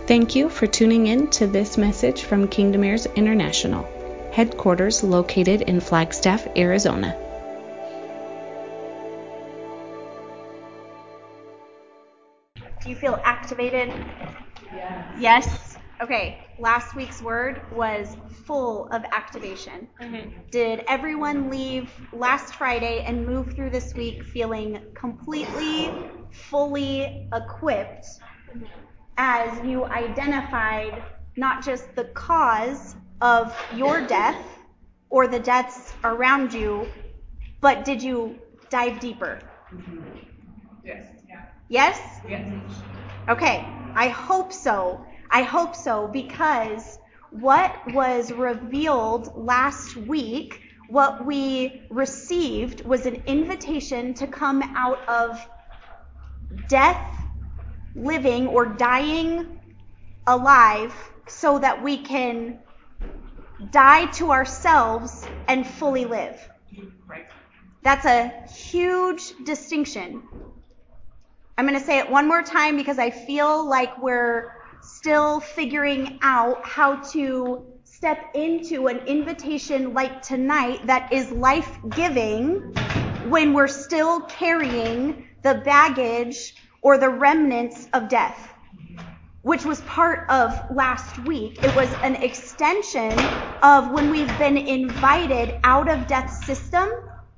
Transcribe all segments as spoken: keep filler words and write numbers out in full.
Thank you for tuning in to this message from Kingdom Heirs International, headquarters located in Flagstaff, Arizona. Do you feel activated? Yes. Yes? Okay, last week's word was full of activation. Mm-hmm. Did everyone leave last Friday and move through this week feeling completely, fully equipped as you identified not just the cause of your death or the deaths around you, but did you dive deeper? Mm-hmm. Yes. Yeah. Yes? Yes. Okay, I hope so. I hope so, because what was revealed last week, what we received, was an invitation to come out of death, living, or dying alive so that we can die to ourselves and fully live. Right. That's a huge distinction. I'm going to say it one more time because I feel like we're still figuring out how to step into an invitation like tonight that is life-giving when we're still carrying the baggage or the remnants of death, which was part of last week. It was an extension of when we've been invited out of death's system,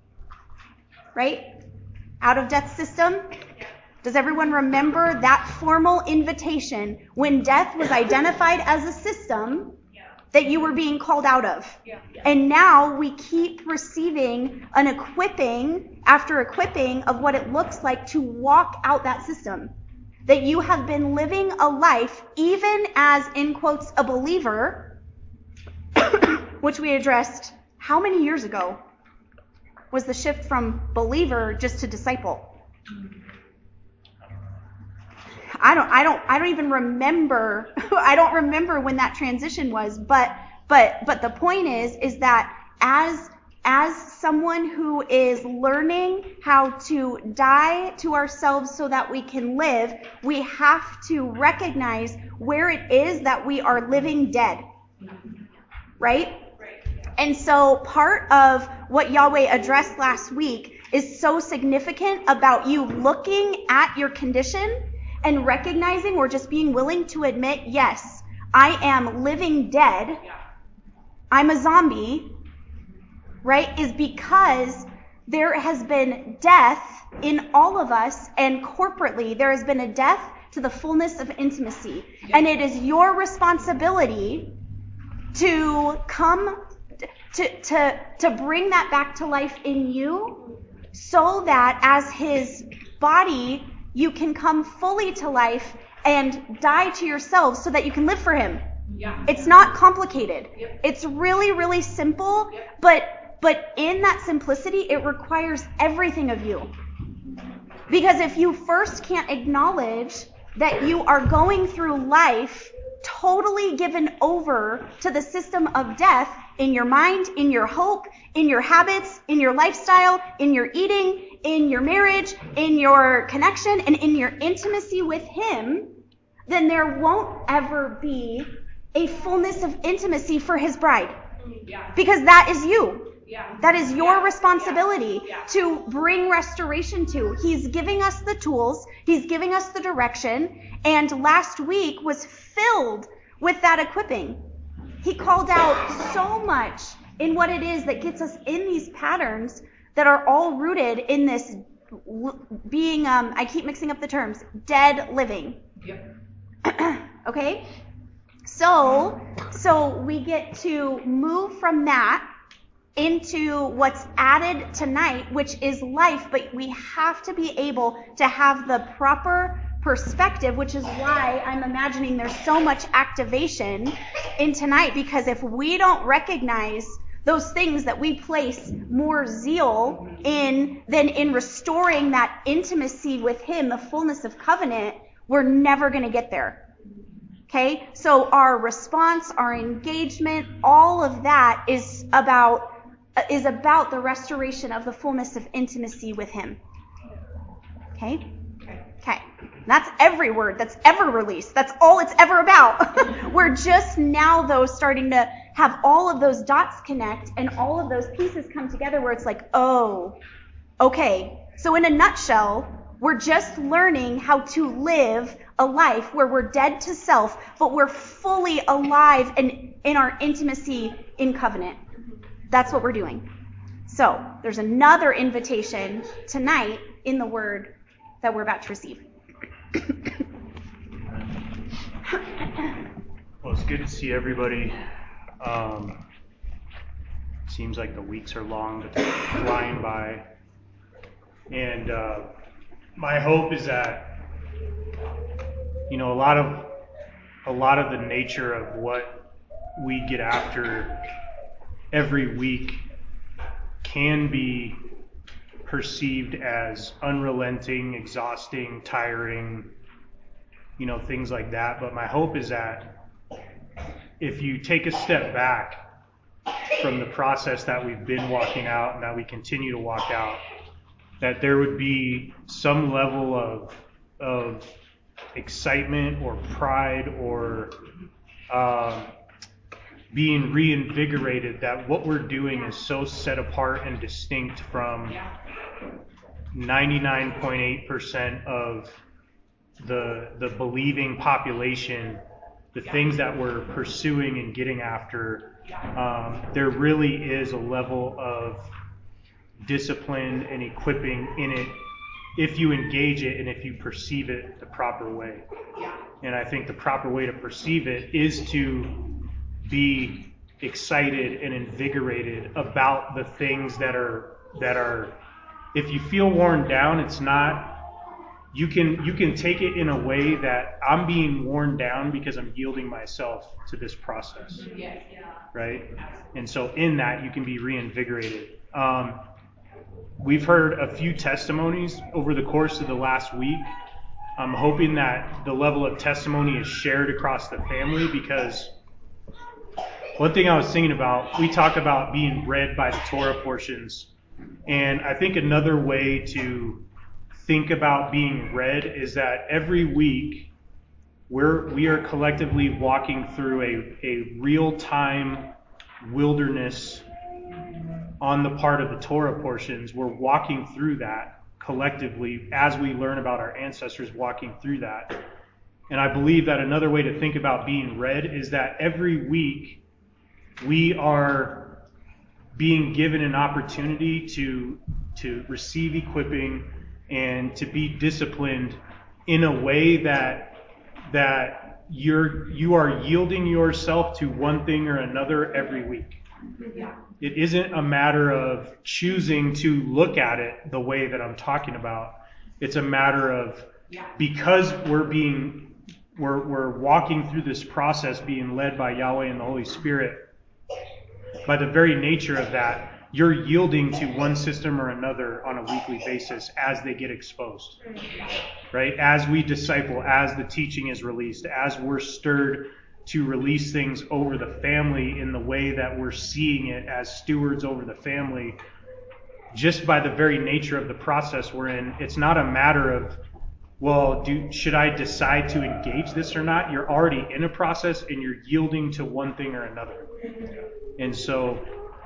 right? Out of death's system. Does everyone remember that formal invitation when death was identified as a system that you were being called out of? And now we keep receiving an equipping after equipping of what it looks like to walk out that system. That you have been living a life, even as, in quotes, a believer, which we addressed how many years ago was the shift from believer just to disciple? I don't, I don't, I don't even remember. I don't remember when that transition was. But, but, but the point is, is that as, as someone who is learning how to die to ourselves so that we can live, we have to recognize where it is that we are living dead, right? And so part of what Yahweh addressed last week is so significant about you looking at your condition and recognizing or just being willing to admit, yes, I am living dead. I'm a zombie, right? Is because there has been death in all of us, and corporately there has been a death to the fullness of intimacy. And it is your responsibility to come to, to, to bring that back to life in you so that as his body, you can come fully to life and die to yourselves so that you can live for him. Yeah. It's not complicated. Yep. It's really, really simple, Yep. but but in that simplicity, it requires everything of you. Because if you first can't acknowledge that you are going through life totally given over to the system of death in your mind, in your hope, in your habits, in your lifestyle, in your eating, in your marriage, in your connection, and in your intimacy with him, then there won't ever be a fullness of intimacy for his bride. Yeah. Because that is you. Yeah. That is your Yeah. responsibility Yeah. to bring restoration to. He's giving us the tools. He's giving us the direction. And last week was filled with that equipping. He called out so much in what it is that gets us in these patterns that are all rooted in this being, um, I keep mixing up the terms, dead living. Yep. Okay? So, so we get to move from that into what's added tonight, which is life, but we have to be able to have the proper perspective, which is why I'm imagining there's so much activation in tonight, because if we don't recognize those things that we place more zeal in than in restoring that intimacy with him, the fullness of covenant, we're never going to get there. Okay? So our response, our engagement, all of that is about is about the restoration of the fullness of intimacy with him. Okay? Okay. That's every word that's ever released. That's all it's ever about. We're just now, though, starting to have all of those dots connect and all of those pieces come together where it's like, oh, okay. So in a nutshell, we're just learning how to live a life where we're dead to self, but we're fully alive and in our intimacy in covenant. That's what we're doing. So there's another invitation tonight in the word that we're about to receive. Well, it's good to see everybody. Um, seems like the weeks are long, but they're flying by. And uh, my hope is that, you know, a lot of a lot of the nature of what we get after every week can be perceived as unrelenting, exhausting, tiring, you know, things like that. But my hope is that if you take a step back from the process that we've been walking out and that we continue to walk out, that there would be some level of of excitement or pride or um, being reinvigorated that what we're doing is so set apart and distinct from ninety-nine point eight percent of the the believing population, the things that we're pursuing and getting after. Um, there really is a level of discipline and equipping in it if you engage it and if you perceive it the proper way. And I think the proper way to perceive it is to be excited and invigorated about the things that are that are if you feel worn down, it's not you can you can take it in a way that I'm being worn down because I'm yielding myself to this process. Right? And so in that you can be reinvigorated. Um, we've heard a few testimonies over the course of the last week. I'm hoping that the level of testimony is shared across the family, because one thing I was thinking about, we talk about being read by the Torah portions, and I think another way to think about being read is that every week we're we are collectively walking through a, a real-time wilderness on the part of the Torah portions. We're walking through that collectively as we learn about our ancestors walking through that. And I believe that another way to think about being read is that every week we are being given an opportunity to to receive equipping and to be disciplined in a way that that you're you are yielding yourself to one thing or another every week. It isn't a matter of choosing to look at it the way that I'm talking about. It's a matter of, because we're being we're we're walking through this process being led by Yahweh and the Holy Spirit, by the very nature of that, you're yielding to one system or another on a weekly basis as they get exposed, right? As we disciple, as the teaching is released, as we're stirred to release things over the family in the way that we're seeing it as stewards over the family, just by the very nature of the process we're in, it's not a matter of, well, do, should I decide to engage this or not? You're already in a process and you're yielding to one thing or another. And so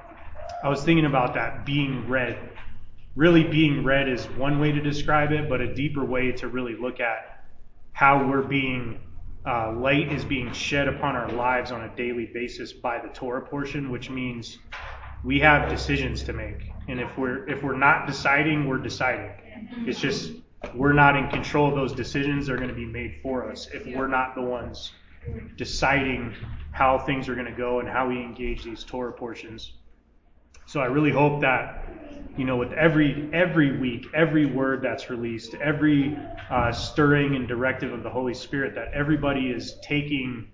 I was thinking about that, being read. Really being read is one way to describe it, but a deeper way to really look at how we're being, uh, light is being shed upon our lives on a daily basis by the Torah portion, which means we have decisions to make. And if we're if we're not deciding, we're deciding. It's just we're not in control of those decisions. They're going to be made for us if we're not the ones deciding how things are going to go and how we engage these Torah portions. So I really hope that, you know, with every every week, every word that's released, every uh, stirring and directive of the Holy Spirit, that everybody is taking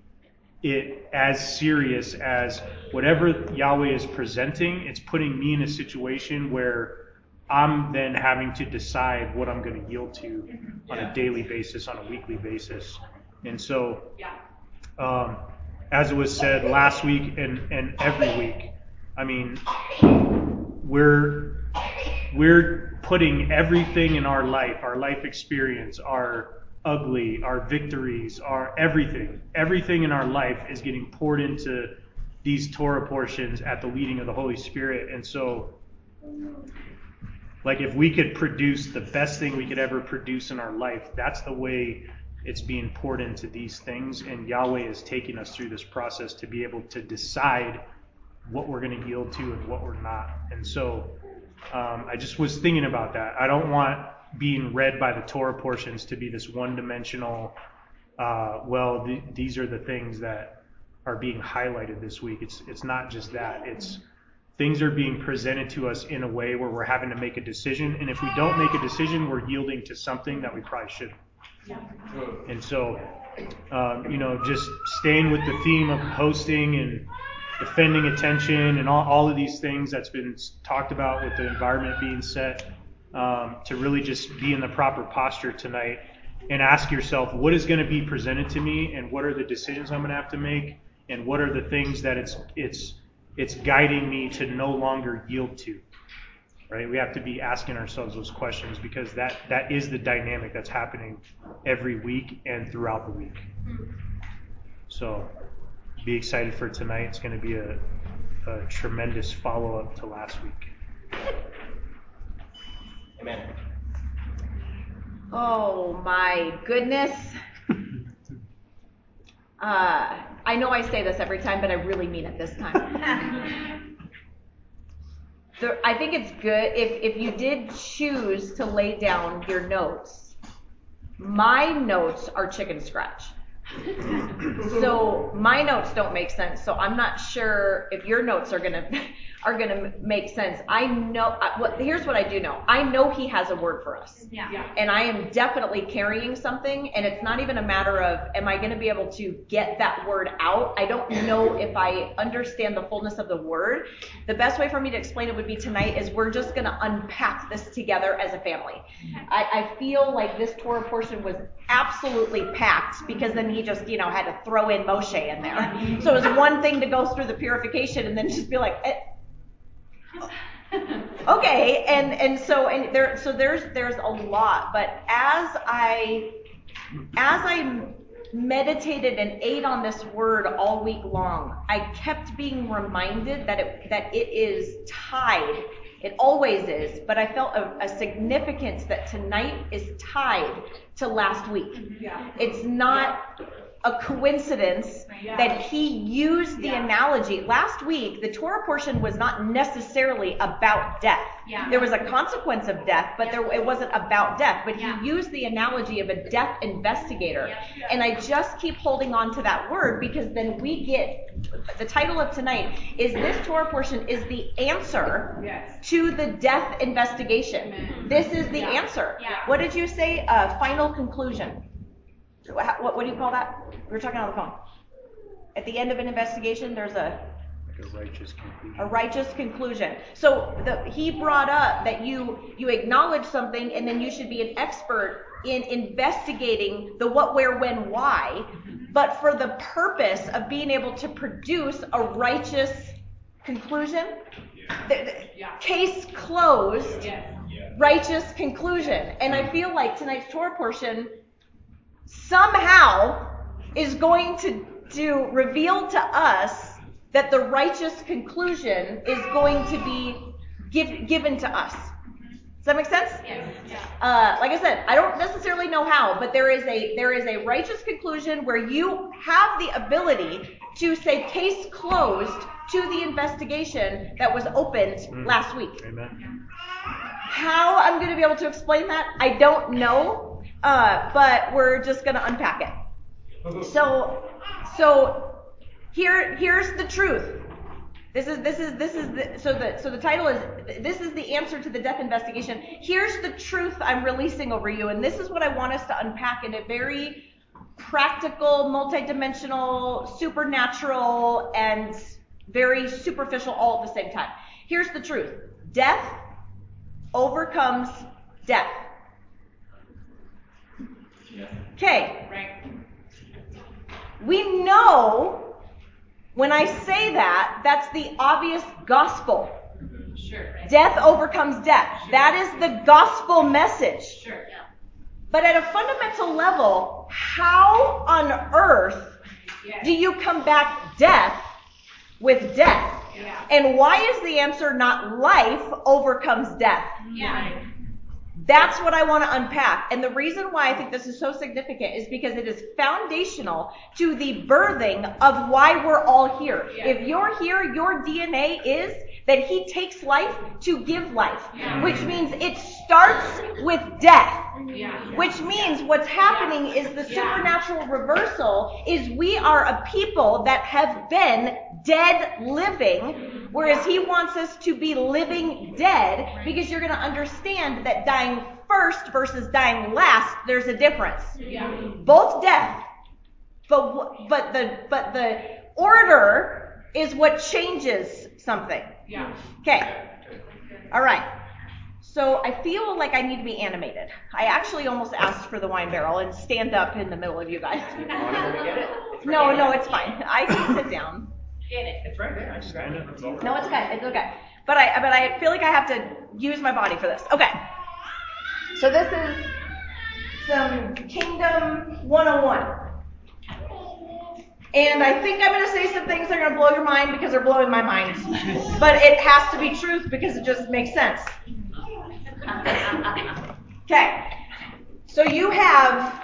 it as serious as whatever Yahweh is presenting. It's putting me in a situation where I'm then having to decide what I'm going to yield to on a daily basis, on a weekly basis. And so, um, as it was said last week and, and every week, I mean, we're we're putting everything in our life, our life experience, our ugly, our victories, our everything, everything in our life is getting poured into these Torah portions at the leading of the Holy Spirit. And so, like, if we could produce the best thing we could ever produce in our life, that's the way it's being poured into these things. And Yahweh is taking us through this process to be able to decide what we're going to yield to and what we're not. And so um, I just was thinking about that. I don't want being read by the Torah portions to be this one-dimensional, uh, well, th- these are the things that are being highlighted this week. It's it's not just that. It's things are being presented to us in a way where we're having to make a decision. And if we don't make a decision, we're yielding to something that we probably shouldn't. And so, um, you know, just staying with the theme of hosting and defending attention and all, all of these things that's been talked about with the environment being set, um, to really just be in the proper posture tonight and ask yourself, what is going to be presented to me, and what are the decisions I'm going to have to make, and what are the things that it's it's it's guiding me to no longer yield to. Right? We have to be asking ourselves those questions, because that, that is the dynamic that's happening every week and throughout the week. So be excited for tonight. It's going to be a, a tremendous follow-up to last week. Amen. Oh my goodness. Uh, I know I say this every time, but I really mean it this time. The, I think it's good if, if you did choose to lay down your notes. My notes are chicken scratch. So my notes don't make sense. So I'm not sure if your notes are gonna are gonna make sense. I know. I, what, here's what I do know. I know He has a word for us. Yeah. Yeah. And I am definitely carrying something. And it's not even a matter of, am I going to be able to get that word out? I don't know if I understand the fullness of the word. The best way for me to explain it would be tonight is we're just going to unpack this together as a family. I, I feel like this Torah portion was absolutely packed, because then he just, you know, had to throw in Moshe in there. So it was one thing to go through the purification and then just be like, eh, okay, and and so and there so there's there's a lot, but as I as I meditated and ate on this word all week long, I kept being reminded that it that it is tied. It always is, but I felt a, a significance that tonight is tied to last week. Yeah. It's not a coincidence Yeah. that he used the Yeah. analogy. Last week, the Torah portion was not necessarily about death. Yeah. There was a consequence of death, but there it wasn't about death. But Yeah. he used the analogy of a death investigator. Yeah. And I just keep holding on to that word, because then we get, the title of tonight is this Torah portion is the answer Yes. to the death investigation. Amen. This is the Yeah. answer. Yeah. What did you say? Uh, final conclusion. What, what, what do you call that? We were talking on the phone. At the end of an investigation, there's a Like a righteous conclusion. a righteous conclusion. So the, he brought up that you you acknowledge something, and then you should be an expert in investigating the what, where, when, why, but for the purpose of being able to produce a righteous conclusion. The, the, Yeah. Case closed. Yes. Righteous conclusion. And I feel like tonight's Torah portion somehow is going to, to reveal to us that the righteous conclusion is going to be give, given to us. Does that make sense? Yes. Yeah. Uh, like I said, I don't necessarily know how, but there is a there is a righteous conclusion where you have the ability to say case closed to the investigation that was opened Mm. last week. Amen. How I'm going to be able to explain that, I don't know, uh, but we're just going to unpack it. So, so here, here's the truth. This is this is this is the, so the so the title is this is the answer to the death investigation. Here's the truth I'm releasing over you, and this is what I want us to unpack in a very practical, multidimensional, supernatural, and very superficial all at the same time. Here's the truth: death overcomes death. Okay. Right. We know when I say that, that's the obvious gospel. Sure. Right. Death overcomes death. That is the gospel message. Sure. Yeah. But at a fundamental level, how on earth Yes. do you combat death with death? Yeah. And why is the answer not life overcomes death? Yeah. That's what I want to unpack. And the reason why I think this is so significant is because it is foundational to the birthing of why we're all here. Yeah. If you're here, your D N A is that he takes life to give life, Yeah. which means it starts with death. Yeah. Which means what's happening is the Yeah. supernatural reversal is we are a people that have been dead living, whereas he wants us to be living dead, because you're going to understand that dying first versus dying last, there's a difference. Yeah. Both death, but wh- but the but the order is what changes something. Yeah. Okay. All right. So I feel like I need to be animated. I actually almost asked for the wine barrel and stand up in the middle of you guys. No, no, it's fine. I can sit down. In it. It's right there. I just grabbed it. It's all right. No, it's okay. It's okay. But I but I feel like I have to use my body for this. Okay. So this is some Kingdom one oh one. And I think I'm going to say some things that are going to blow your mind because they're blowing my mind. But it has to be truth because it just makes sense. Okay. So you have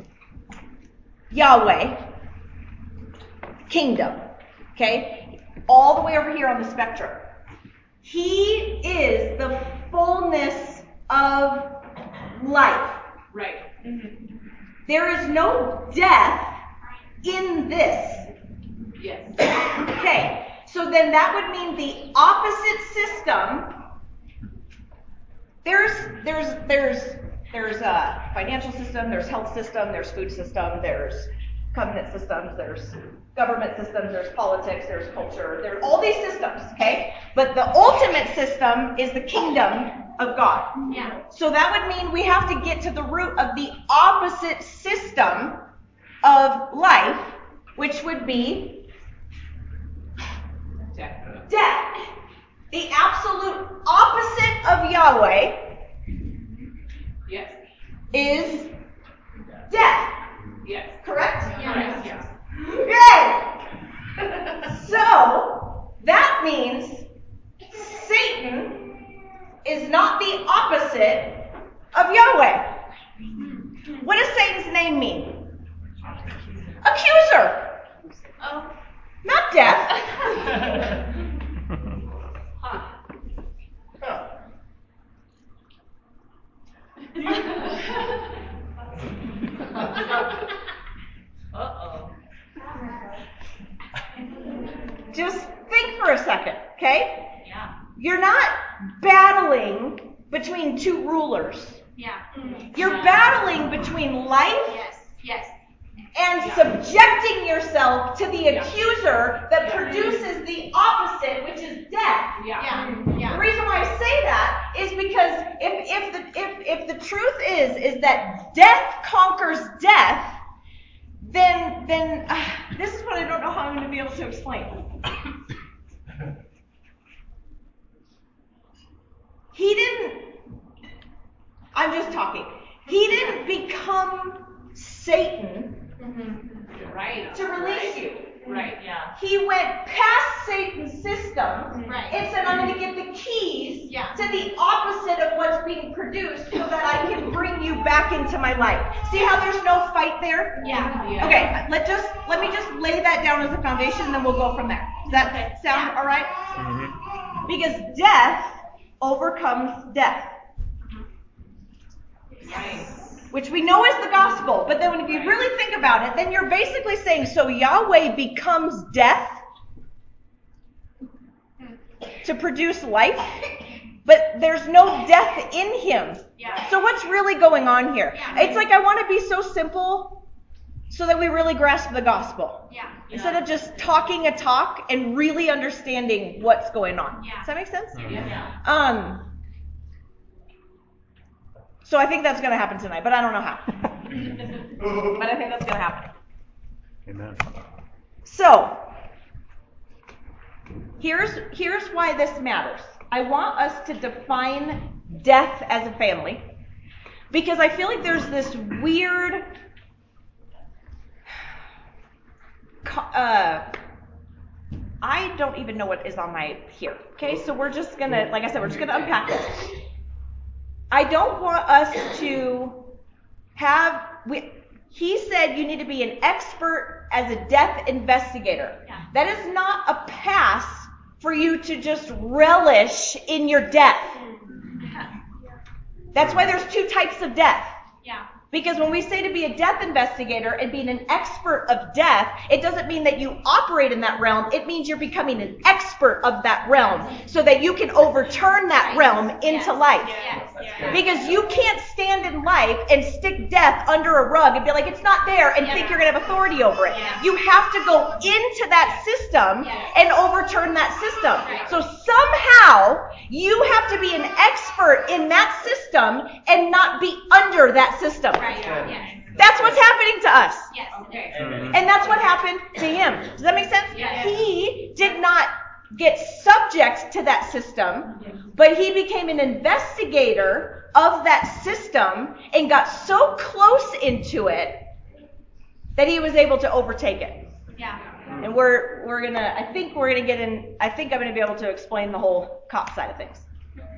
Yahweh, kingdom. Okay? All the way over here on the spectrum. He is the fullness of life. Right. There is no death in this. Yes. Okay, so then that would mean the opposite system. There's there's there's there's a financial system, there's health system, there's food system, there's covenant systems, there's government systems, there's politics, there's culture, there's all these systems, okay? But the ultimate system is the kingdom of God. Yeah. So that would mean we have to get to the root of the opposite system of life, which would be Death. death. The absolute opposite of Yahweh Yes. is death. Yes. Correct? Yes. Yes. Okay. So that means Satan is not the opposite of Yahweh. What does Satan's name mean? Accuser. Oh. Not death. Huh. Uh-oh. Just think for a second, okay? Yeah. You're not battling between two rulers. Yeah. You're battling between life Yes. Yes. and Yeah. subjecting yourself to the Yeah. accuser that Yeah. produces the opposite, which is death. Yeah. Yeah. The Yeah. reason why I say that is because if if the if if the truth is is that death conquers death, then then uh, this is what I don't know how I'm going to be able to explain. He didn't. I'm just talking. He didn't become Satan Right. to release Right. you. Right. Yeah. He went past Satan's system Right. and said, I'm going to get the keys Yeah. to the opposite of what's being produced so that I can bring you back into my life. See how there's no fight there? Yeah. Yeah. Okay, let just let me just lay that down as a foundation, and then we'll go from there. Does that Okay. sound Yeah. all right? Mhm. Because death overcomes death, Right. which we know is the gospel. But then when if you Right. really think about it, then you're basically saying, so Yahweh becomes death to produce life, but there's no death in him. Yeah. So what's really going on here? Yeah. It's like I want to be so simple so that we really grasp the gospel. Yeah. Instead of just talking a talk and really understanding what's going on. Yeah. Does that make sense? Yeah. Um. So I think that's going to happen tonight, but I don't know how. But I think that's going to happen. Amen. So, here's here's why this matters. I want us to define death as a family. Because I feel like there's this weird, uh, I don't even know what is on my here. Okay, so we're just gonna, like I said, we're just gonna unpack this. I don't want us to have, we, he said you need to be an expert as a death investigator. Yeah. That is not a pass for you to just relish in your death. That's why there's two types of death. Yeah. Because when we say to be a death investigator and being an expert of death, it doesn't mean that you operate in that realm. It means you're becoming an expert of that realm so that you can overturn that realm into life. Yes. Yes. Because you can't stand in life and stick death under a rug and be like, it's not there, and Yeah. think you're going to have authority over it. Yeah. You have to go into that system Yes. and overturn that system. Right. So somehow you have to be an expert in that system and not be under that system. Right. Yes. That's what's happening to us. Yes. Okay. And that's what happened to him. Does that make sense? Yeah. He did not get subject to that system, but he became an investigator of that system and got so close into it that he was able to overtake it. Yeah. And we're we're gonna I think we're gonna get in I think I'm gonna be able to explain the whole cop side of things.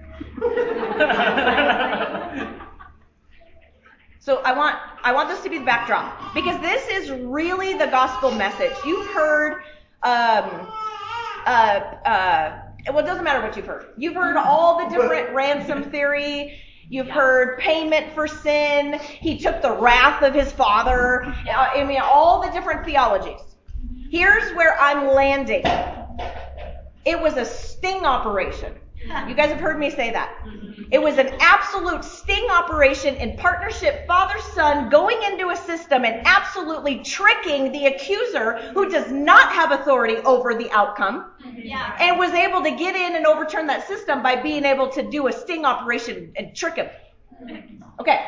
So I want I want this to be the backdrop, because this is really the gospel message. You've heard, um, uh, uh, well, it doesn't matter what you've heard. You've heard all the different ransom theory. You've heard payment for sin. He took the wrath of his father. I mean, all the different theologies. Here's where I'm landing. It was a sting operation. You guys have heard me say that. It was an absolute sting operation in partnership, father-son, going into a system and absolutely tricking the accuser who does not have authority over the outcome, Yeah. and was able to get in and overturn that system by being able to do a sting operation and trick him. Okay.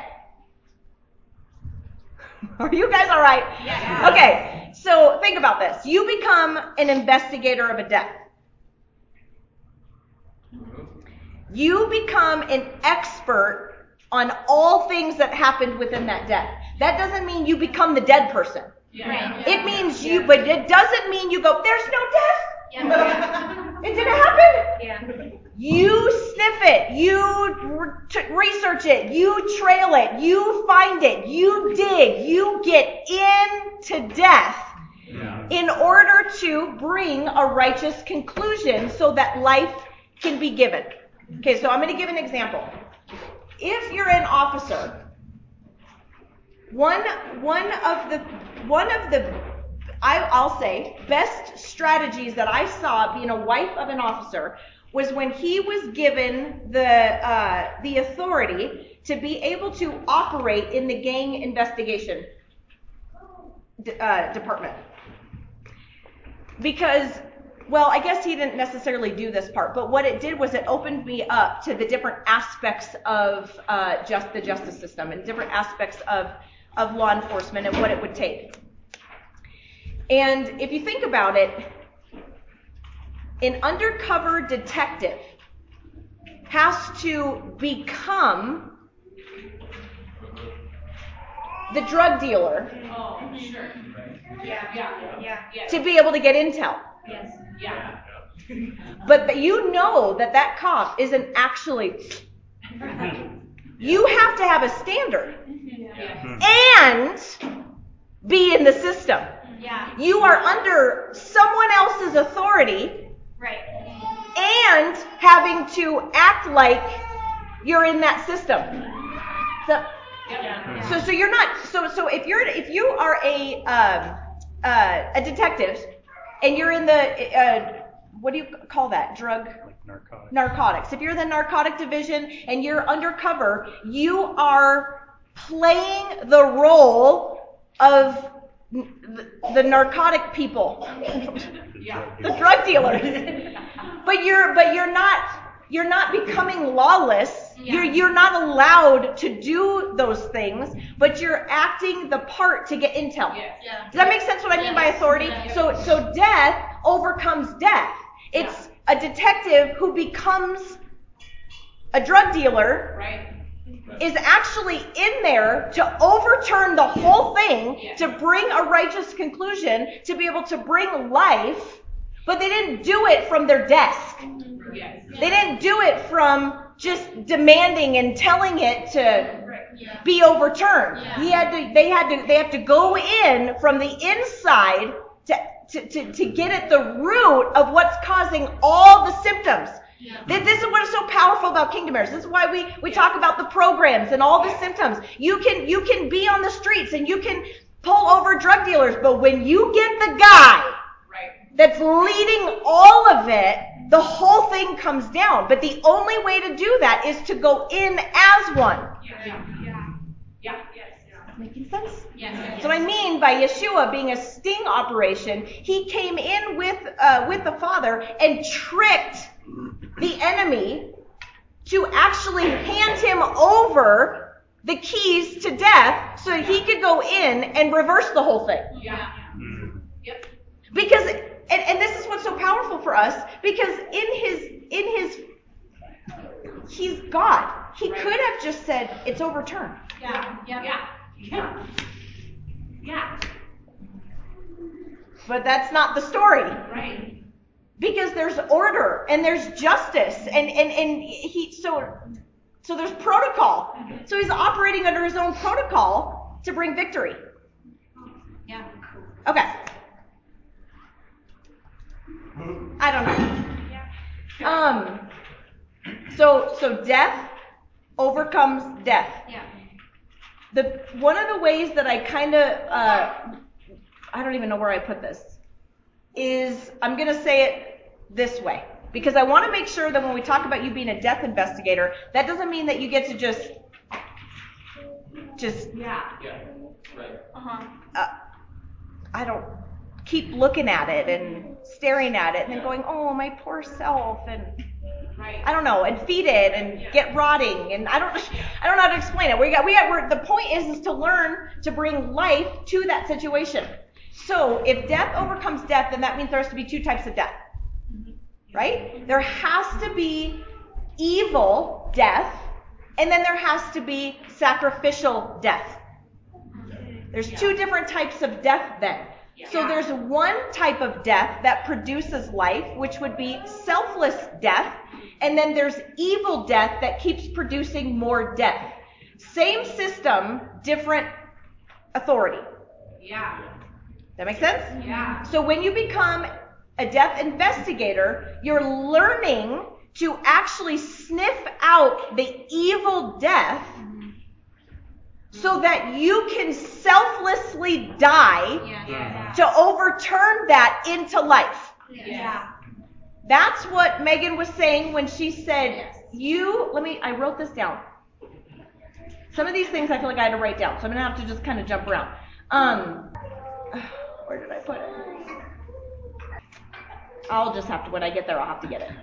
Are you guys all right? Yeah. Okay, so think about this. You become an investigator of a death. You become an expert on all things that happened within that death. That doesn't mean you become the dead person. Right. It means you, but it doesn't mean you go, there's no death. Yeah. It didn't happen. Yeah. You sniff it. You re- t- research it. You trail it. You find it. You dig. You get into death in order to bring a righteous conclusion so that life can be given. Okay, so I'm going to give an example. If you're an officer, one one of the one of the I, I'll say best strategies that I saw being a wife of an officer was when he was given the uh, the authority to be able to operate in the gang investigation d- uh, department. Because, well, I guess he didn't necessarily do this part, but what it did was it opened me up to the different aspects of uh, just the justice system and different aspects of, of law enforcement and what it would take. And if you think about it, an undercover detective has to become the drug dealer Oh, sure. Yeah. Yeah. Yeah. Yeah. to be able to get intel. Yes. Yeah. But that you know that that cop isn't actually. You have to have a standard and be in the system. Yeah. You are under someone else's authority Right. and having to act like you're in that system. So, Yeah. so, so you're not. So, so if you're if you are a um, uh, a detective and you're in the uh, what do you call that? Drug. Narcotics. Narcotics. If you're the narcotic division and you're undercover, you are playing the role of the, the narcotic people, Yeah. the drug dealers. But you're but you're not you're not becoming lawless. Yeah. You're you're not allowed to do those things, but you're acting the part to get intel. Yes. Yeah. Does that make sense what I mean by authority? Yeah. So so death overcomes death. It's a detective who becomes a drug dealer Right. is actually in there to overturn the whole thing, to bring a righteous conclusion, to be able to bring life, but they didn't do it from their desk. They didn't do it from just demanding and telling it to be overturned. He had to, they had to, they have to go in from the inside to, to, to, to get at the root of what's causing all the symptoms. This is what is so powerful about Kingdom Heirs. This is why we, we talk about the programs and all the symptoms. You can, you can be on the streets and you can pull over drug dealers, but when you get the guy that's leading all of it, the whole thing comes down. But the only way to do that is to go in as one. Yeah. Yeah. Yeah. Yes. Making sense? Yes. That's what I mean by Yeshua being a sting operation. He came in with uh, with the Father and tricked the enemy to actually hand him over the keys to death so that he could go in and reverse the whole thing. Yeah. Yep. Because, and, and this is what's so powerful for us, because in his, in his, he's God. He could have just said, it's overturned. Yeah. Yeah. Yeah. Yeah. Yeah. But that's not the story. Right. Because there's order and there's justice and, and, and he, so, so there's protocol. So he's operating under his own protocol to bring victory. Yeah. Okay. I don't know. Yeah. Um, so, so death overcomes death. Yeah. The, one of the ways that I kind of, uh, I don't even know where I put this, is I'm going to say it this way. Because I want to make sure that when we talk about you being a death investigator, that doesn't mean that you get to just, just, Yeah. Yeah. Right. Uh-huh. uh, I don't, keep looking at it and staring at it and then going, oh, my poor self, and Right. I don't know, and feed it and get rotting, and I don't, I don't know how to explain it. We got, we got. We're, the point is, is to learn to bring life to that situation. So if death overcomes death, then that means there has to be two types of death, right? There has to be evil death, and then there has to be sacrificial death. There's two different types of death then. So there's one type of death that produces life, which would be selfless death. And then there's evil death that keeps producing more death. Same system, different authority. Yeah. That make sense? Yeah. So when you become a death investigator, you're learning to actually sniff out the evil death so that you can selflessly die Yeah. Yeah. to overturn that into life. Yeah. That's what Megan was saying when she said, you, let me, I wrote this down. Some of these things I feel like I had to write down, so I'm going to have to just kind of jump around. Um, where did I put it? I'll just have to, when I get there, I'll have to get it.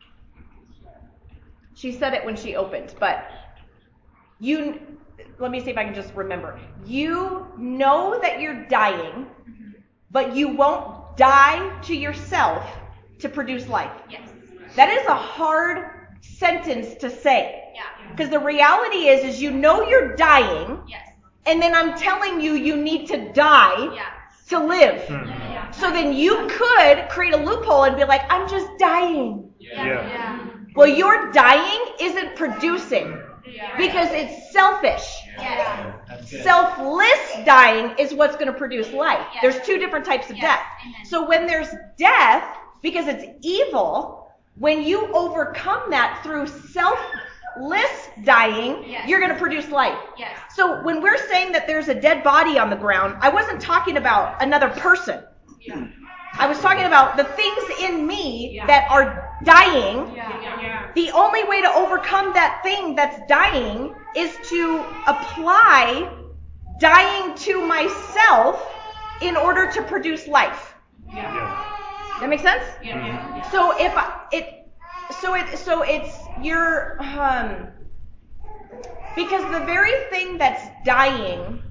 She said it when she opened, but you, let me see if I can just remember. You know that you're dying, but you won't die to yourself to produce life. Yes. That is a hard sentence to say. Yeah. Because the reality is, is you know you're dying, Yes. and then I'm telling you you need to die Yeah. to live. Yeah. So then you could create a loophole and be like, I'm just dying. Yeah. Yeah. Yeah. Well, your dying isn't producing Yeah. because it's selfish. Yes. Selfless dying is what's going to produce life. Yes. There's two different types of Yes. death. Amen. So when there's death, because it's evil, when you overcome that through selfless dying, Yes. you're going to produce life. Yes. So when we're saying that there's a dead body on the ground, I wasn't talking about another person. Yeah. I was talking about the things in me Yeah. that are dying. Yeah. Yeah. The only way to overcome that thing that's dying is to apply dying to myself in order to produce life. Yeah. That make sense? Yeah. Yeah. So if I, it, so it, so it's your, um, because the very thing that's dying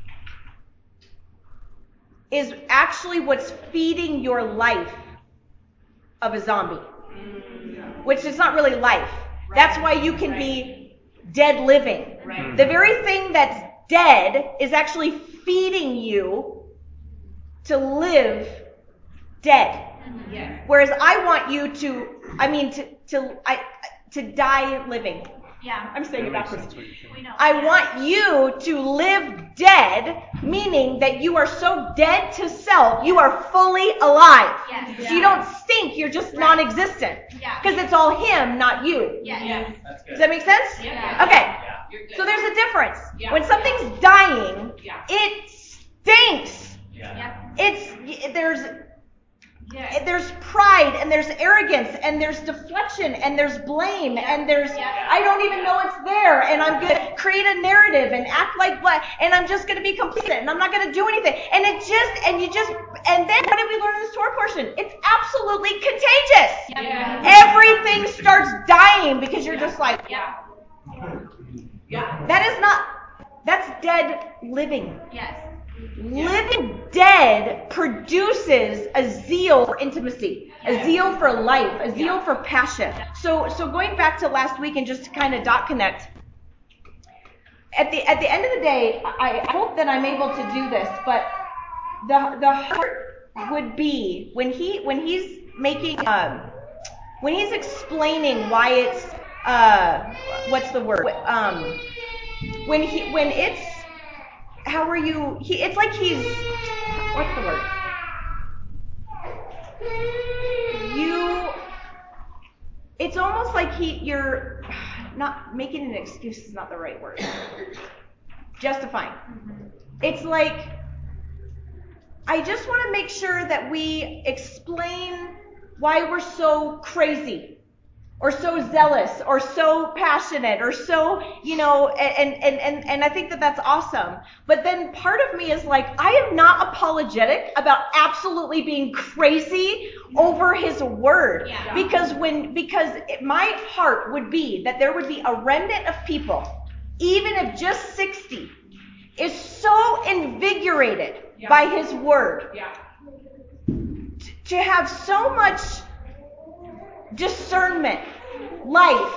is actually what's feeding your life of a zombie, which is not really life. That's why you can be dead living. Right. The very thing that's dead is actually feeding you to live dead. Yes. Whereas I want you to, I mean, to to I to die living. Yeah. I'm saying it That makes backwards. sense what you're saying. We know. I Yeah. want you to live dead, meaning that you are so dead to self, you are fully alive. Yes. So you don't stink, you're just Right. non-existent. Yeah. Because it's all him, not you. Yes. Yes. That's good. Does that make sense? Yeah. Okay. Yeah. You're good. So there's a difference. Yeah. When something's dying, Yeah. it stinks. Yeah. Yep. It's there's Yes. there's pride and there's arrogance and there's deflection and there's blame and there's Yeah. I don't even know it's there and I'm gonna create a narrative and act like what and I'm just gonna be complacent and I'm not gonna do anything and it just and you just and then what did we learn in this Torah portion? It's absolutely contagious. Yeah. Everything starts dying because you're just like Yeah. Yeah. that is not that's dead living. Yes. Living dead produces a zeal for intimacy, a zeal for life, a zeal for passion. So, so going back to last week and just to kind of dot connect. At the at the end of the day, I, I hope that I'm able to do this, but the the heart would be when he when he's making um when he's explaining why it's uh what's the word um when he when it's how are you he it's like he's what's the word you it's almost like he you're not making an excuse is not the right word justifying it's like I just want to make sure that we explain why we're so crazy or so zealous, or so passionate, or so, you know, and, and, and, and I think that that's awesome. But then part of me is like, I am not apologetic about absolutely being crazy over his word. Yeah. Because when, because it, my heart would be that there would be a remnant of people, even if just sixty, is so invigorated Yeah. by his word. Yeah. T- to have so much discernment, life,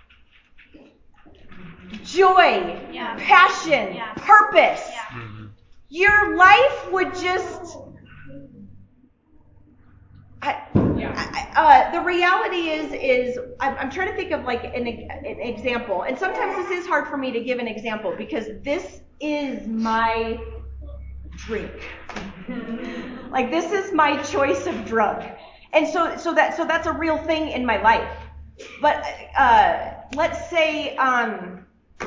joy, Yeah. passion, Yeah. purpose. Yeah. Mm-hmm. Your life would just. I, I, uh, the reality is, is I'm, I'm trying to think of like an, an example, and sometimes this is hard for me to give an example because this is my drink. Like this is my choice of drug. And so, so that, so that's a real thing in my life. But uh, let's say, um,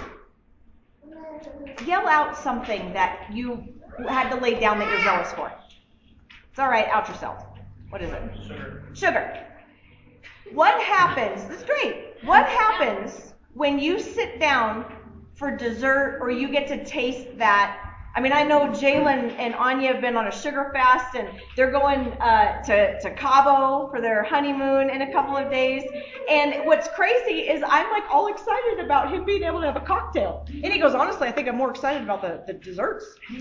yell out something that you had to lay down that you're zealous for. It's all right. Out yourself. What is it? Sugar. Sugar. What happens? This is great. What happens when you sit down for dessert or you get to taste that? I mean, I know Jalen and Anya have been on a sugar fast, and they're going uh, to, to Cabo for their honeymoon in a couple of days. And what's crazy is I'm like all excited about him being able to have a cocktail. And he goes, honestly, I think I'm more excited about the, the desserts. So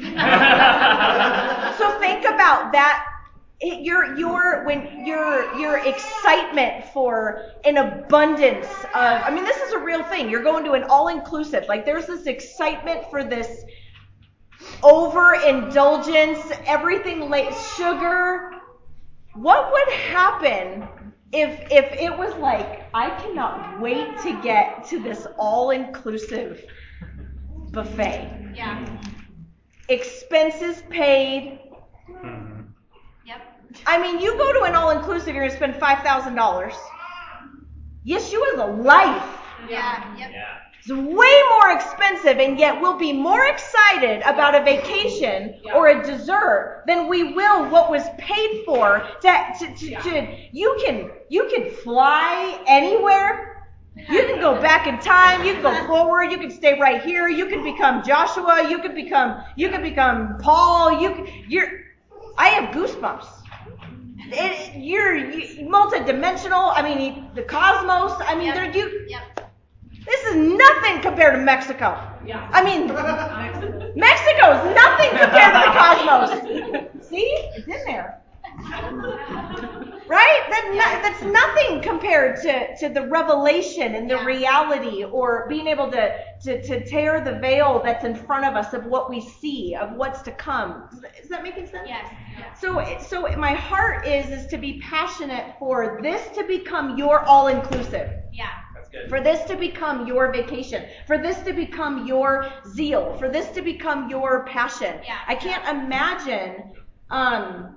think about that. It, your your when your your excitement for an abundance of I mean this is a real thing. You're going to an all-inclusive. Like there's this excitement for this overindulgence, everything late sugar. What would happen if if it was like I cannot wait to get to this all-inclusive buffet? Yeah. Expenses paid. Mm-hmm. Yep. I mean, you go to an all-inclusive, you're going to spend five thousand dollars. Yeshua is a life. Yeah. Yep. Yeah. It's way more expensive, and yet we'll be more excited about a vacation or a dessert than we will what was paid for. To, to, to, to you can you can fly anywhere. You can go back in time. You can go forward. You can stay right here. You can become Joshua. You can become you can become Paul. You can, you're. I have goosebumps. It, you're you, multidimensional. I mean, the cosmos. I mean, Yep. there you. Yep. This is nothing compared to Mexico. Yeah. I mean, Mexico is nothing compared to the cosmos. See? It's in there. Right? That that, that's nothing compared to, to the revelation and the Yeah. reality, or being able to, to, to tear the veil that's in front of us of what we see, of what's to come. Is that, is that making sense? Yes. Yes. So, so my heart is, is to be passionate for this to become your all-inclusive. Yeah. That's good. For this to become your vacation, for this to become your zeal, for this to become your passion. Yeah. I can't imagine um,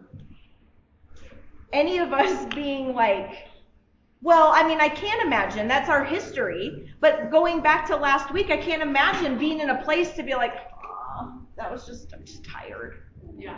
any of us being like, well, I mean, I can imagine, that's our history, but going back to last week, I can't imagine being in a place to be like, oh, that was just, I'm just tired. Yeah.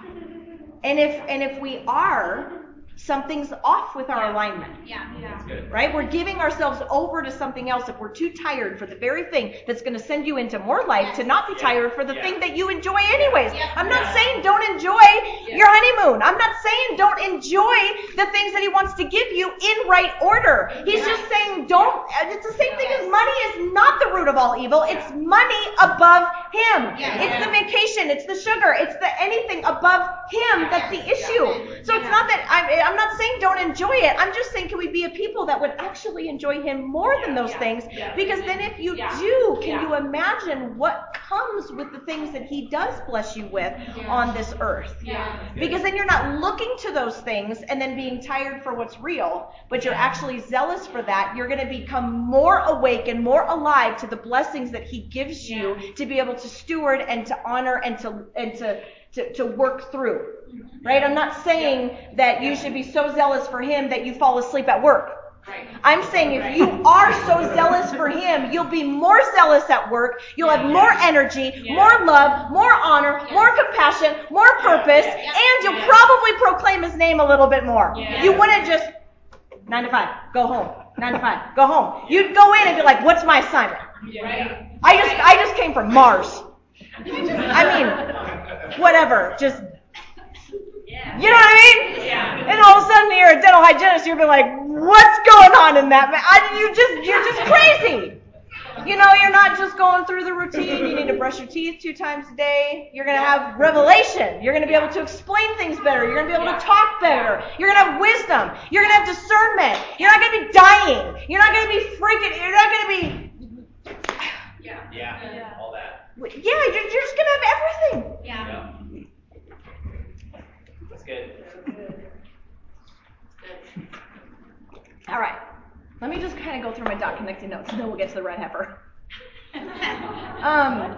And if, and if we are, something's off with our alignment. Yeah. Yeah. That's good. Right? We're giving ourselves over to something else if we're too tired for the very thing that's going to send you into more life, Yes. to not be Yeah. tired for the Yeah. thing that you enjoy anyways. Yeah. I'm not Yeah. saying don't enjoy your honeymoon. I'm not saying don't enjoy the things that he wants to give you in right order. He's Right. just saying don't, it's the same thing Yes. as money is not the root of all evil. It's money above him. Yeah. It's Yeah. the vacation. It's the sugar. It's the anything above him that's the issue. So it's Yeah. not that, I'm, I'm not saying don't enjoy it. I'm just saying, can we be a people that would actually enjoy him more than those Yeah. things? Yeah. Because then if you Yeah. do, can Yeah. you imagine what comes with the things that he does bless you with Yeah. on this earth? Yeah. Because then you're not looking to those things and then being tired for what's real, but you're actually zealous for that. You're going to become more awake and more alive to the blessings that he gives you to be able to steward and to honor and to and to to, to work through. Right? I'm not saying that you should be so zealous for him that you fall asleep at work. Right. I'm saying if you are so zealous for him, you'll be more zealous at work, you'll have more energy, Yeah. more love, more honor, Yes. more compassion, more purpose, Yeah. and you'll Yeah. probably proclaim his name a little bit more. Yeah. You wouldn't just, nine to five, go home, nine to five, go home. You'd go in and be like, what's my assignment? Right. I just, I just came from Mars. I mean, whatever, just, Yeah. you know what I mean? Yeah. And all of a sudden you're a dental hygienist, you'll be like, what's going on in that? ma- I, you just, you're just crazy. You know, you're not just going through the routine. You need to brush your teeth two times a day. You're going to have revelation. You're going to be able to explain things better. You're going to be able to talk better. You're going to have wisdom. You're going to have discernment. You're not going to be dying. You're not going to be freaking, you're not going to be, Yeah. Yeah. All that. yeah, you're, you're just going to have everything. Yeah. Yeah. That's good. All right. Let me just kind of go through my dot connecting notes, and then we'll get to the red heifer. Um,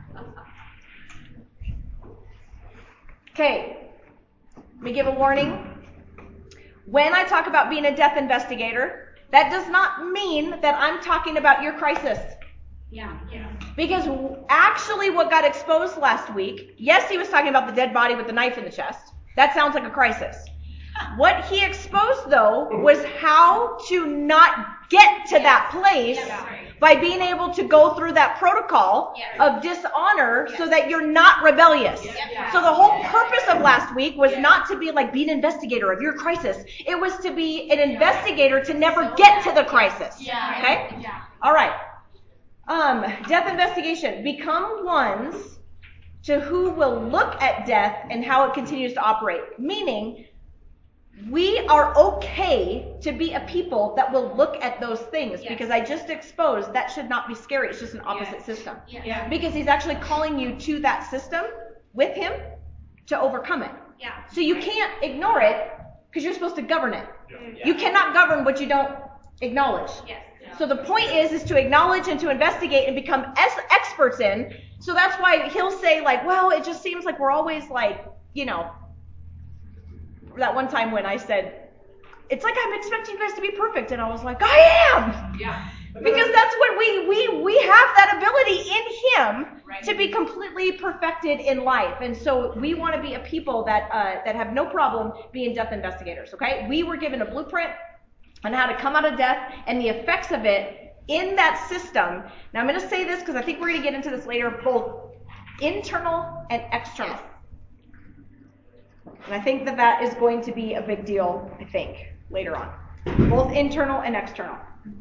okay. Let me give a warning. When I talk about being a death investigator, that does not mean that I'm talking about your crisis. Yeah. Yeah. Because actually what got exposed last week, yes, he was talking about the dead body with the knife in the chest. That sounds like a crisis. What he exposed, though, was how to not get to that place Yeah. by being able to go through that protocol Yes. of dishonor so that you're not rebellious. Yeah. So the whole purpose of last week was not to be like, be an investigator of your crisis. It was to be an investigator to never get to the crisis. Yeah. Okay? Yeah. All right. Um, death investigation. Become ones to who will look at death and how it continues to operate. Meaning, we are okay to be a people that will look at those things Yes. because I just exposed that should not be scary. It's just an opposite Yes. system. Yeah. Because he's actually calling you to that system with him to overcome it. Yeah. So you can't ignore it because you're supposed to govern it. Yeah. You cannot govern what you don't acknowledge. Yes. So the point is, is to acknowledge and to investigate and become es- experts in. So that's why he'll say like, well, it just seems like we're always like, you know, that one time when I said, it's like I'm expecting you guys to be perfect. And I was like, I am. Yeah. Because that's what we, we, we have that ability in him Right. to be completely perfected in life. And so we want to be a people that, uh, that have no problem being death investigators. Okay. We were given a blueprint on how to come out of death and the effects of it in that system. Now I'm going to say this because I think we're going to get into this later, both internal and external. And I think that that is going to be a big deal, I think, later on. Both internal and external.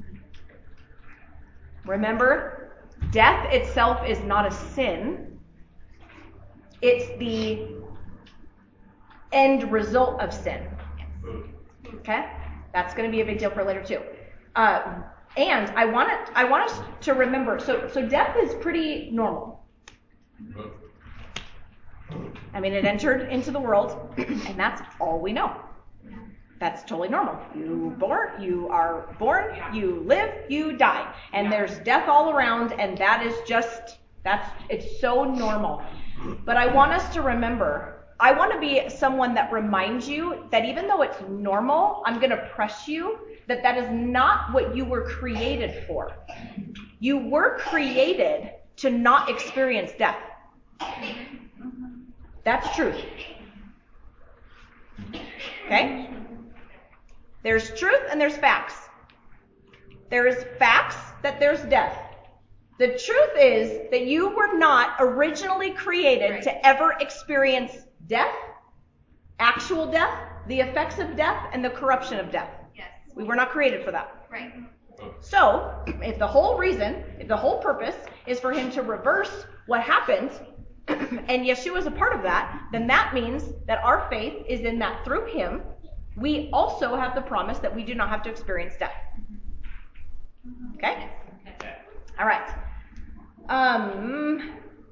Remember, death itself is not a sin. It's the end result of sin. Okay? That's going to be a big deal for later too. Uh, and I want it, I want us to remember, so, so death is pretty normal. I mean, it entered into the world, and that's all we know. That's totally normal. You born, you are born, you live, you die. And there's death all around, and that is just, that's, it's so normal. But I want us to remember, I want to be someone that reminds you that even though it's normal, I'm going to press you that that is not what you were created for. You were created to not experience death. That's truth. Okay? There's truth and there's facts. There is facts that there's death. The truth is that you were not originally created right. to ever experience death, actual death, the effects of death, and the corruption of death. Yes. We were not created for that. Right. So, if the whole reason, if the whole purpose is for him to reverse what happened, and Yeshua is a part of that, then that means that our faith is in that through him, we also have the promise that we do not have to experience death. Okay? All right. Um,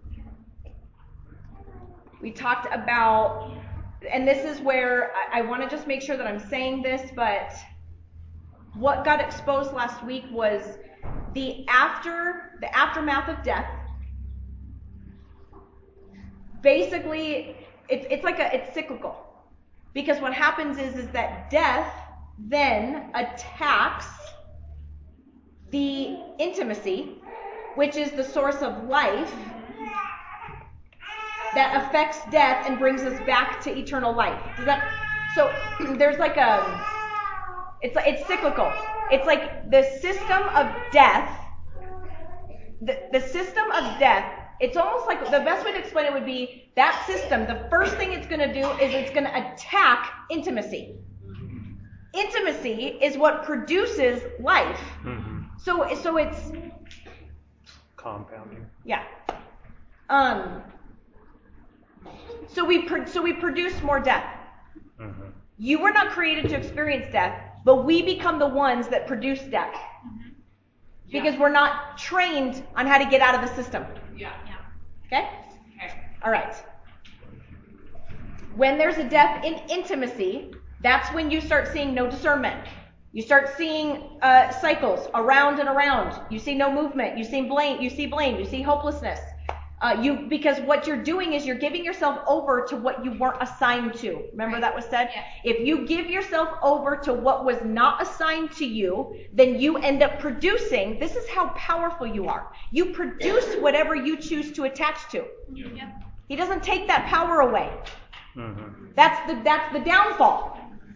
we talked about, and this is where I, I want to just make sure that I'm saying this, but what got exposed last week was the after, the aftermath of death. Basically, it's it's like a it's cyclical, because what happens is is that death then attacks the intimacy, which is the source of life, that affects death and brings us back to eternal life. Does that? So there's like a it's it's cyclical. It's like the system of death. The the system of death. It's almost like the best way to explain it would be that system, the first thing it's going to do is it's going to attack intimacy. Intimacy is what produces life. Mm-hmm. So so it's compounding. Yeah. Um. So we pro- so we produce more death. Mm-hmm. You were not created to experience death, but we become the ones that produce death. Mm-hmm. Because yeah. we're not trained on how to get out of the system. Yeah. Okay? Okay. All right. When there's a death in intimacy, that's when you start seeing no discernment. You start seeing uh, cycles around and around. You see no movement. You see blame. You see blame. You see hopelessness. Uh, you because what you're doing is you're giving yourself over to what you weren't assigned to. Remember right. that was said? Yeah. If you give yourself over to what was not assigned to you, then you end up producing. This is how powerful you are. You produce whatever you choose to attach to. Yeah. He doesn't take that power away. Mm-hmm. That's the that's the downfall.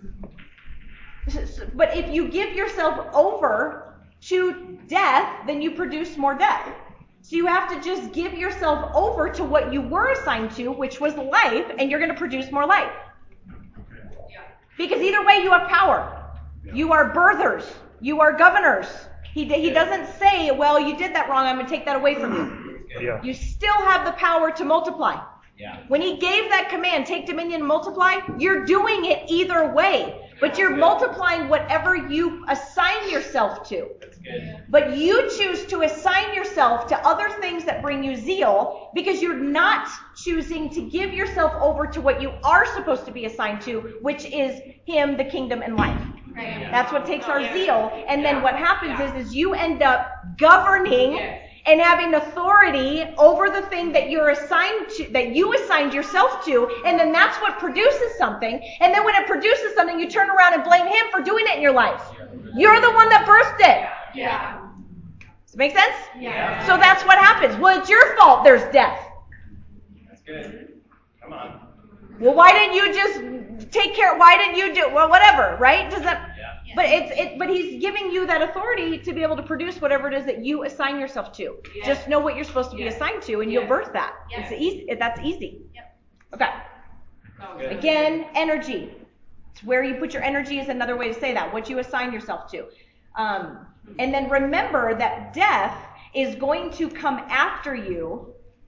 But if you give yourself over to death, then you produce more death. So you have to just give yourself over to what you were assigned to, which was life, and you're going to produce more life. Because either way, you have power. You are birthers. You are governors. He he doesn't say, well, you did that wrong, I'm going to take that away from you. Yeah. You still have the power to multiply. Yeah. When he gave that command, take dominion and multiply, you're doing it either way. But you're multiplying whatever you assign yourself to. That's good. But you choose to assign yourself to other things that bring you zeal because you're not choosing to give yourself over to what you are supposed to be assigned to, which is him, the kingdom, and life. Right. Yeah. That's what takes our yeah. zeal. And yeah. then what happens yeah. is, is you end up governing yes. and having authority over the thing that you're assigned to, that you assigned yourself to, and then that's what produces something. And then when it produces something, you turn around and blame him for doing it in your life. You're the one that birthed it. Yeah. Does it make sense? Yeah. So that's what happens. Well, it's your fault there's death. That's good. Come on. Well, why didn't you just take care? Why didn't you do? Well, whatever, right? Does that? Yeah. But it's it. But he's giving you that authority to be able to produce whatever it is that you assign yourself to. Yes. Just know what you're supposed to be yes. assigned to, and yes. you'll birth that. Yes. It's easy. That's easy. Yep. Okay. Oh, Again, energy. It's where you put your energy is another way to say that. What you assign yourself to. Um, and then remember that death is going to come after you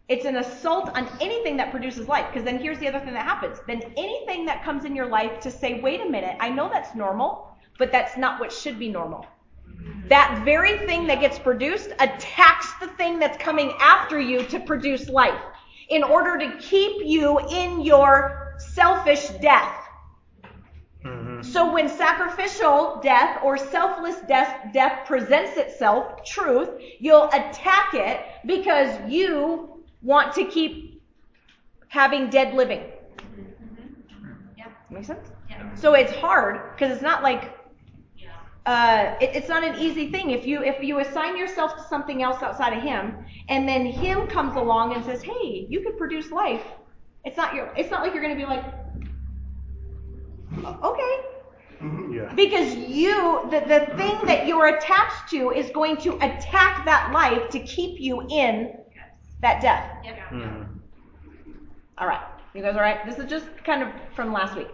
It's an assault on anything that produces life. Because then here's the other thing that happens. Then anything that comes in your life to say, wait a minute, I know that's normal, but that's not what should be normal. That very thing that gets produced attacks the thing that's coming after you to produce life in order to keep you in your selfish death. Mm-hmm. So when sacrificial death or selfless death, death presents itself, truth, you'll attack it because you want to keep having dead living. Mm-hmm. Yeah. Make sense? Yeah. So it's hard because it's not like Uh, it, it's not an easy thing. If you if you assign yourself to something else outside of him, and then him comes along and says, "Hey, you could produce life," it's not your. It's not like you're going to be like, "Okay," Yeah. because you the the thing that you're attached to is going to attack that life to keep you in that death. Yep. Mm-hmm. All right, you guys all right? This is just kind of from last week.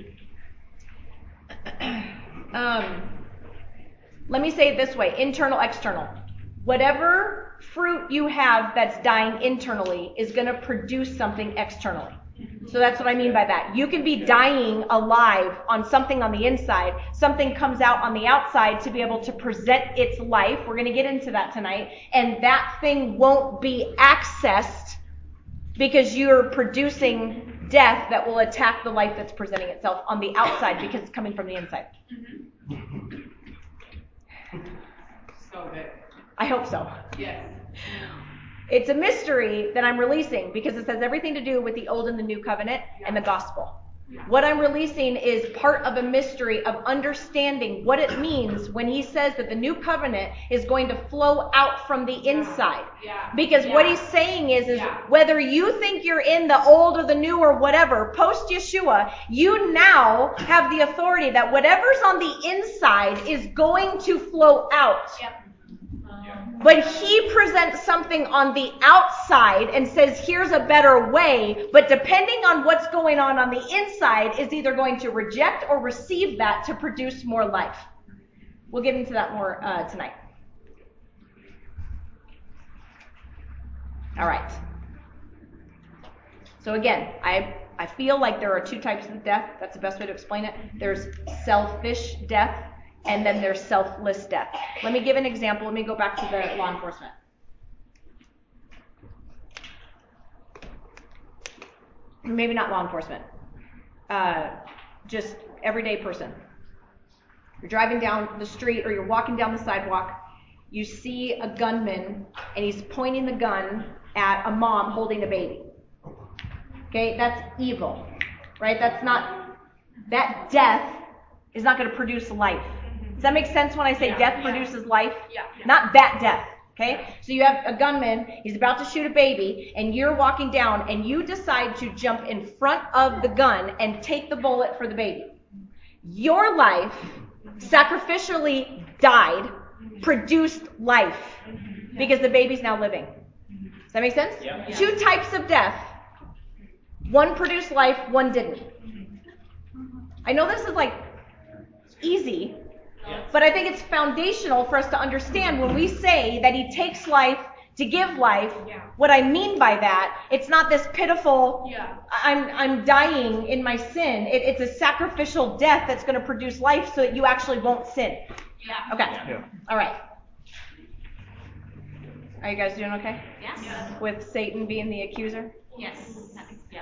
um. Let me say it this way, internal, external. Whatever fruit you have that's dying internally is going to produce something externally. So that's what I mean by that. You can be dying alive on something on the inside. Something comes out on the outside to be able to present its life. We're going to get into that tonight. And that thing won't be accessed because you're producing death that will attack the life that's presenting itself on the outside because it's coming from the inside. Mm-hmm. So good. I hope so. Yes. It's a mystery that I'm releasing because it has everything to do with the Old and the New Covenant and the gospel. Yeah. What I'm releasing is part of a mystery of understanding what it means when he says that the New Covenant is going to flow out from the inside. Yeah. Because Yeah. what he's saying is, is Yeah. whether you think you're in the old or the new or whatever, post-Yeshua, you now have the authority that whatever's on the inside is going to flow out. Yep. But he presents something on the outside and says, here's a better way. But depending on what's going on on the inside is either going to reject or receive that to produce more life. We'll get into that more uh, tonight. All right. So again, I, I feel like there are two types of death. That's the best way to explain it. There's selfish death. And then there's selfless death. Let me give an example. Let me go back to the law enforcement. Maybe not law enforcement. Uh, just everyday person. You're driving down the street or you're walking down the sidewalk. You see a gunman and he's pointing the gun at a mom holding a baby. Okay, that's evil, right? That's not, that death is not going to produce life. Does that make sense when I say Yeah, death yeah. produces life? Yeah, yeah. Not that death, okay? So you have a gunman, he's about to shoot a baby, and you're walking down, and you decide to jump in front of the gun and take the bullet for the baby. Your life sacrificially died, produced life, because the baby's now living. Does that make sense? Yeah. Yeah. Two types of death. One produced life, one didn't. I know this is like easy, but I think it's foundational for us to understand when we say that he takes life to give life. Yeah. What I mean by that, it's not this pitiful, Yeah. I'm I'm dying in my sin. It, it's a sacrificial death that's going to produce life so that you actually won't sin. Yeah. Okay. Yeah. All right. Are you guys doing okay? Yes. Yes. With Satan being the accuser? Yes. Yeah.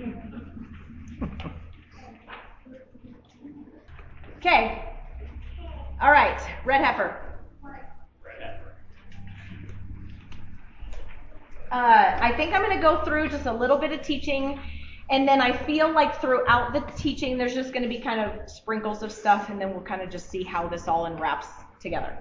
Okay. All right. Red heifer. Uh, I think I'm going to go through just a little bit of teaching, and then I feel like throughout the teaching there's just going to be kind of sprinkles of stuff, and then we'll kind of just see how this all unwraps together.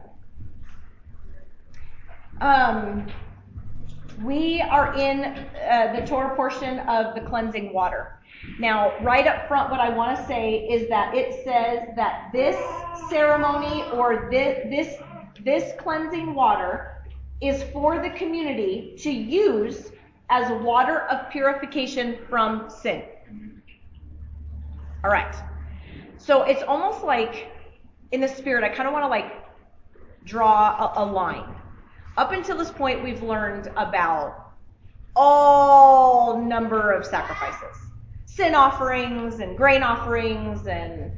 Um, we are in uh, the Torah portion of the cleansing water. Now, right up front, what I want to say is that it says that this ceremony or this this this cleansing water is for the community to use as water of purification from sin. All right. So it's almost like, in the spirit, I kind of want to like draw a, a line. Up until this point, we've learned about all number of sacrifices. Sin offerings and grain offerings and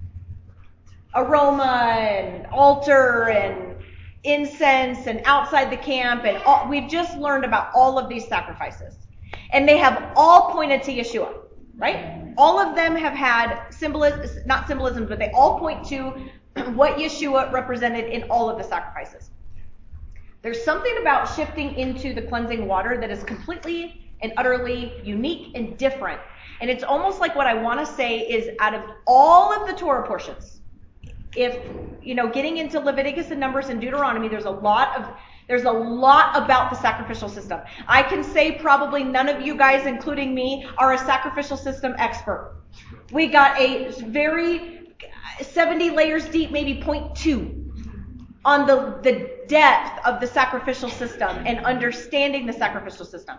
aroma and altar and incense and outside the camp, and all, we've just learned about all of these sacrifices. And they have all pointed to Yeshua, right? All of them have had symbolism, not symbolism, but they all point to what Yeshua represented in all of the sacrifices. There's something about shifting into the cleansing water that is completely and utterly unique and different. And it's almost like what I want to say is, out of all of the Torah portions, if, you know, getting into Leviticus and Numbers and Deuteronomy, there's a lot of, there's a lot about the sacrificial system. I can say probably none of you guys, including me, are a sacrificial system expert. We got a very seventy layers deep, maybe point two, on the, the depth of the sacrificial system and understanding the sacrificial system.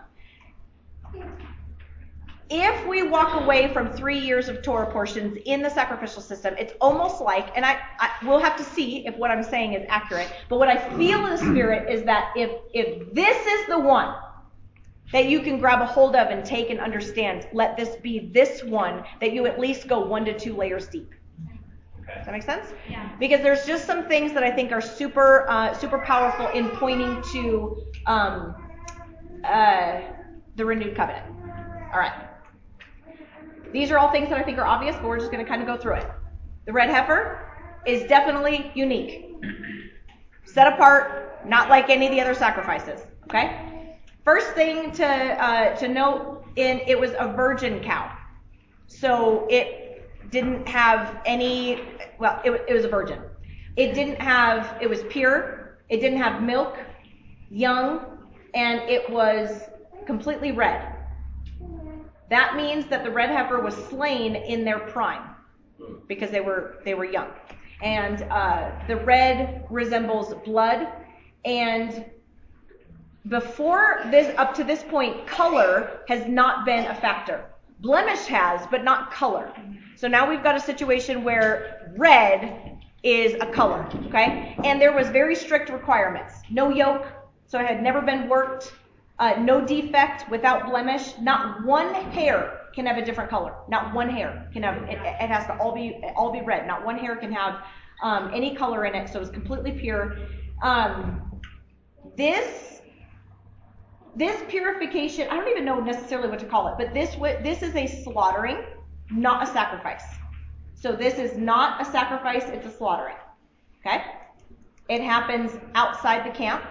If we walk away from three years of Torah portions in the sacrificial system, it's almost like, and I, I we'll have to see if what I'm saying is accurate, but what I feel in the spirit is that if if this is the one that you can grab a hold of and take and understand, let this be this one that you at least go one to two layers deep. Does that make sense? Yeah. Because there's just some things that I think are super uh, super powerful in pointing to um, uh, the renewed covenant. All right. These are all things that I think are obvious, but we're just going to kind of go through it. The red heifer is definitely unique. Set apart, not like any of the other sacrifices. Okay? First thing to uh, to note, in it was a virgin cow. So it didn't have any, well, it, it was a virgin. It didn't have, it was pure. It didn't have milk, young, and it was completely red. That means that the red heifer was slain in their prime because they were they were young. And uh, the red resembles blood. And before this, up to this point, color has not been a factor. Blemish has, but not color. So now we've got a situation where red is a color, okay? And there was very strict requirements. No yoke, so it had never been worked. Uh, no defect, without blemish. Not one hair can have a different color. Not one hair can have. It, it has to all be all be red. Not one hair can have um, any color in it. So it's completely pure. Um, this this purification, I don't even know necessarily what to call it, but this this is a slaughtering, not a sacrifice. So this is not a sacrifice. It's a slaughtering. Okay. It happens outside the camp.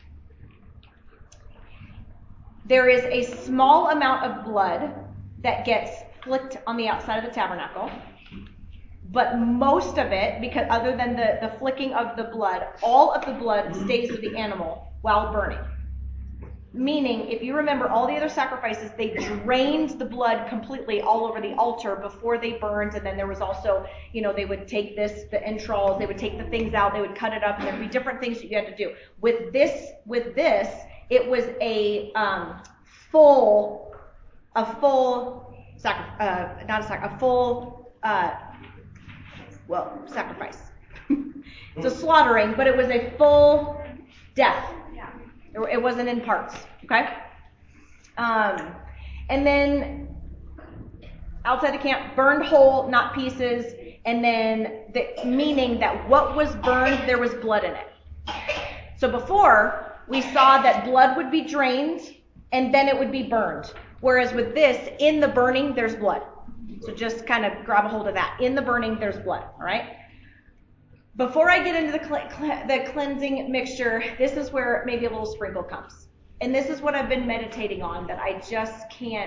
There is a small amount of blood that gets flicked on the outside of the tabernacle, but most of it, because other than the, the flicking of the blood, all of the blood stays with the animal while burning. Meaning, if you remember all the other sacrifices, they drained the blood completely all over the altar before they burned, and then there was also, you know, they would take this, the entrails, they would take the things out, they would cut it up, and there'd be different things that you had to do. With this, with this, it was a um, full, a full sacri- uh, not a sac, a full, uh, well, sacrifice. It's a slaughtering, but it was a full death. It wasn't in parts, okay? Um, and then outside the camp, burned whole, not pieces, and then the meaning that what was burned, there was blood in it. So before, we saw that blood would be drained and then it would be burned. Whereas with this, in the burning, there's blood. So just kind of grab a hold of that. In the burning, there's blood, all right? Before I get into the, cl- cl- the cleansing mixture, this is where maybe a little sprinkle comes. And this is what I've been meditating on, that I just can't,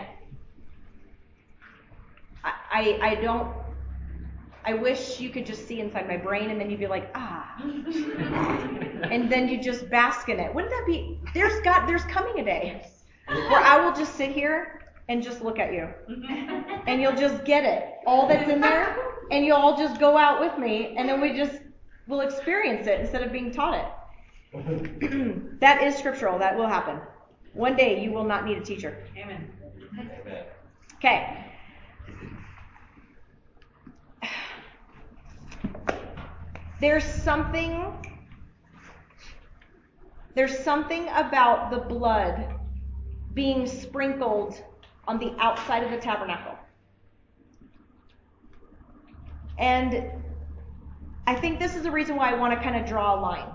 I, I, I don't, I wish you could just see inside my brain and then you'd be like, ah. And then you just bask in it. Wouldn't that be, there's got, there's coming a day where I will just sit here and just look at you. And you'll just get it, all that's in there, and you'll all just go out with me, and then we just, we'll experience it instead of being taught it. That is scriptural. That will happen. One day you will not need a teacher. Amen. Okay. There's something, there's something about the blood being sprinkled on the outside of the tabernacle. And I think this is the reason why I want to kind of draw a line.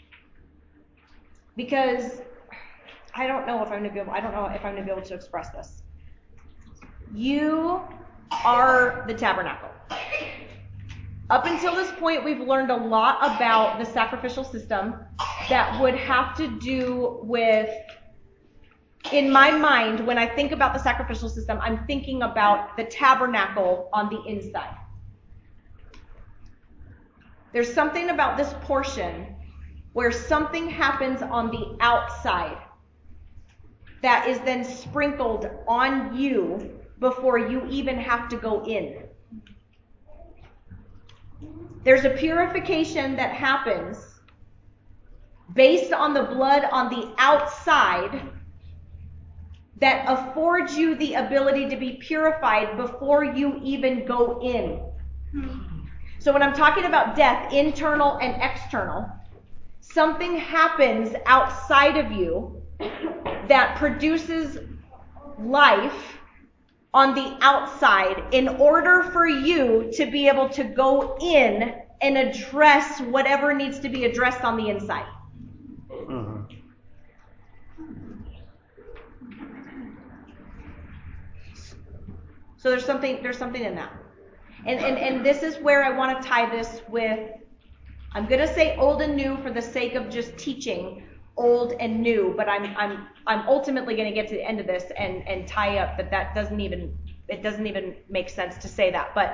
Because I don't know if I'm going to be able, I don't know if I'm going to be able to express this. You are the tabernacle. Up until this point, we've learned a lot about the sacrificial system that would have to do with, in my mind, when I think about the sacrificial system, I'm thinking about the tabernacle on the inside. There's something about this portion where something happens on the outside that is then sprinkled on you before you even have to go in. There's a purification that happens based on the blood on the outside that affords you the ability to be purified before you even go in. So when I'm talking about death, internal and external, something happens outside of you that produces life on the outside in order for you to be able to go in and address whatever needs to be addressed on the inside. Uh-huh. So there's something there's something in that. And, and and this is where I want to tie this with, I'm going to say old and new for the sake of just teaching old and new, but I'm I'm I'm ultimately going to get to the end of this and and tie up that that doesn't even it doesn't even make sense to say that. But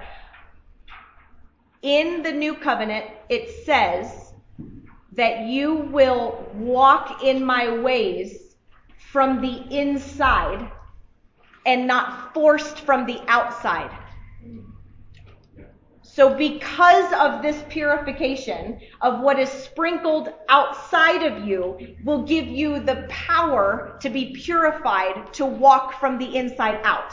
in the new covenant, it says that you will walk in my ways from the inside and not forced from the outside. So because of this purification of what is sprinkled outside of you will give you the power to be purified to walk from the inside out.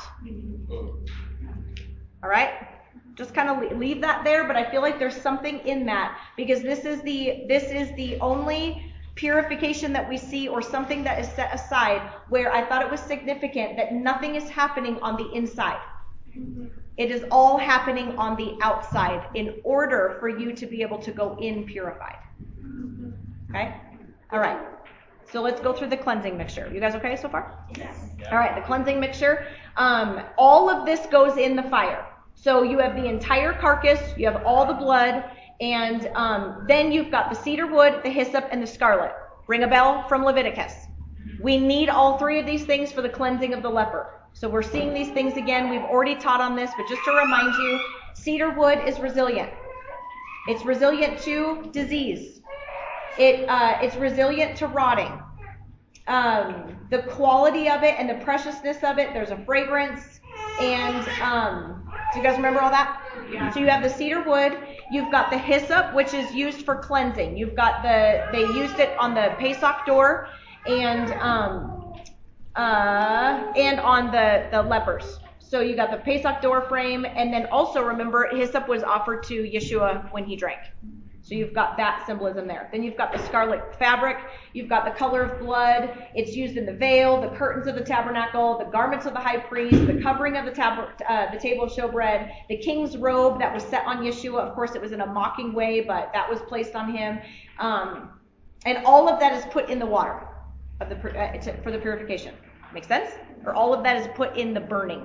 All right? Just kind of leave that there, but I feel like there's something in that because this is the this is the only purification that we see or something that is set aside where I thought it was significant that nothing is happening on the inside. It is all happening on the outside in order for you to be able to go in purified. Okay? All right. So let's go through the cleansing mixture. You guys okay so far? Yes. All right, the cleansing mixture. Um, all of this goes in the fire. So you have the entire carcass, you have all the blood, and um, then you've got the cedar wood, the hyssop, and the scarlet. Ring a bell from Leviticus. We need all three of these things for the cleansing of the leper. So we're seeing these things again. We've already taught on this, but just to remind you, cedar wood is resilient. It's resilient to disease. It uh, it's resilient to rotting. Um, the quality of it and the preciousness of it, there's a fragrance. And um, do you guys remember all that? Yeah. So you have the cedar wood. You've got the hyssop, which is used for cleansing. You've got the, they used it on the Pesach door and um, uh, and on the, the lepers. So you got the Pesach door frame, and then also remember hyssop was offered to Yeshua when he drank. So you've got that symbolism there. Then you've got the scarlet fabric. You've got the color of blood. It's used in the veil, the curtains of the tabernacle, the garments of the high priest, the covering of the, tab- uh, the table of showbread, the king's robe that was set on Yeshua. Of course, it was in a mocking way, but that was placed on him. Um, and all of that is put in the water of the uh, to, for the purification. Make sense? Or all of that is put in the burning.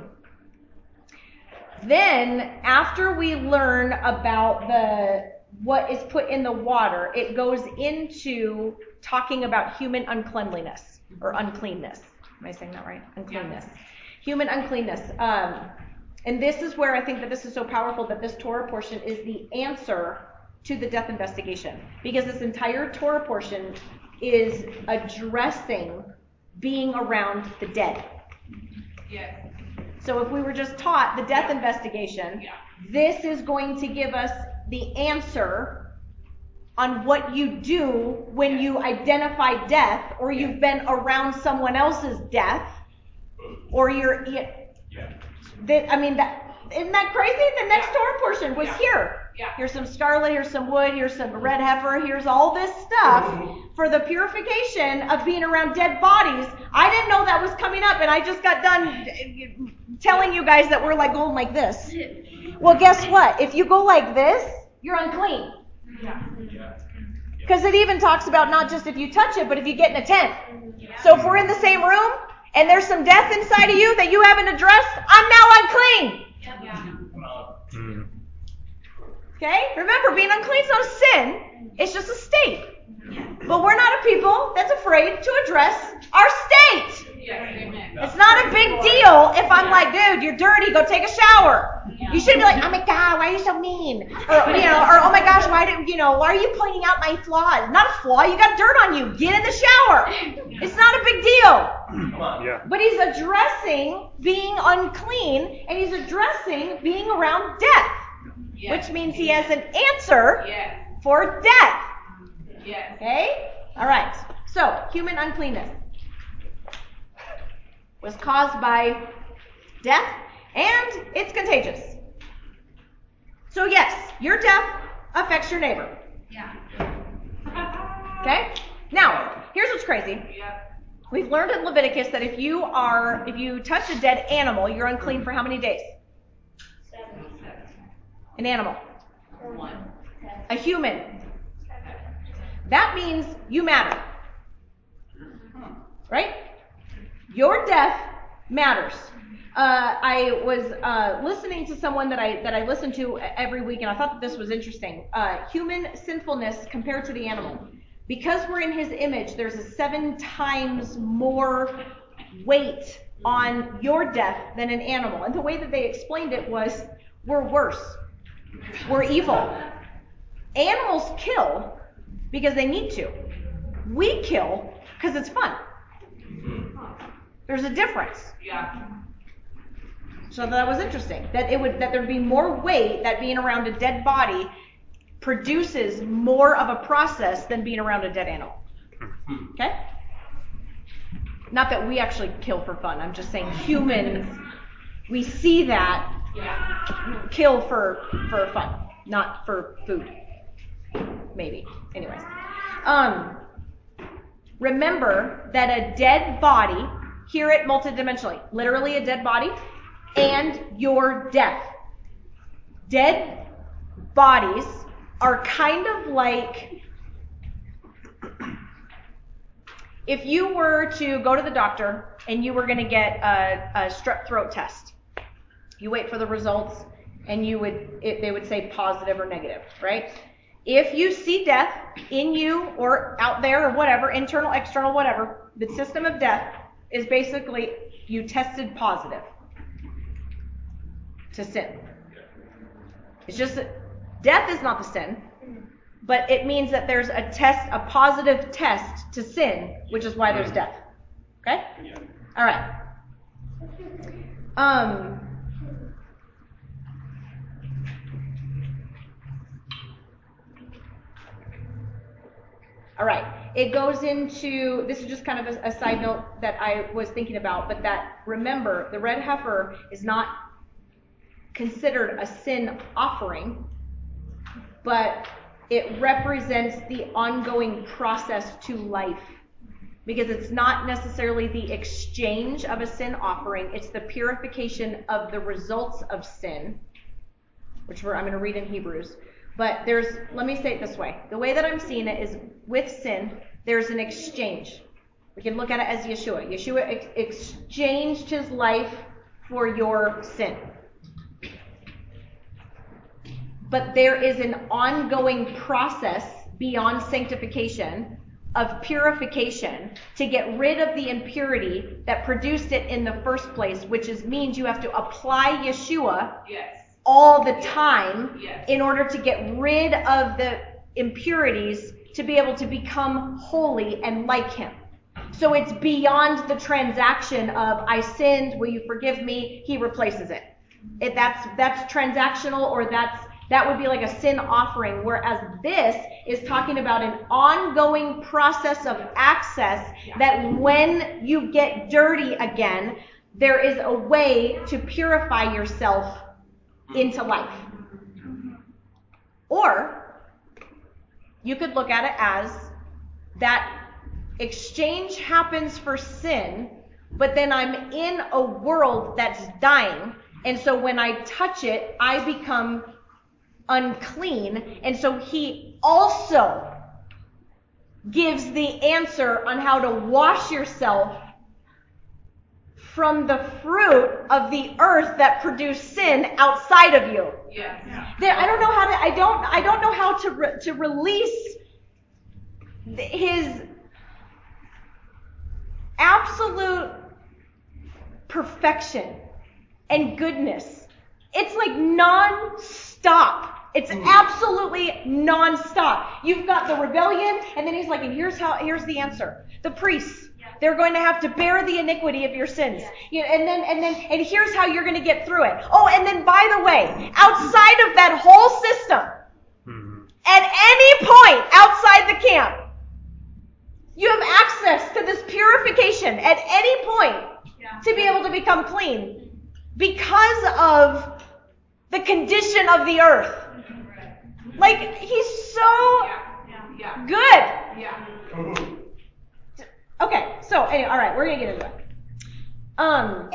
Then, after we learn about the what is put in the water, it goes into talking about human uncleanliness or uncleanness. Am I saying that right? Uncleanness. Yeah. Human uncleanness. Um, and this is where I think that this is so powerful that this Torah portion is the answer to the death investigation. Because this entire Torah portion is addressing being around the dead. Yes. So if we were just taught the death investigation, Yeah. this is going to give us the answer on what you do when you identify death or you've been around someone else's death or you're, yeah. That, I mean, that Isn't that crazy? The next Torah portion was Yeah. here. Yeah. Here's some scarlet, here's some wood, here's some red heifer, here's all this stuff for the purification of being around dead bodies. I didn't know that was coming up, and I just got done telling you guys that we're like going like this. Well, guess what? If you go like this, you're unclean. Because it even talks about not just if you touch it, but if you get in a tent. So if we're in the same room and there's some death inside of you that you haven't addressed, I'm now unclean. Mm. Okay? Remember, being unclean is not a sin. It's just a state. But we're not a people that's afraid to address our state. It's not a big deal if I'm like, dude, you're dirty, go take a shower. You shouldn't be like, oh my God, why are you so mean? Or, you know, or oh my gosh, why did you know, why are you pointing out my flaws? Not a flaw, you got dirt on you. Get in the shower. It's not a big deal. Come on. Yeah. But he's addressing being unclean, and he's addressing being around death. Which means he has an answer Yes. for death. Yes. Okay? All right. So, human uncleanness was caused by death, and it's contagious. So, yes, your death affects your neighbor. Yeah. Okay? Now, here's what's crazy. Yeah. We've learned in Leviticus that if you are, if you touch a dead animal, you're unclean for how many days? An animal. One. A human. That means you matter. Right? Your death matters. Uh, I was uh, listening to someone that I that I listen to every week, and I thought that this was interesting. Uh, human sinfulness compared to the animal. Because we're in his image, there's a seven times more weight on your death than an animal. And the way that they explained it was, we're worse. We're evil. Animals kill because they need to. We kill because it's fun. There's a difference. Yeah. So that was interesting. That it would that there'd be more weight, that being around a dead body produces more of a process than being around a dead animal. Okay? Not that we actually kill for fun. I'm just saying humans, we see that kill for for fun, not for food. Maybe. Anyways. Um, remember that a dead body, hear it multidimensionally, literally a dead body, and your death. Dead bodies are kind of like if you were to go to the doctor and you were going to get a, a strep throat test. You wait for the results, and you would it, they would say positive or negative, right? If you see death in you or out there or whatever, internal, external, whatever, the system of death is basically you tested positive to sin. It's just that death is not the sin, but it means that there's a test, a positive test to sin, which is why there's death. Okay? All right. Um. All right. It goes into, this is just kind of a, a side note that I was thinking about, but that remember, the red heifer is not considered a sin offering, but it represents the ongoing process to life. Because it's not necessarily the exchange of a sin offering, it's the purification of the results of sin, which we're, I'm going to read in Hebrews. But there's, let me say it this way. The way that I'm seeing it is with sin, there's an exchange. We can look at it as Yeshua. Yeshua ex- exchanged his life for your sin. But there is an ongoing process beyond sanctification of purification to get rid of the impurity that produced it in the first place, which is means you have to apply Yeshua Yes. all the time Yes. in order to get rid of the impurities to be able to become holy and like him. So it's beyond the transaction of I sinned, will you forgive me? He replaces it. It that's that's transactional, or that's that would be like a sin offering, whereas this is talking about an ongoing process of access that when you get dirty again, there is a way to purify yourself into life. Or you could look at it as that exchange happens for sin, but then I'm in a world that's dying, and so when I touch it, I become unclean, and so he also gives the answer on how to wash yourself from the fruit of the earth that produced sin outside of you. Yes. There, I don't know how to. I don't. I don't know how to re, to release his absolute perfection and goodness. It's like non-stop. It's absolutely non-stop. You've got the rebellion, and then he's like, and here's how. Here's the answer. The priests. They're going to have to bear the iniquity of your sins. You know, and then, and then, and here's how you're going to get through it. Oh, and then by the way, outside of that whole system, mm-hmm. at any point outside the camp, you have access to this purification at any point yeah. to be able to become clean because of the condition of the earth. Right. Like, he's so yeah. Yeah. Yeah. good. Yeah. Okay, so anyway, all right, we're gonna get into it. Um,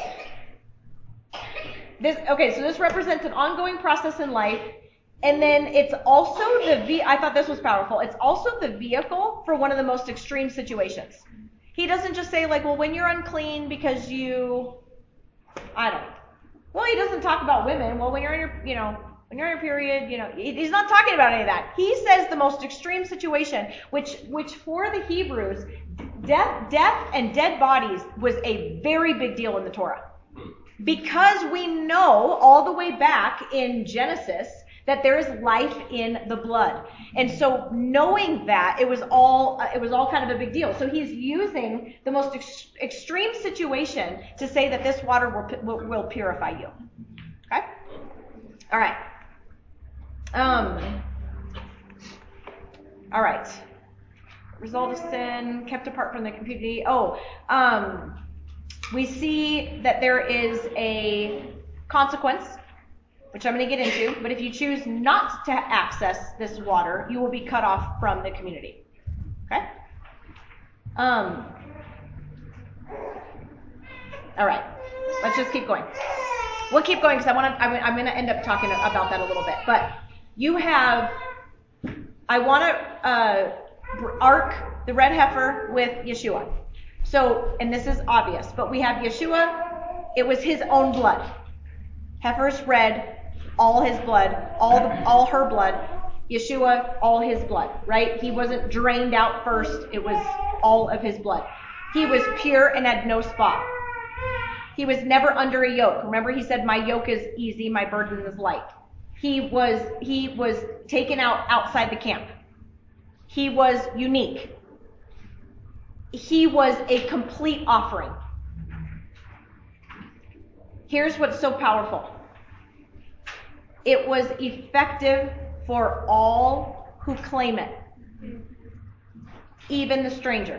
this okay, so this represents an ongoing process in life, and then it's also the ve- I thought this was powerful. It's also the vehicle for one of the most extreme situations. He doesn't just say like, well, when you're unclean because you, I don't know. Well, he doesn't talk about women. Well, when you're in your, you know, when you're in your period, you know, he's not talking about any of that. He says the most extreme situation, which, which for the Hebrews, death, death and dead bodies was a very big deal in the Torah. Because we know all the way back in Genesis that there is life in the blood. And so knowing that, it was all, it was all kind of a big deal. So he's using the most ex- extreme situation to say that this water will, will, will purify you. Okay? All right. Um, all right. Result of sin, kept apart from the community. Oh, um, we see that there is a consequence, which I'm going to get into. But if you choose not to access this water, you will be cut off from the community. Okay? Um, all right. Let's just keep going. We'll keep going because I want to. I'm, I'm going to end up talking about that a little bit. But you have. I want to uh, arc the red heifer with Yeshua. So, and this is obvious, but we have Yeshua. It was his own blood. Heifer's red, all his blood, all the, all her blood. Yeshua, all his blood. Right? He wasn't drained out first. It was all of his blood. He was pure and had no spot. He was never under a yoke. Remember, he said, "My yoke is easy, my burden is light." He was he was taken out outside the camp. He was unique. He was a complete offering. Here's what's so powerful. It was effective for all who claim it, even the stranger.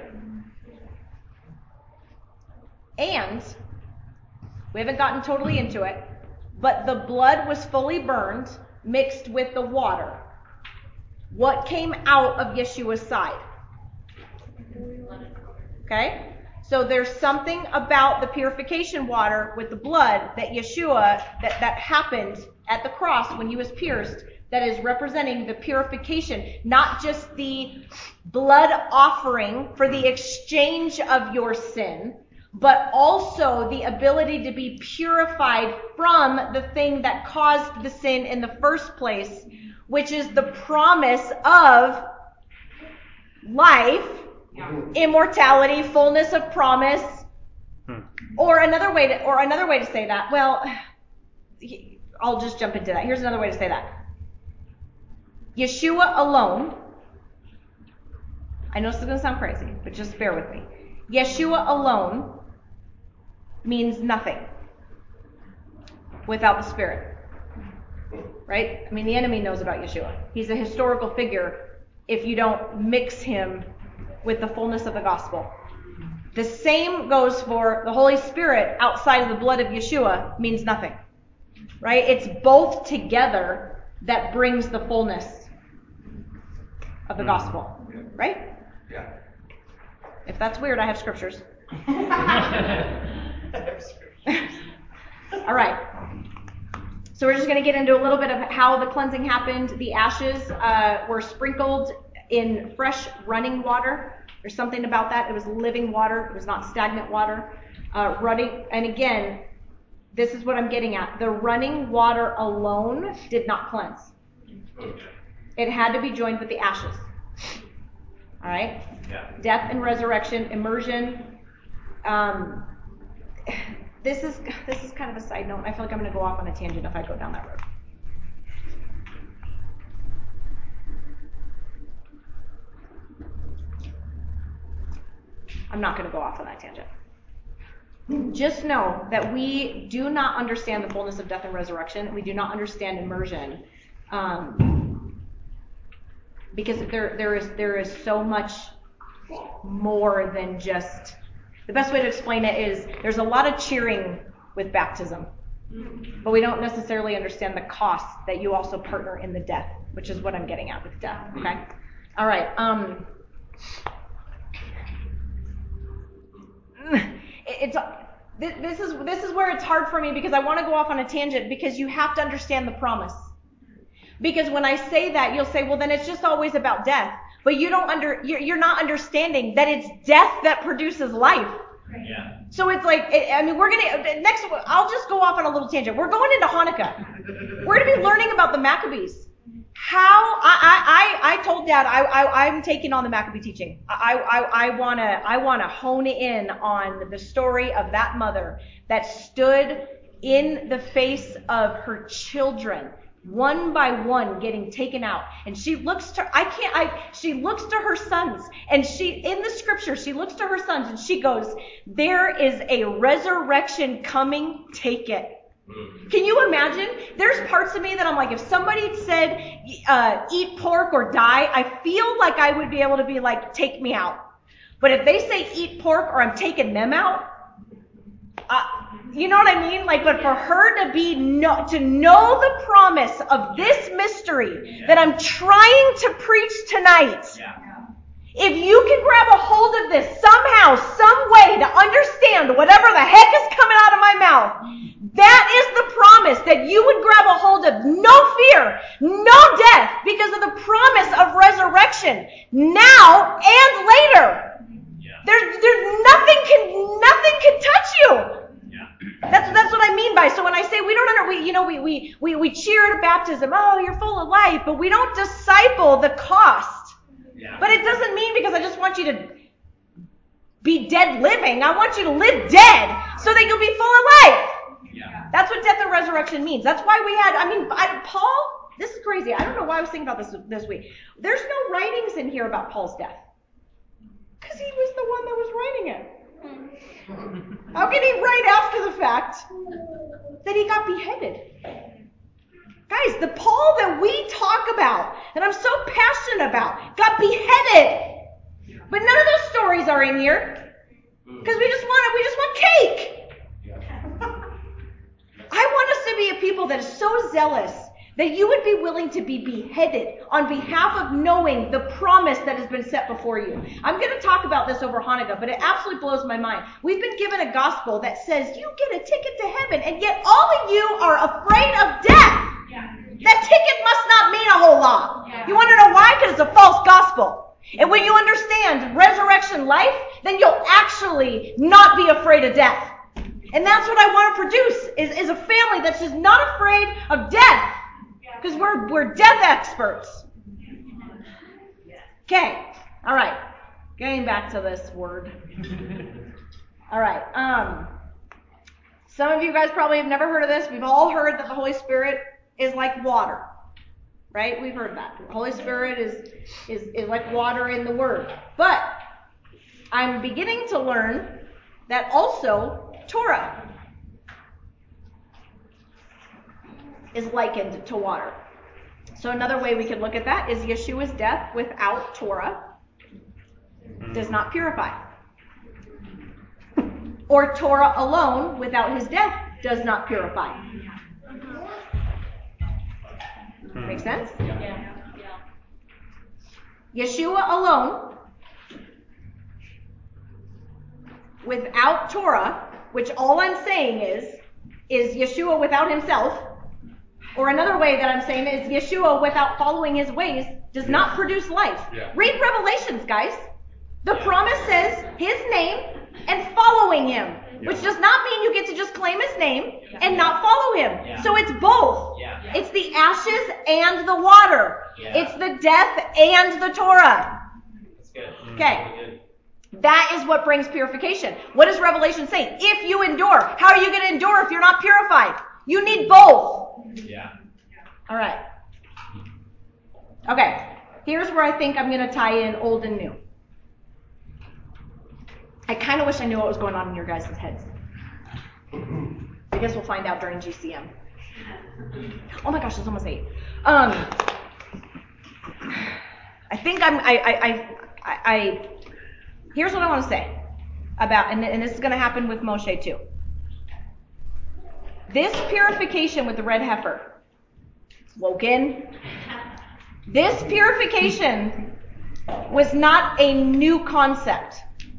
And we haven't gotten totally into it, but the blood was fully burned, mixed with the water. What came out of Yeshua's side? Okay? So there's something about the purification water with the blood that Yeshua, that, that happened at the cross when he was pierced, that is representing the purification, not just the blood offering for the exchange of your sin, but also the ability to be purified from the thing that caused the sin in the first place, which is the promise of life, immortality, fullness of promise. Hmm. Or another way to, or another way to say that, well, I'll just jump into that. Here's another way to say that. Yeshua alone, I know this is going to sound crazy, but just bear with me. Yeshua alone means nothing without the Spirit. Right? I mean, the enemy knows about Yeshua. He's a historical figure if you don't mix him with the fullness of the gospel. The same goes for the Holy Spirit outside of the blood of Yeshua means nothing. right? It's both together that brings the fullness of the gospel, right? Yeah. If that's weird, I have scriptures. All right. So we're just going to get into a little bit of how the cleansing happened. The ashes uh, were sprinkled in fresh running water. There's something about that. It was living water. It was not stagnant water. Uh, running, and again, this is what I'm getting at. The running water alone did not cleanse. It had to be joined with the ashes. All right? Yeah. Death and resurrection, immersion. Um, this is this is kind of a side note. I feel like I'm going to go off on a tangent if I go down that road. I'm not going to go off on that tangent. Just know that we do not understand the fullness of death and resurrection. We do not understand immersion, um, because there there is there is so much more than just. The best way to explain it is there's a lot of cheering with baptism, but we don't necessarily understand the cost that you also partner in the death, which is what I'm getting at with death. Okay, all right. Um, it's this is this is where it's hard for me because I want to go off on a tangent because you have to understand the promise. Because when I say that, you'll say, well, then it's just always about death. But you don't under you're, you're not understanding that it's death that produces life. Yeah. So it's like, I mean, we're gonna next. I'll just go off on a little tangent. We're going into Hanukkah. We're gonna be learning about the Maccabees. How I I I, I told Dad I, I I'm taking on the Maccabee teaching. I I I wanna I wanna hone in on the story of that mother that stood in the face of her children, one by one getting taken out, and she looks to I can't I she looks to her sons, and she in the scripture she looks to her sons and she goes, there is a resurrection coming, take it. Can you imagine? There's parts of me that I'm like, if somebody said uh, eat pork or die, I feel like I would be able to be like, take me out. But if they say eat pork or I'm taking them out, uh, you know what I mean? Like, but for her to be no, to know the promise of this mystery yeah. that I'm trying to preach tonight. Yeah. If you can grab a hold of this somehow, some way to understand whatever the heck is coming out of my mouth, that is the promise that you would grab a hold of. No fear, no death, because of the promise of resurrection now and later. Yeah. There's, there's nothing can, nothing can touch you. Yeah. That's that's what I mean by. So when I say we don't under, we you know we we we we cheer at baptism. Oh, you're full of life, but we don't disciple the cost. Yeah. But it doesn't mean because I just want you to be dead living. I want you to live dead so that you'll be full of life. Yeah. That's what death and resurrection means. That's why we had, I mean, I, Paul, this is crazy. I don't know why I was thinking about this this week. There's no writings in here about Paul's death. Because he was the one that was writing it. How can he write after the fact that he got beheaded? Guys, the Paul that we talk about, that I'm so passionate about, got beheaded. But none of those stories are in here. Because we just want we just want cake. I want us to be a people that is so zealous that you would be willing to be beheaded on behalf of knowing the promise that has been set before you. I'm going to talk about this over Hanukkah, but it absolutely blows my mind. We've been given a gospel that says you get a ticket to heaven, and yet all of you are afraid of death. Yeah. That ticket must not mean a whole lot. Yeah. You want to know why? Because it's a false gospel. And when you understand resurrection life, then you'll actually not be afraid of death. And that's what I want to produce, is, is a family that's just not afraid of death. Because we're we're death experts. Okay. All right. Getting back to this word. All right. Um, some of you guys probably have never heard of this. We've all heard that the Holy Spirit is like water. Right? We've heard that. The Holy Spirit is, is, is like water in the Word. But I'm beginning to learn that also Torah is likened to water. So another way we could look at that is Yeshua's death without Torah does not purify. Or Torah alone without his death does not purify. Hmm. Make sense? Yeah. Yeshua alone, without Torah, which all I'm saying is, is Yeshua without himself, or another way that I'm saying is Yeshua without following his ways does not produce life. Yeah. Read Revelations, guys. The Yeah. promise says his name and following him, which Yeah. does not mean you get to just claim his name and not follow him. Yeah. So it's both. Yeah. It's the ashes and the water. Yeah. It's the death and the Torah. That's good. Okay. Really good. That is what brings purification. What does Revelation say? If you endure, how are you going to endure if you're not purified? You need both. Yeah. All right. Okay. Here's where I think I'm going to tie in old and new. I kind of wish I knew what was going on in your guys' heads. I guess we'll find out during G C M. Oh my gosh, it's almost eight. Um, I think I'm. I. I. I. I, I here's what I want to say about, and, and this is going to happen with Moshe too. This purification with the red heifer, Woken. This purification was not a new concept.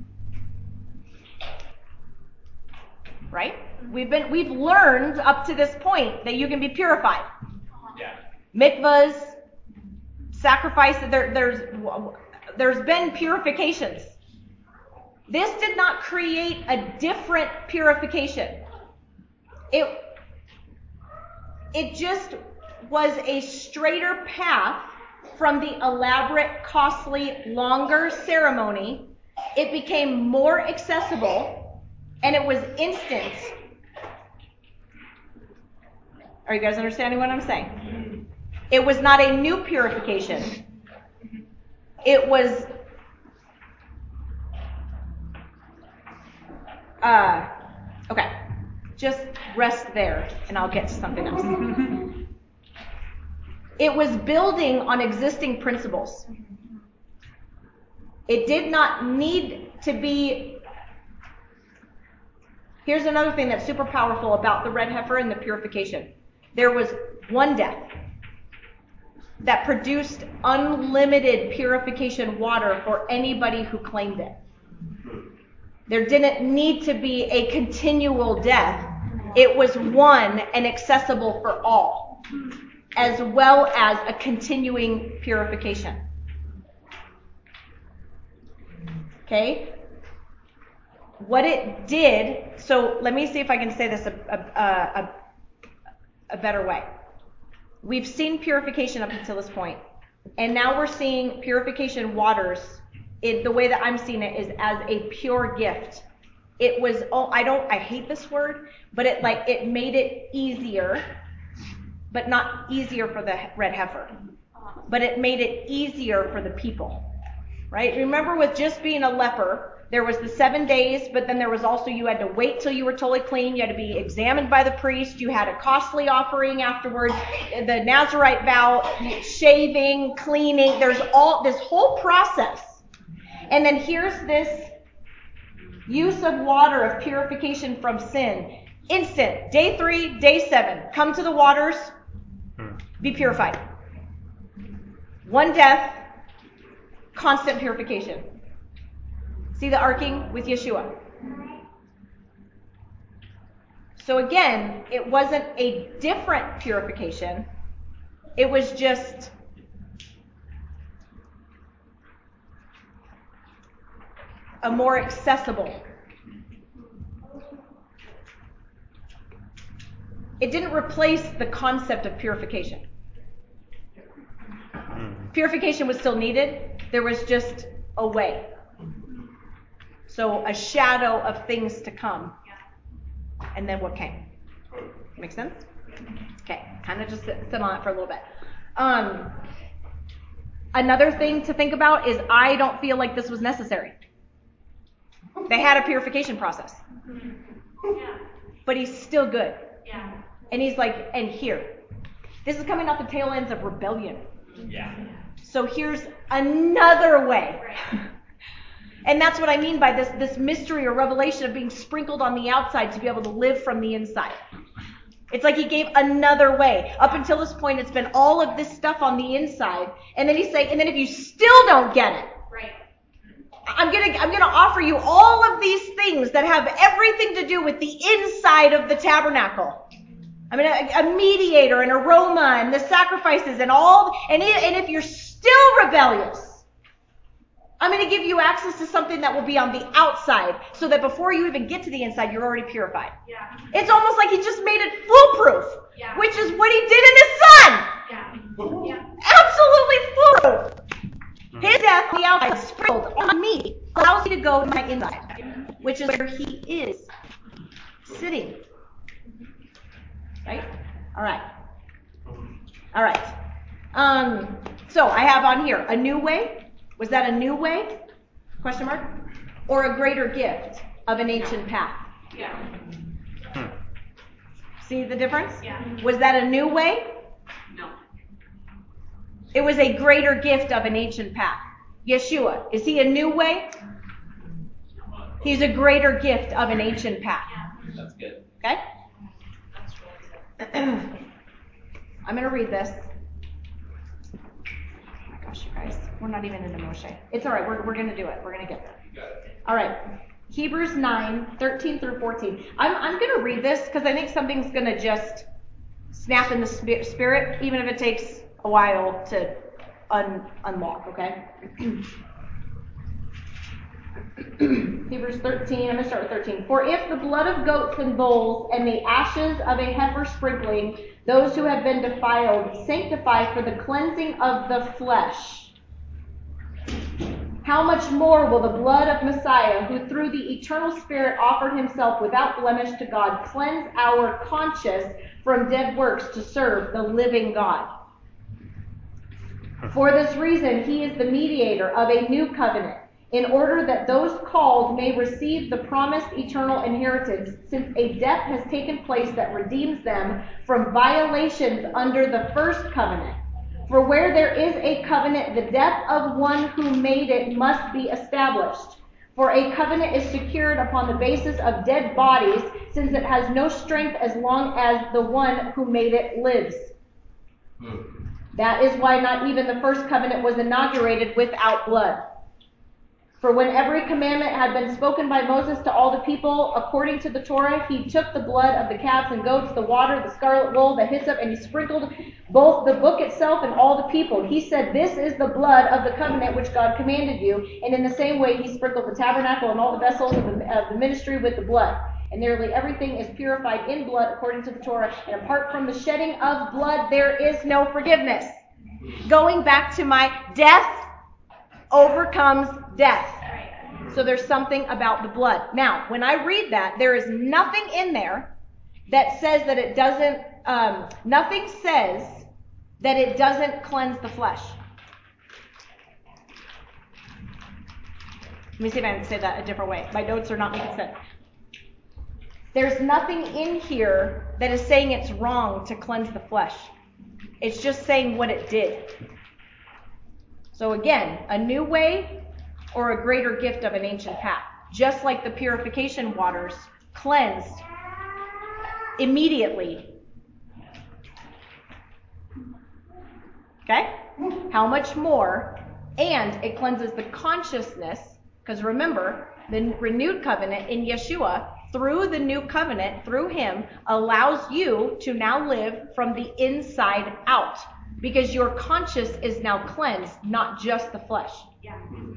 Right? We've been we've learned up to this point that you can be purified. Yeah. Mikvahs, sacrifices, there, there's there's been purifications. This did not create a different purification. It it just was a straighter path from the elaborate, costly, longer ceremony. It became more accessible. And it was instant. Are you guys understanding what I'm saying? It was not a new purification. It was uh okay. Just rest there and I'll get to something else. It was building on existing principles. It did not need to be. Here's another thing that's super powerful about the red heifer and the purification. There was one death that produced unlimited purification water for anybody who claimed it. There didn't need to be a continual death. It was one and accessible for all, as well as a continuing purification. Okay? What it did, so let me see if I can say this a, a, a, a better way. We've seen purification up until this point, and now we're seeing purification waters. It, the way that I'm seeing it is as a pure gift. It was, oh, I don't, I hate this word, but it like it made it easier, but not easier for the red heifer, but it made it easier for the people, right? Remember, with just being a leper, there was the seven days, but then there was also, you had to wait till you were totally clean. You had to be examined by the priest. You had a costly offering afterwards, the Nazirite vow, shaving, cleaning. There's all this whole process. And then here's this use of water of purification from sin. Instant. Day three, day seven. Come to the waters. Be purified. One death. Constant purification. See the arcing with Yeshua. So again, it wasn't a different purification. It was just a more accessible. It didn't replace the concept of purification. Purification was still needed. There was just a way. So a shadow of things to come. And then what came. Make sense? Okay, kind of just sit, sit on it for a little bit. Um, another thing to think about is I don't feel like this was necessary. They had a purification process. Yeah. But he's still good. Yeah. And he's like, and here. This is coming off the tail ends of rebellion. Yeah. So here's another way. Right. And that's what I mean by this, this mystery or revelation of being sprinkled on the outside to be able to live from the inside. It's like he gave another way. Up until this point, it's been all of this stuff on the inside. And then he's saying, and then if you still don't get it, Right. I'm gonna, I'm gonna offer you all of these things that have everything to do with the inside of the tabernacle. I mean, a, a mediator, an aroma, and the sacrifices, and all, and, it, and if you're still rebellious, I'm going to give you access to something that will be on the outside, so that before you even get to the inside, you're already purified. Yeah. It's almost like he just made it foolproof, Yeah. which is what he did in his son. Yeah. Yeah. Absolutely foolproof. His death on the outside, sprinkled on me, allows me to go to my inside, which is where he is sitting. Right? All right. All right. Um, so I have on here a new way. Was that a new way? Question mark? Or a greater gift of an ancient path? Yeah. Hmm. See the difference? Yeah. Was that a new way? No. It was a greater gift of an ancient path. Yeshua, is he a new way? He's a greater gift of an ancient path. That's good. Okay? I'm going to read this. Gosh, you guys, we're not even into Moshe. It's all right. We're, we're going to do it. We're going to get there. All right. Hebrews nine, thirteen through fourteen. I'm, I'm going to read this because I think something's going to just snap in the sp- spirit, even if it takes a while to un- unlock, okay? Hebrews thirteen, I'm going to start with thirteen. For if the blood of goats and bulls and the ashes of a heifer sprinkling those who have been defiled sanctify for the cleansing of the flesh, how much more will the blood of Messiah, who through the eternal Spirit offered himself without blemish to God, cleanse our conscience from dead works to serve the living God? For this reason, he is the mediator of a new covenant, in order that those called may receive the promised eternal inheritance, since a death has taken place that redeems them from violations under the first covenant. For where there is a covenant, the death of one who made it must be established. For a covenant is secured upon the basis of dead bodies, since it has no strength as long as the one who made it lives. That is why not even the first covenant was inaugurated without blood. For when every commandment had been spoken by Moses to all the people according to the Torah, he took the blood of the calves and goats, the water, the scarlet wool, the hyssop, and he sprinkled both the book itself and all the people. He said, "This is the blood of the covenant which God commanded you." And in the same way, he sprinkled the tabernacle and all the vessels of the, of the ministry with the blood. And nearly everything is purified in blood according to the Torah. And apart from the shedding of blood, there is no forgiveness. Going back to my death overcomes death. So there's something about the blood. Now, when I read that, there is nothing in there that says that it doesn't, um, nothing says that it doesn't cleanse the flesh. Let me see if I can say that a different way. My notes are not making sense. There's nothing in here that is saying it's wrong to cleanse the flesh. It's just saying what it did. So again, a new way or a greater gift of an ancient path. Just like the purification waters cleansed immediately. Okay? How much more? And it cleanses the consciousness, because remember, the renewed covenant in Yeshua, through the new covenant, through him, allows you to now live from the inside out. Because your conscience is now cleansed, not just the flesh. Yeah.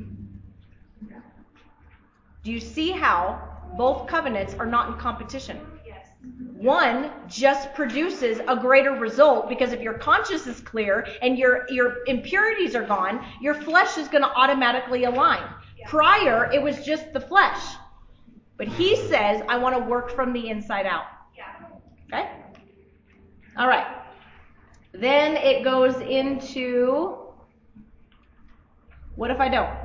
Do you see how both covenants are not in competition? Yes. One just produces a greater result, because if your conscience is clear and your, your impurities are gone, your flesh is going to automatically align. Yeah. Prior, it was just the flesh. But he says, I want to work from the inside out. Yeah. Okay? All right. Then it goes into, what if I don't?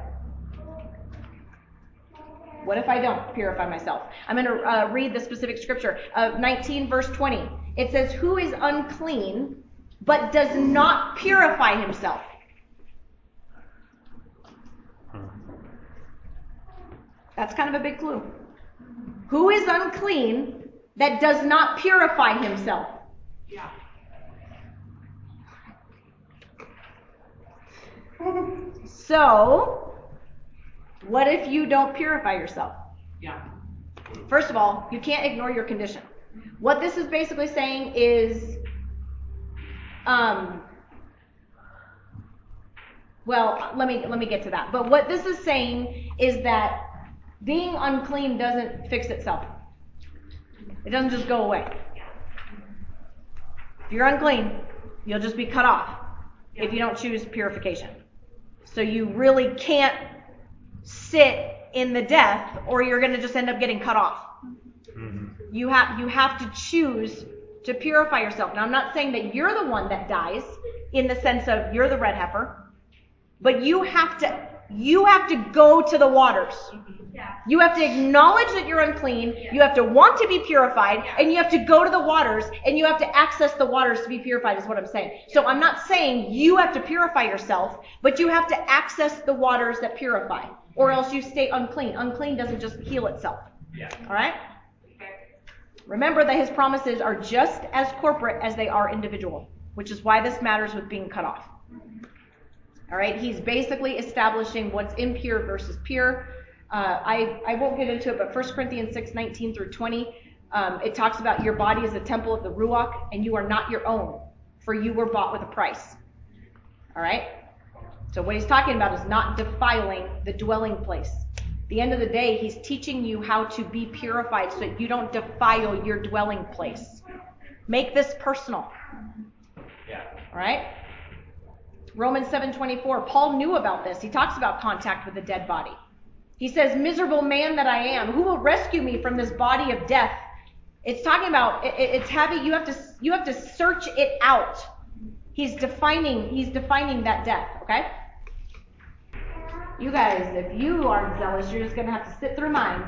What if I don't purify myself? I'm going to uh, read the specific scripture of nineteen verse twenty. It says, who is unclean but does not purify himself? That's kind of a big clue. Who is unclean that does not purify himself? Yeah. So, what if you don't purify yourself? Yeah. First of all, you can't ignore your condition. What this is basically saying is, um, well, let me let me get to that. But what this is saying is that being unclean doesn't fix itself. It doesn't just go away. If you're unclean, you'll just be cut off if you don't choose purification. So you really can't sit in the death, or you're going to just end up getting cut off. Mm-hmm. You have you have to choose to purify yourself. Now, I'm not saying that you're the one that dies in the sense of you're the red heifer, but you have to you have to go to the waters. Yeah. You have to acknowledge that you're unclean. Yeah. You have to want to be purified, yeah. And you have to go to the waters, and you have to access the waters to be purified, is what I'm saying. Yeah. So I'm not saying you have to purify yourself, but you have to access the waters that purify, or else you stay unclean. Unclean doesn't just heal itself. Yeah. All right? Remember that his promises are just as corporate as they are individual, which is why this matters with being cut off. All right? He's basically establishing what's impure versus pure. Uh, I, I won't get into it, but First Corinthians six, nineteen through twenty, um, it talks about your body is a temple of the Ruach, and you are not your own, for you were bought with a price. All right? So what he's talking about is not defiling the dwelling place. At the end of the day, he's teaching you how to be purified so that you don't defile your dwelling place. Make this personal. Yeah. All right? Romans seven twenty-four, Paul knew about this. He talks about contact with a dead body. He says, miserable man that I am, who will rescue me from this body of death? It's talking about, it, it's having, you have to, you have to search it out. He's defining, he's defining that death, okay? You guys, if you aren't zealous, you're just going to have to sit through mine.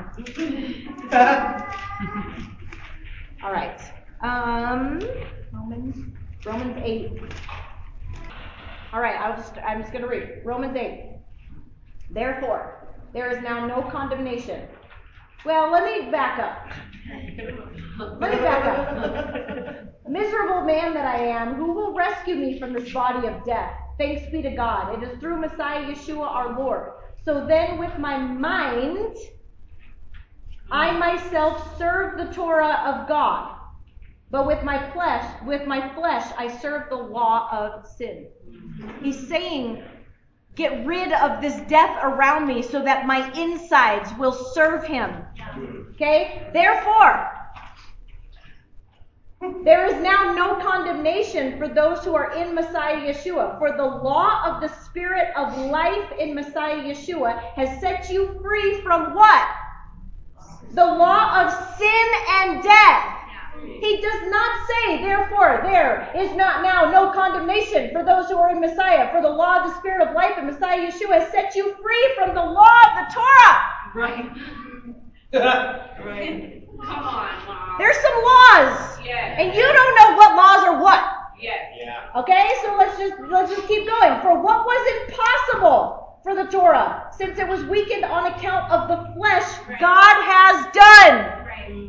All right. Um, Romans, Romans eight. All right, I'll just, I'm just going to read. Romans eight. Therefore, there is now no condemnation. Well, let me back up. Let me back up. Miserable man that I am, who will rescue me from this body of death? Thanks be to God. It is through Messiah Yeshua our Lord. So then with my mind, I myself serve the Torah of God. But with my flesh, with my flesh, I serve the law of sin. He's saying, get rid of this death around me so that my insides will serve him. Okay? Therefore, there is now no condemnation for those who are in Messiah Yeshua. For the law of the Spirit of life in Messiah Yeshua has set you free from what? The law of sin and death. He does not say, therefore, there is not now no condemnation for those who are in Messiah. For the law of the Spirit of life in Messiah Yeshua has set you free from the law of the Torah. Right. Right. Come on, Mom. There's some laws. Yes. And you don't know what laws are what. Yes. Yeah. Okay, so let's just let's just keep going. For what was impossible for the Torah, since it was weakened on account of the flesh, right. God has done. Right.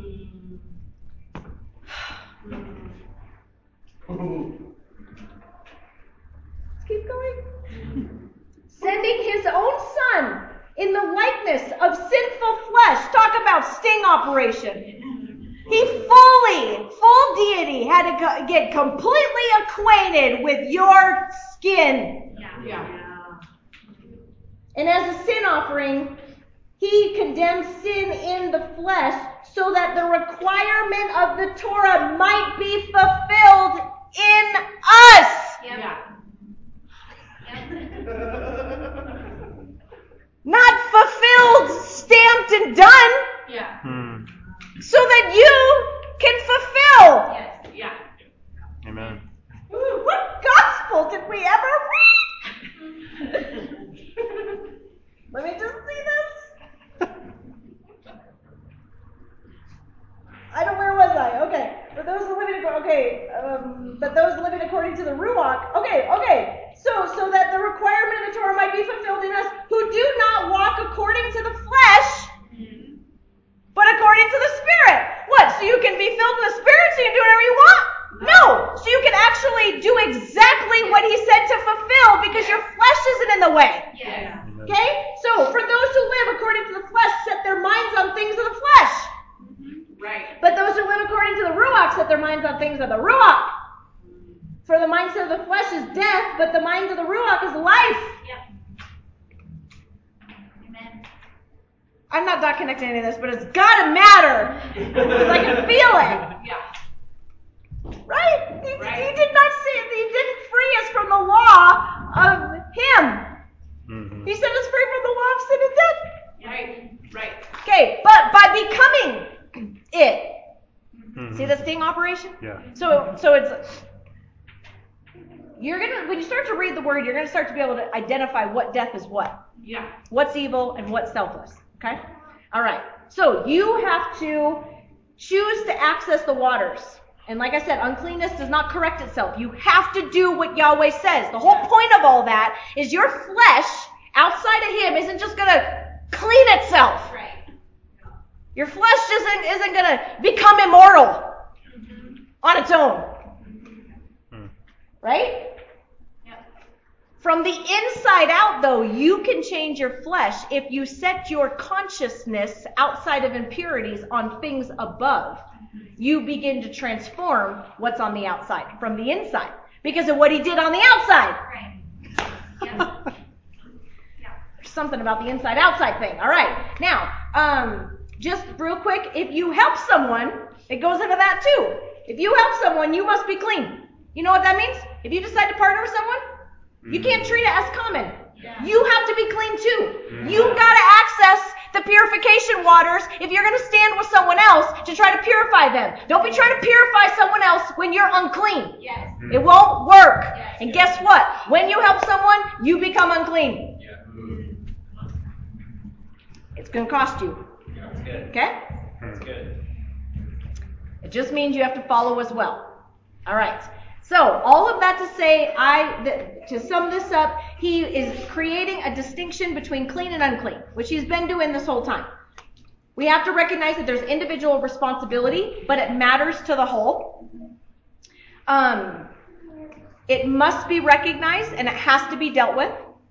Let's keep going. Sending his own son in the likeness of sinful flesh. Talk about sting operation. He fully, full deity, had to go, get completely acquainted with your skin. Yeah. Yeah. And as a sin offering, he condemned sin in the flesh so that the requirement of the Torah might be fulfilled in us. Yep. Yeah. Not fulfilled, stamped, and done. Yeah. Hmm. So that you can fulfill. Yes. Yeah. Amen. Ooh, what gospel did we ever read? Let me just see this. I don't, where was I? Okay. For those living, okay, um, but those living according to the Ruach. Okay, okay. So, so that the requirement Ruach is life. Yep. Amen. I'm not dot connecting any of this, but it's gotta matter. Because I can feel it. Yeah. Right? He, Right. he did not say, he didn't free us from the law of him. Mm-hmm. He set us free from the law of sin and death. Right. Right. Okay, but by becoming it, Mm-hmm. see the sting operation? Yeah. So, so it's, you're gonna, when you start to read the word, you're gonna start to be able to identify what death is what. Yeah. What's evil and what's selfless. Okay? All right. So you have to choose to access the waters. And like I said, uncleanness does not correct itself. You have to do what Yahweh says. The whole point of all that is your flesh outside of him isn't just going to clean itself. Right. Your flesh isn't, isn't going to become immortal Mm-hmm. on its own. Mm. Right? Yep. From the inside out, though, you can change your flesh if you set your consciousness outside of impurities on things above. You begin to transform what's on the outside from the inside because of what he did on the outside. Right. Yep. Yeah. There's something about the inside-outside thing. All right. Now, um, just real quick, if you help someone, it goes into that too. If you help someone, you must be clean. You know what that means? If you decide to partner with someone, you can't treat it as common. Yeah. You have to be clean too. Mm. You've got to access the purification waters if you're going to stand with someone else to try to purify them. Don't be trying to purify someone else when you're unclean. Yes. It won't work. Yes. And guess what? When you help someone, you become unclean. Yeah. It's going to cost you. That's good. Okay? That's good. It just means you have to follow as well. All right. So, all of that to say, I th- to sum this up, he is creating a distinction between clean and unclean, which he's been doing this whole time. We have to recognize that there's individual responsibility, but it matters to the whole. Um, it must be recognized, and it has to be dealt with.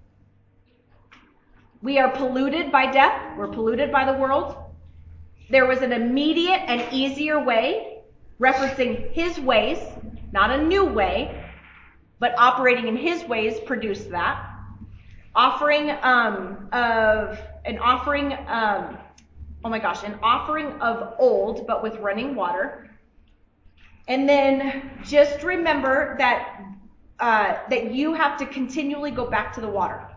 We are polluted by death. We're polluted by the world. There was an immediate and easier way, referencing his ways, not a new way, but operating in his ways produced that. Offering um, of an offering, um, oh my gosh, an offering of old, but with running water. And then just remember that uh, that you have to continually go back to the water.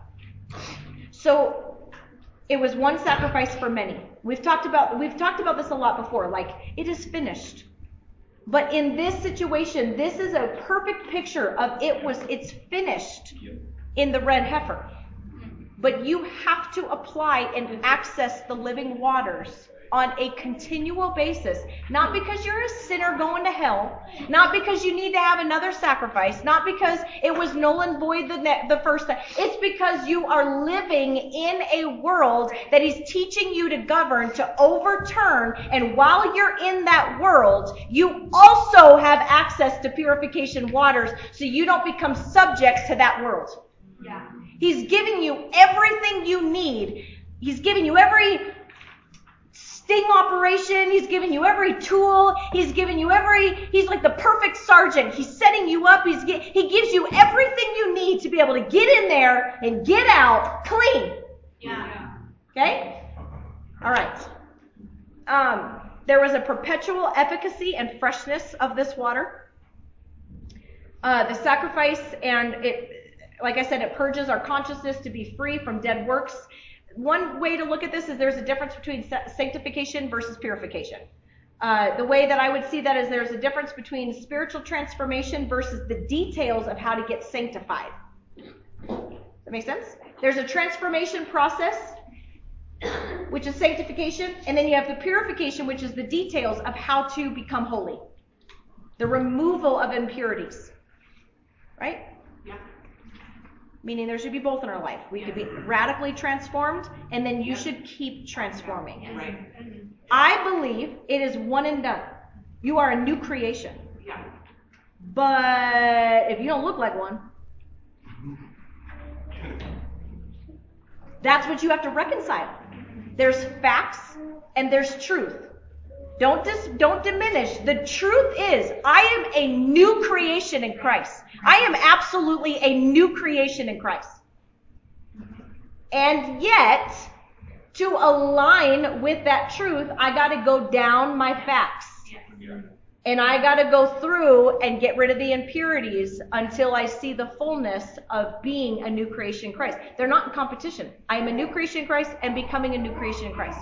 So it was one sacrifice for many. We've talked about we've talked about this a lot before. Like, it is finished. But in this situation, this is a perfect picture of it was it's finished in the red heifer. But you have to apply and access the living waters on a continual basis. Not because you're a sinner going to hell. Not because you need to have another sacrifice. Not because it was null and void the, ne- the first time. It's because you are living in a world that he's teaching you to govern, to overturn. And while you're in that world, you also have access to purification waters so you don't become subjects to that world. Yeah. He's giving you everything you need. He's giving you every sting operation. He's giving you every tool. He's giving you every, he's like the perfect sergeant. He's setting you up. He's He gives you everything you need to be able to get in there and get out clean. Yeah. Okay? All right. Um, there was a perpetual efficacy and freshness of this water. Uh, the sacrifice and it, like I said, it purges our consciousness to be free from dead works. One way to look at this is there's a difference between sanctification versus purification. Uh, the way that I would see that is there's a difference between spiritual transformation versus the details of how to get sanctified. Does that make sense? There's a transformation process, which is sanctification, and then you have the purification, which is the details of how to become holy. The removal of impurities. Right? Yeah. Meaning there should be both in our life. We could be radically transformed, and then you should keep transforming. Right. I believe it is one and done. You are a new creation. Yeah. But if you don't look like one, that's what you have to reconcile. There's facts and there's truth. Don't dis, don't diminish. The truth is, I am a new creation in Christ. I am absolutely a new creation in Christ. And yet, to align with that truth, I got to go down my facts. And I got to go through and get rid of the impurities until I see the fullness of being a new creation in Christ. They're not in competition. I am a new creation in Christ and becoming a new creation in Christ.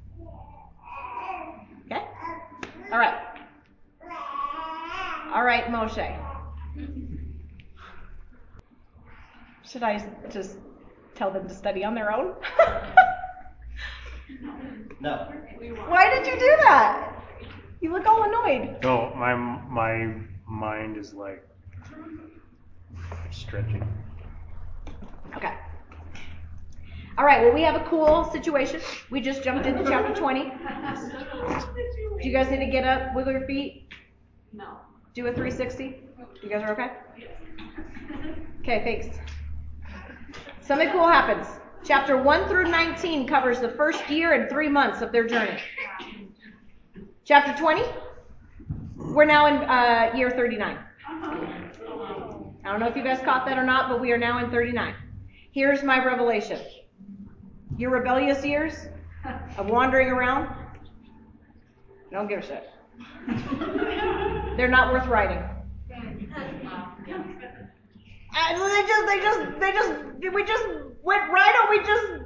Okay? All right. All right, Moshe. Should I just tell them to study on their own? No. Why did you do that? You look all annoyed. No, my my mind is like stretching. Okay. All right, well, we have a cool situation. We just jumped into chapter twenty. Do you guys need to get up, wiggle your feet? No. Do a three sixty? You guys are okay? Okay, thanks. Something cool happens. Chapter one through nineteen covers the first year and three months of their journey. Chapter twenty, we're now in uh, year thirty-nine. I don't know if you guys caught that or not, but we are now in thirty-nine. Here's my revelation. Your rebellious years of wandering around, don't give a shit. They're not worth writing. And they just, they just, they just, we just went right on, we just,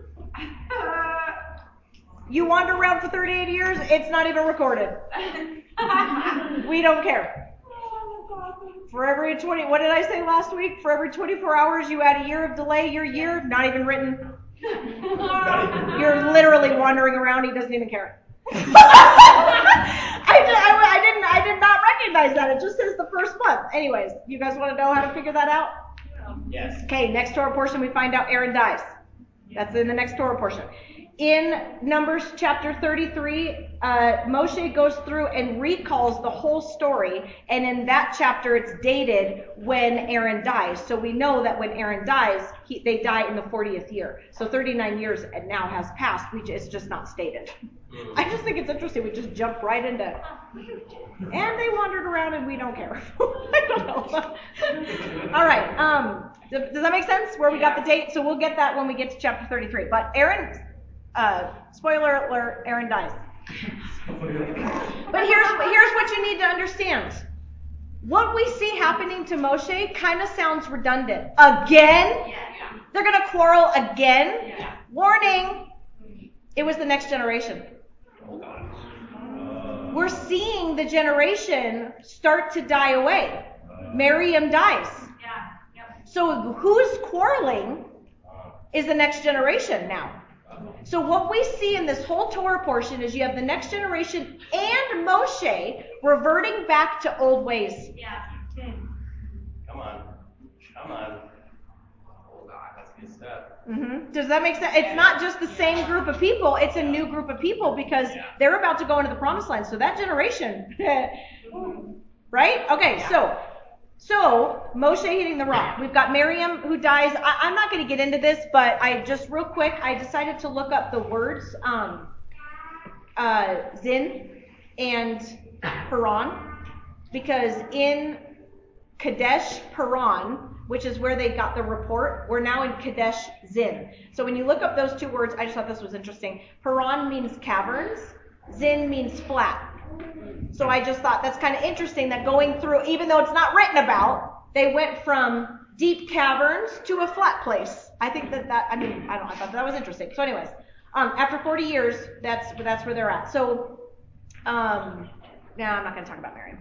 you wander around for thirty-eight years, it's not even recorded. We don't care. For every twenty, what did I say last week? For every twenty-four hours you add a year of delay, your year, not even written. You're literally wandering around, he doesn't even care. I, did, I, I didn't, I did not recognize that. It just says the first month. Anyways, you guys want to know how to figure that out? Yes. Okay, next Torah portion, we find out Aaron dies. That's in the next Torah portion. In Numbers chapter thirty-three, uh, Moshe goes through and recalls the whole story, and in that chapter it's dated when Aaron dies. So we know that when Aaron dies, he, they die in the fortieth year. So thirty-nine years now has passed. We just, it's just not stated. I just think it's interesting. We just jump right into, and they wandered around and we don't care. I don't know. All right. Um, does, does that make sense? Where we got the date? So we'll get that when we get to chapter thirty-three. But Aaron. Uh, spoiler alert, Aaron dies. But here's, here's what you need to understand. What we see happening to Moshe kind of sounds redundant. Again? Yeah. They're going to quarrel again? Yeah. Warning! It was the next generation. We're seeing the generation start to die away. Miriam dies. Yeah. Yep. So who's quarreling is the next generation now. So what we see in this whole Torah portion is you have the next generation and Moshe reverting back to old ways. Yeah. Come on. Come on. Oh, God, that's good stuff. Mm-hmm. Does that make sense? It's not just the same group of people. It's a new group of people because they're about to go into the promised land. So that generation, right? Okay, so So, Moshe hitting the rock. We've got Miriam who dies. I, I'm not going to get into this, but I just real quick, I decided to look up the words um, uh, Zin and Paran, because in Kadesh Paran, which is where they got the report, we're now in Kadesh Zin. So when you look up those two words, I just thought this was interesting. Paran means caverns. Zin means flat. So I just thought that's kind of interesting that going through, even though it's not written about, they went from deep caverns to a flat place. I think that that, I mean, I don't know, I thought that was interesting. So anyways, um, after forty years, that's that's where they're at. So, um, now I'm not going to talk about Miriam.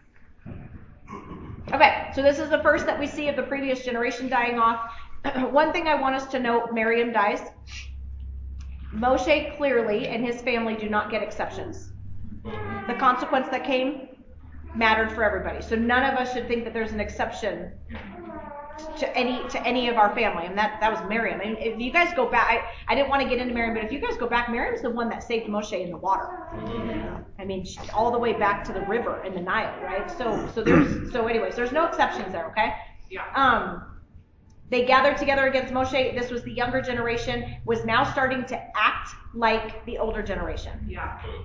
Okay, so this is the first that we see of the previous generation dying off. One thing I want us to note, Miriam dies. Moshe clearly and his family do not get exceptions. The consequence that came mattered for everybody. So none of us should think that there's an exception to any to any of our family. And that, that was Miriam. And if you guys go back, I, I didn't want to get into Miriam, but if you guys go back, Miriam's the one that saved Moshe in the water. I mean, she, all the way back to the river in the Nile, right? So so there's so anyways, there's no exceptions there, okay? Yeah. Um, they gathered together against Moshe. This was the younger generation, was now starting to act like the older generation. Yeah.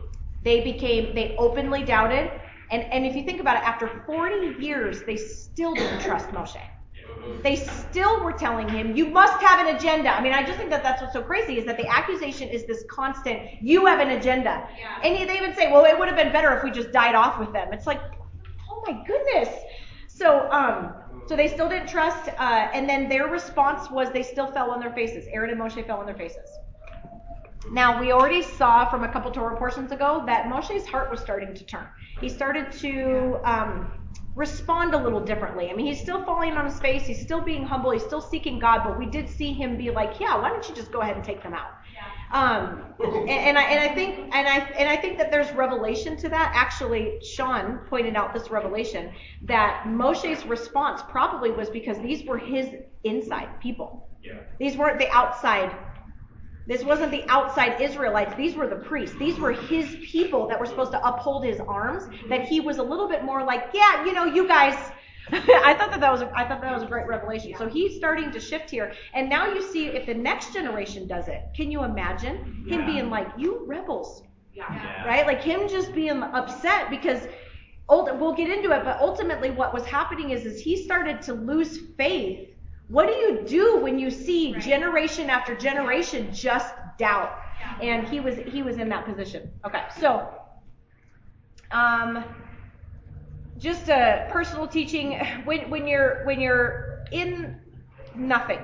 They became, they openly doubted. And, and if you think about it, after forty years, they still didn't trust Moshe. They still were telling him, you must have an agenda. I mean, I just think that that's what's so crazy is that the accusation is this constant, you have an agenda. Yeah. And they even say, well, it would have been better if we just died off with them. It's like, oh my goodness. So, um, so they still didn't trust. Uh, and then their response was they still fell on their faces. Aaron and Moshe fell on their faces. Now, we already saw from a couple Torah portions ago that Moshe's heart was starting to turn. He started to um, respond a little differently. I mean, he's still falling on his face. He's still being humble. He's still seeking God. But we did see him be like, yeah, why don't you just go ahead and take them out? Um, and, and, I, and I think and I and I think that there's revelation to that. Actually, Sean pointed out this revelation that Moshe's response probably was because these were his inside people. Yeah. These weren't the outside. This wasn't the outside Israelites. These were the priests. These were his people that were supposed to uphold his arms. That he was a little bit more like, yeah, you know, you guys. I thought that that was a, I thought that was a great revelation. So he's starting to shift here, and now you see if the next generation does it. Can you imagine him yeah. being like, you rebels, yeah. right? Like him just being upset because. We'll get into it, but ultimately what was happening is, is he started to lose faith. What do you do when you see right. generation after generation just doubt? Yeah. And he was he was in that position. Okay, so um, just a personal teaching. When when you're when you're in nothing,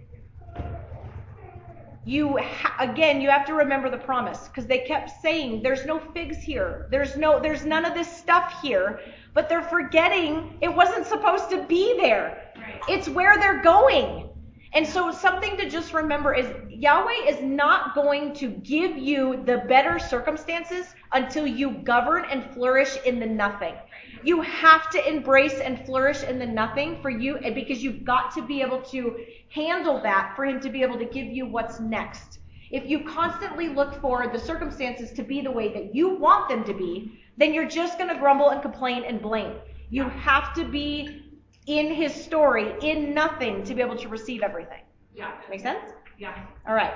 you ha- again you have to remember the promise, because they kept saying there's no figs here, there's no there's none of this stuff here, but they're forgetting it wasn't supposed to be there. Right. It's where they're going. And so something to just remember is Yahweh is not going to give you the better circumstances until you govern and flourish in the nothing. You have to embrace and flourish in the nothing for you, because you've got to be able to handle that for him to be able to give you what's next. If you constantly look for the circumstances to be the way that you want them to be, then you're just going to grumble and complain and blame. You have to be in his story, in nothing, to be able to receive everything. Yeah. Make sense? Yeah. All right.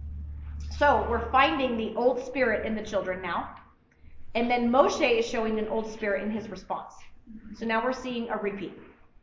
So we're finding the old spirit in the children now. And then Moshe is showing an old spirit in his response. So now we're seeing a repeat.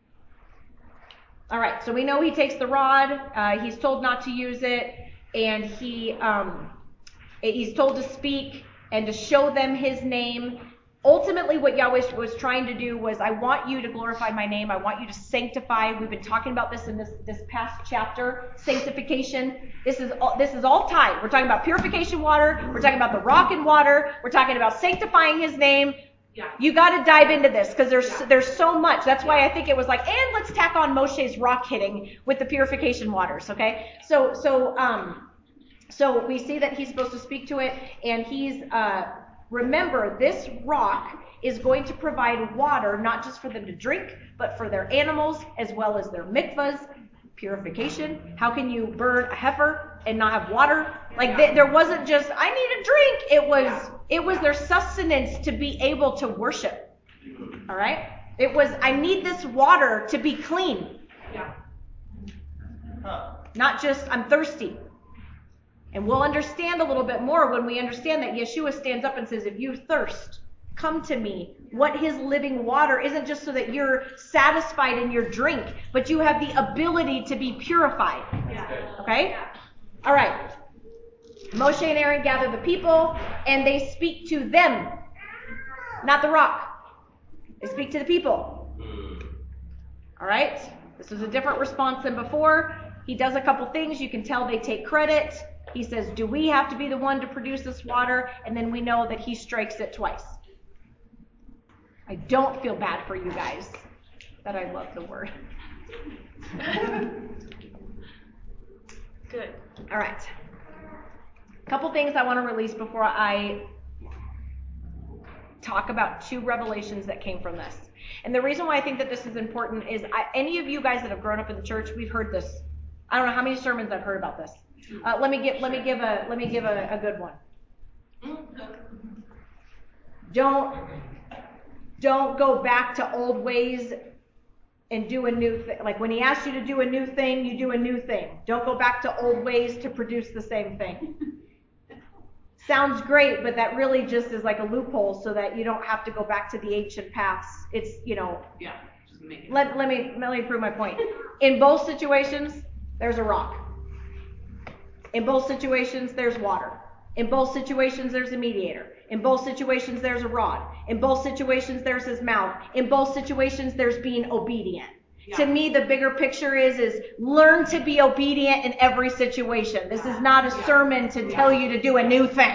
All right. So we know he takes the rod. Uh, he's told not to use it. And he um, he's told to speak and to show them his name. Ultimately, what Yahweh was trying to do was, I want you to glorify my name. I want you to sanctify. We've been talking about this in this, this past chapter, sanctification. This is all, this is all tied. We're talking about purification water. We're talking about the rock and water. We're talking about sanctifying his name. Yeah. You got to dive into this, because there's yeah. there's so much. That's why I think it was like, and let's tack on Moshe's rock hitting with the purification waters. Okay, so so um so we see that he's supposed to speak to it, and he's uh. Remember, this rock is going to provide water, not just for them to drink, but for their animals, as well as their mikvahs, purification. How can you burn a heifer and not have water? Like, they, there wasn't just, I need a drink. It was, it was their sustenance to be able to worship. All right? It was, I need this water to be clean. Yeah. Huh. Not just, I'm thirsty. And we'll understand a little bit more when we understand that Yeshua stands up and says, if you thirst, come to me. What his living water isn't just so that you're satisfied in your drink, but you have the ability to be purified. Okay? All right. Moshe and Aaron gather the people, and they speak to them, not the rock. They speak to the people. All right? This is a different response than before. He does a couple things. You can tell they take credit. He says, do we have to be the one to produce this water? And then we know that he strikes it twice. I don't feel bad for you guys that I love the word. Good. All right. A couple things I want to release before I talk about two revelations that came from this. And the reason why I think that this is important is I, any of you guys that have grown up in the church, we've heard this. I don't know how many sermons I've heard about this. Uh, let me give let me give a let me give a, a good one. Don't don't go back to old ways and do a new thing. Like when he asks you to do a new thing, you do a new thing. Don't go back to old ways to produce the same thing. sounds great, but that really just is like a loophole so that you don't have to go back to the ancient paths. It's, you know, Yeah. Just make it. let, let me let me prove my point. In both situations, there's a rock. In both situations, there's water. In both situations, there's a mediator. In both situations, there's a rod. In both situations, there's his mouth. In both situations, there's being obedient. Yeah. To me, the bigger picture is, is learn to be obedient in every situation. This is not a Yeah. sermon to tell you to do a new thing.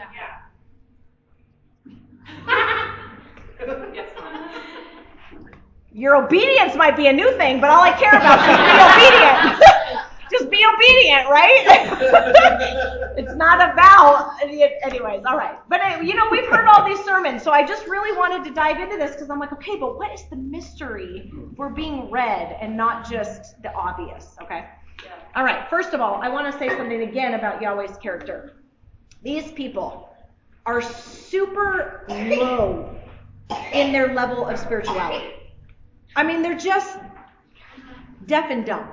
Yes, Mom. Your obedience might be a new thing, but all I care about is be obedient. Just be obedient, right? It's not about, anyways, all right. But, uh, you know, we've heard all these sermons, so I just really wanted to dive into this because I'm like, okay, but what is the mystery we're being read and not just the obvious, okay? Yeah. All right, first of all, I want to say something again about Yahweh's character. These people are super low in their level of spirituality. I mean, they're just deaf and dumb.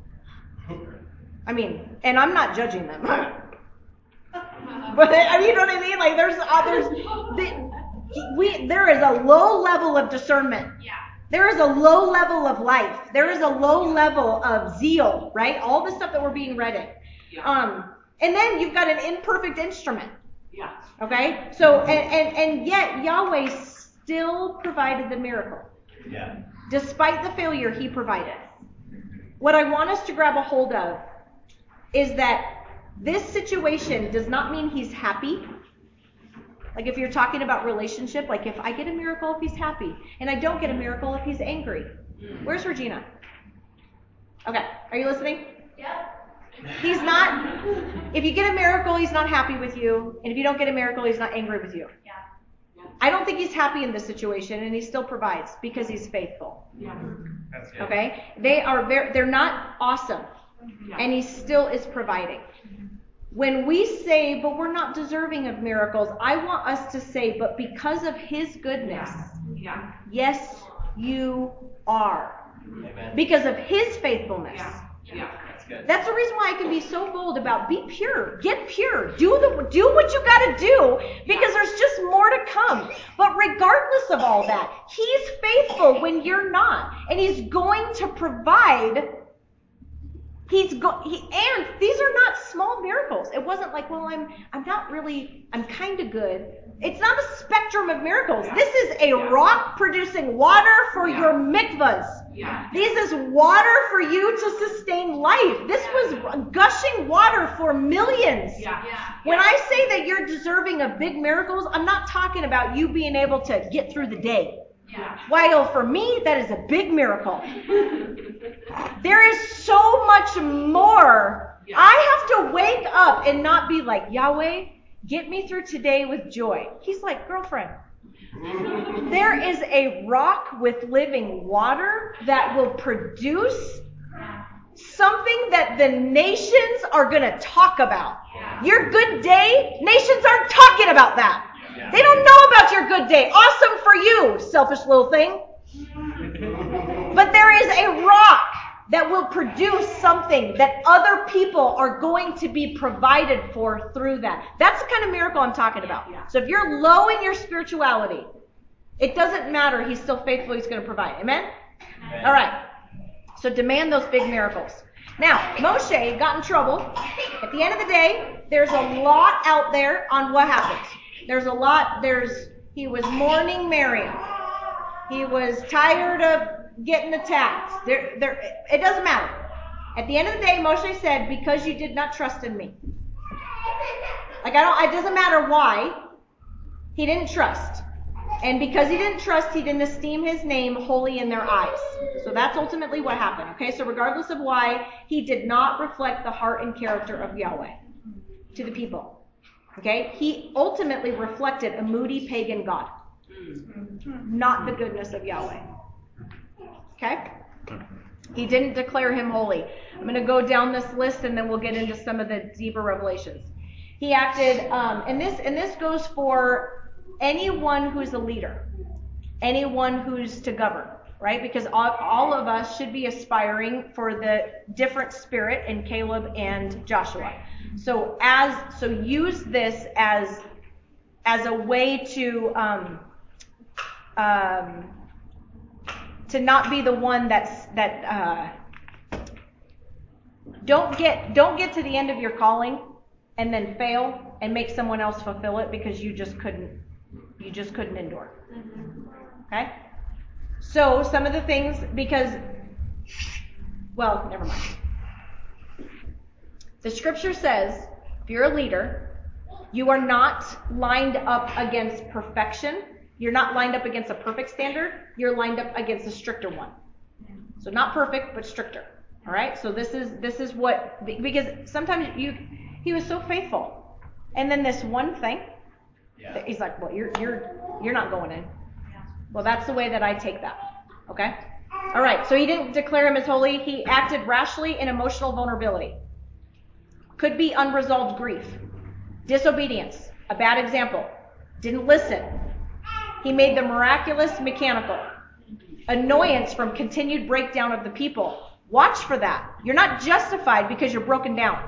I mean, and I'm not judging them. But, I mean, you know what I mean? Like, there's, uh, there's, the, we, there is a low level of discernment. Yeah. There is a low level of life. There is a low level of zeal, right? All the stuff that we're being read in. Yeah. Um, and then you've got an imperfect instrument. Yeah. Okay? So, and, and, and yet Yahweh still provided the miracle. Yeah. Despite the failure he provided. What I want us to grab a hold of is that this situation does not mean he's happy. Like if you're talking about relationship, like if I get a miracle if he's happy, and I don't get a miracle if he's angry. Where's Regina? Okay, are you listening? Yep. He's not, if you get a miracle, he's not happy with you, and if you don't get a miracle, he's not angry with you. Yeah. I don't think he's happy in this situation, and he still provides because he's faithful. Yeah. That's good. Okay? They are very, they're not awesome. Yeah. And he still is providing. When we say, but we're not deserving of miracles, I want us to say, but because of his goodness, Yeah. yes, you are. Amen. Because of his faithfulness. Yeah. Yeah. That's good. That's the reason why I can be so bold about be pure, get pure, do the do what you got to do, because there's just more to come. But regardless of all that, he's faithful when you're not, and he's going to provide. He's go he, and these are not small miracles. It wasn't like, well, I'm I'm not really, I'm kind of good. It's not a spectrum of miracles. Yeah. This is a Yeah. rock producing water for Yeah. your mikvahs. Yeah. This is water for you to sustain life. This was gushing water for millions. Yeah. Yeah. When I say that you're deserving of big miracles, I'm not talking about you being able to get through the day. Yeah. While for me, that is a big miracle. There is so much more. Yeah. I have to wake up and not be like, Yahweh, get me through today with joy. He's like, girlfriend, there is a rock with living water that will produce something that the nations are going to talk about. Yeah. Your good day, nations aren't talking about that. Yeah. They don't know about your good day. Awesome for you, selfish little thing. But there is a rock that will produce something that other people are going to be provided for through that. That's the kind of miracle I'm talking about. Yeah. So if you're low in your spirituality, it doesn't matter. He's still faithful. He's going to provide. Amen? Amen. All right. So demand those big miracles. Now, Moshe got in trouble. At the end of the day, there's a lot out there on what happens. There's a lot. There's he was mourning Miriam. He was tired of getting attacked. There, there. It doesn't matter. At the end of the day, Moshe said, "Because you did not trust in me." Like I don't. It doesn't matter why. He didn't trust, and because he didn't trust, he didn't esteem his name holy in their eyes. So that's ultimately what happened. Okay. So regardless of why, he did not reflect the heart and character of Yahweh to the people. Okay, he ultimately reflected a moody pagan god, not the goodness of Yahweh. Okay, he didn't declare him holy. I'm going to go down this list and then we'll get into some of the deeper revelations. He acted, um, and this and this goes for anyone who's a leader, anyone who's to govern. right? Because all, all of us should be aspiring for the different spirit in Caleb and Joshua. So as so use this as as a way to um, um, to not be the one that's that uh, don't get don't get to the end of your calling and then fail and make someone else fulfill it because you just couldn't you just couldn't endure. Okay? So some of the things, because, well, never mind. The scripture says, if you're a leader, you are not lined up against perfection. You're not lined up against a perfect standard. You're lined up against a stricter one. So not perfect, but stricter. All right? So this is this is what, because sometimes you, he was so faithful. And then this one thing, yeah. He's like, well, you're you're you're not going in. Well, that's the way that I take that. Okay? All right, so he didn't declare him as holy. He acted rashly in emotional vulnerability. Could be unresolved grief. Disobedience, a bad example. Didn't listen. He made the miraculous mechanical. Annoyance from continued breakdown of the people. Watch for that. You're not justified because you're broken down.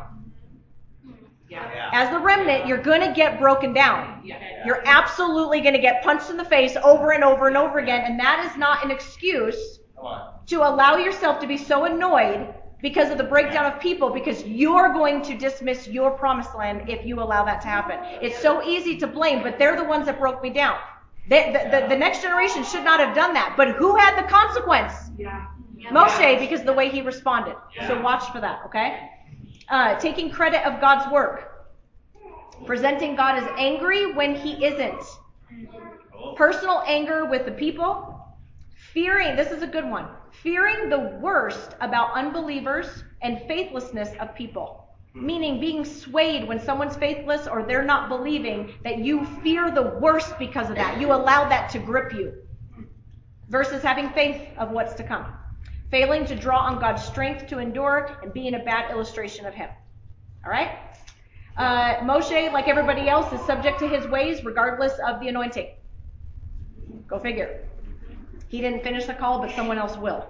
Yeah. As the remnant, you're going to get broken down. Yeah. You're absolutely going to get punched in the face over and over and over again, and that is not an excuse to allow yourself to be so annoyed because of the breakdown of people, because you're going to dismiss your promised land if you allow that to happen. It's so easy to blame, but they're the ones that broke me down. They, the, the, the next generation should not have done that, but who had the consequence? Yeah. Moshe, because of the way he responded. Yeah. So watch for that, okay? Uh, taking credit of God's work. Presenting God as angry when he isn't. Personal anger with the people. Fearing, this is a good one. Fearing the worst about unbelievers and faithlessness of people. Meaning being swayed when someone's faithless or they're not believing, that you fear the worst because of that. You allow that to grip you. Versus having faith of what's to come. Failing to draw on God's strength to endure and being a bad illustration of him. All right? Uh, Moshe, like everybody else, is subject to his ways regardless of the anointing. Go figure. He didn't finish the call, but someone else will.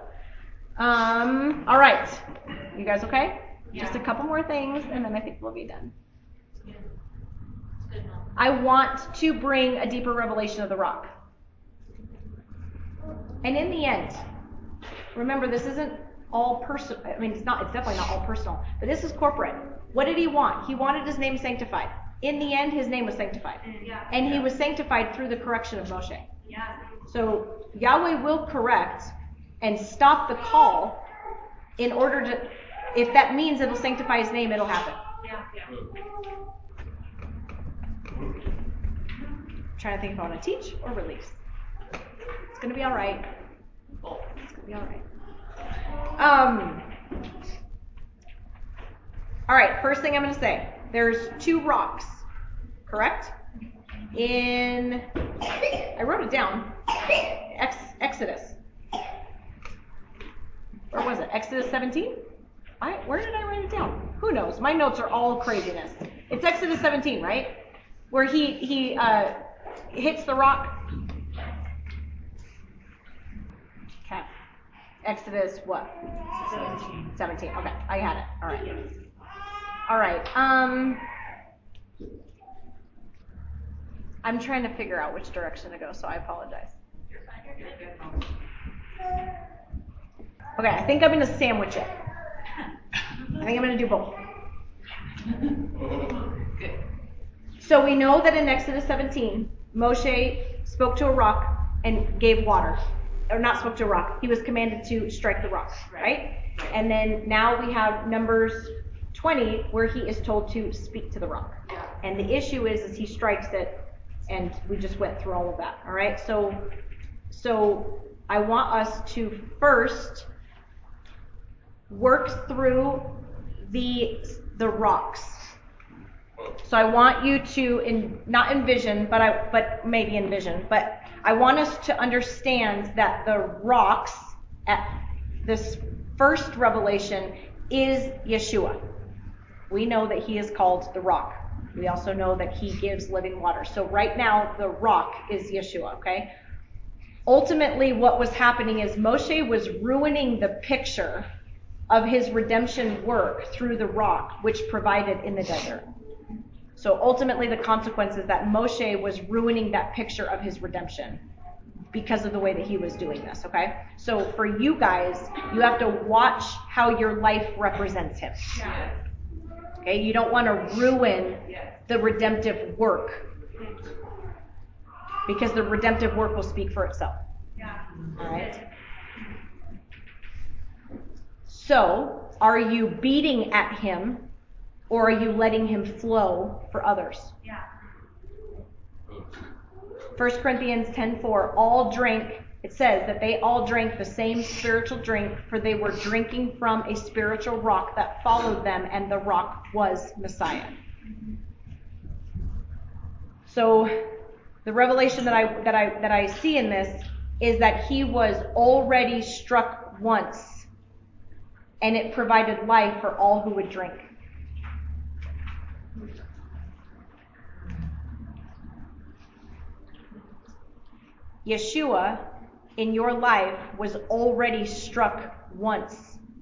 Um, all right. You guys okay? Yeah. Just a couple more things, and then I think we'll be done. I want to bring a deeper revelation of the rock. And in the end, remember, this isn't all personal. I mean, it's not. It's definitely not all personal. But this is corporate. What did he want? He wanted his name sanctified. In the end, his name was sanctified. Yeah. And he was sanctified through the correction of Moshe. Yeah. So Yahweh will correct and stop the call in order to, if that means it'll sanctify his name, it'll happen. Yeah. Yeah. I'm trying to think if I want to teach or release. It's going to be all right. It's going to be all right. Um, all right, first thing I'm going to say. There's two rocks, correct? In, I wrote it down, Ex, Exodus. Where was it? Exodus seventeen? I, where did I write it down? Who knows? My notes are all craziness. It's Exodus seventeen, right? Where he, he uh, hits the rock. Okay. Exodus what? seventeen. seventeen. Okay, I had it. All right. All right. Um, I'm trying to figure out which direction to go, so I apologize. You're fine. You're good. Okay, I think I'm going to sandwich it. I think I'm going to do both. Good. So we know that in Exodus seventeen, Moshe spoke to a rock and gave water. Or not spoke to a rock. He was commanded to strike the rock, right? right? And then now we have Numbers twenty, where he is told to speak to the rock. And the issue is, is he strikes it, and we just went through all of that. All right? So, so I want us to first work through the the rocks. So I want you to in, not envision, but I but maybe envision, but I want us to understand that the rocks at this first revelation is Yeshua. We know that he is called the rock. We also know that he gives living water. So right now, the rock is Yeshua, okay? ultimately what was happening is Moshe was ruining the picture of his redemption work through the rock, which provided in the desert. So ultimately the consequence is that Moshe was ruining that picture of his redemption because of the way that he was doing this, okay? So for you guys, you have to watch how your life represents him. Okay? You don't want to ruin the redemptive work, because the redemptive work will speak for itself. All right? So, are you beating at him, or are you letting him flow for others? Yeah. First Corinthians ten four, all drank, it says that they all drank the same spiritual drink, for they were drinking from a spiritual rock that followed them, and the rock was Messiah. So the revelation that I that I that I see in this is that he was already struck once, and it provided life for all who would drink. Yeshua in your life was already struck once.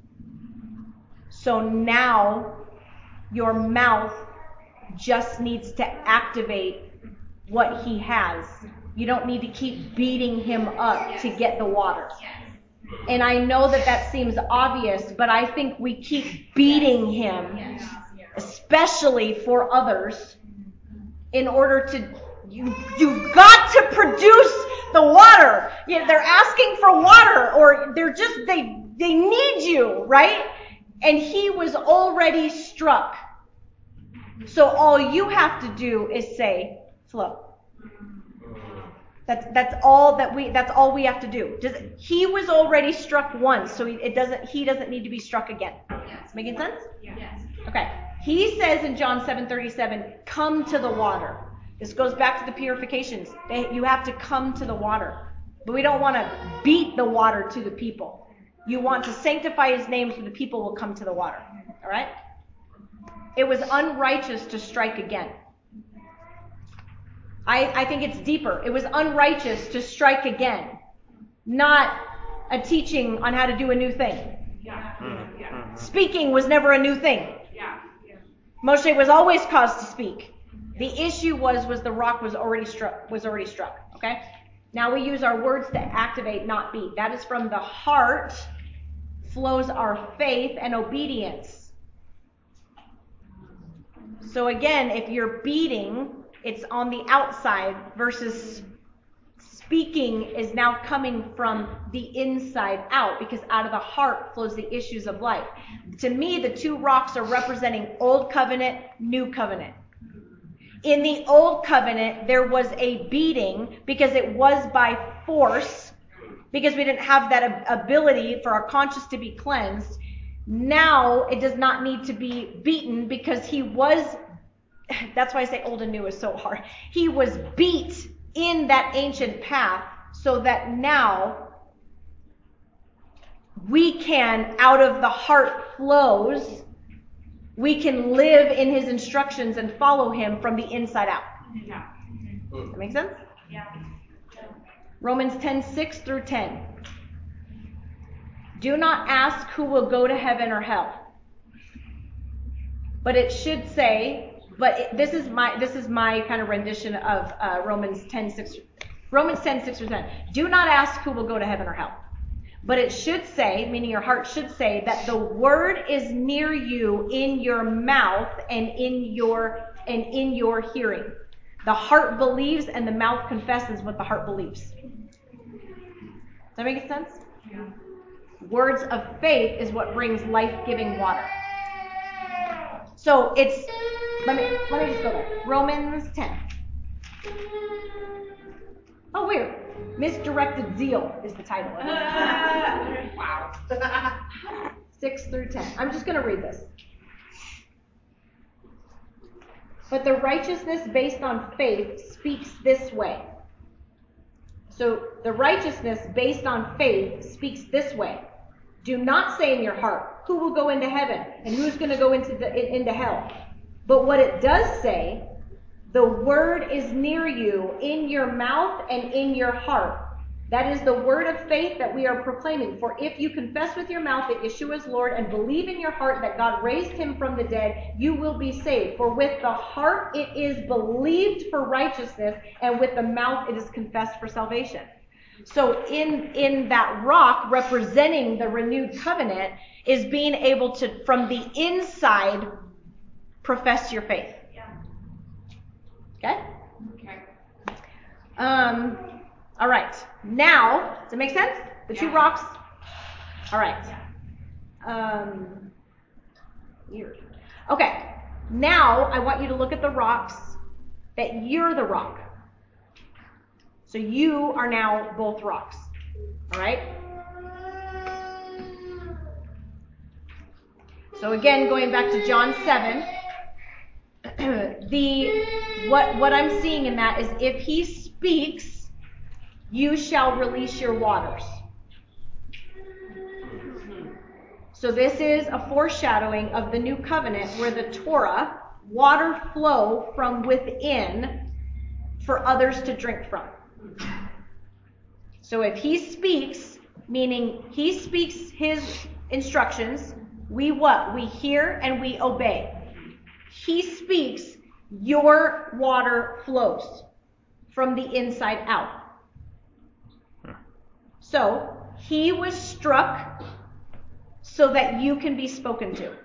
So now your mouth just needs to activate what he has. You don't need to keep beating him up to get the water. And I know that that seems obvious, but I think we keep beating him, especially for others, in order to, you, you've got to produce the water. You know, they're asking for water, or they're just, they, they need you, right? And he was already struck. So all you have to do is say, flow. That's that's all that we that's all we have to do. Does, he was already struck once, so he, it doesn't he doesn't need to be struck again. Yes. Making sense? Yes. Okay. He says in John seven thirty-seven, come to the water. This goes back to the purifications. They, you have to come to the water. But we don't want to beat the water to the people. You want to sanctify his name so the people will come to the water. All right? It was unrighteous to strike again. I, I think it's deeper. It was unrighteous to strike again, not a teaching on how to do a new thing. Yeah. Yeah. Speaking was never a new thing. Yeah. Yeah. Moshe was always caused to speak. The issue was was the rock was already struck. Was already struck. Okay. Now we use our words to activate, not beat. That is from the heart flows our faith and obedience. So again, if you're beating, it's on the outside, versus speaking is now coming from the inside out, because out of the heart flows the issues of life. To me, the two rocks are representing Old Covenant, New Covenant. In the Old Covenant, there was a beating because it was by force, because we didn't have that ability for our conscience to be cleansed. Now it does not need to be beaten, because he was, that's why I say old and new is so hard. He was beat in that ancient path, so that now we can, out of the heart flows, we can live in his instructions and follow him from the inside out. Yeah. That make sense? Yeah. Romans ten, six through ten. Do not ask who will go to heaven or hell. But it should say, but it, this is my this is my kind of rendition of uh, Romans ten, six, Romans ten, six through ten. Do not ask who will go to heaven or hell. But it should say, meaning your heart should say, that the word is near you, in your mouth and in your and in your hearing. The heart believes and the mouth confesses what the heart believes. Does that make sense? Yeah. Words of faith is what brings life-giving water. So it's, let me let me just go there. Romans ten. Oh, weird. Misdirected Zeal is the title of it. Wow. six through ten. I'm just going to read this. But the righteousness based on faith speaks this way. So the righteousness based on faith speaks this way. Do not say in your heart, who will go into heaven and who's going to go into the into hell? But what it does say, the word is near you, in your mouth and in your heart. That is the word of faith that we are proclaiming. For if you confess with your mouth that Yeshua is Lord and believe in your heart that God raised him from the dead, you will be saved. For with the heart it is believed for righteousness, and with the mouth it is confessed for salvation. So in, in that rock representing the renewed covenant is being able to, from the inside, profess your faith. Yeah. Okay? Okay. Um, all right. Now, does it make sense? The two Yeah. rocks? All right. Um, weird. Okay. Now, I want you to look at the rocks that you're the rock. So you are now both rocks. All right? So again, going back to John seven, the what what I'm seeing in that is if he speaks, you shall release your waters. So this is a foreshadowing of the new covenant where the Torah, water flow from within for others to drink from. So if he speaks, meaning he speaks his instructions, we what? We hear and we obey. He speaks, your water flows from the inside out. So he was struck so that you can be spoken to.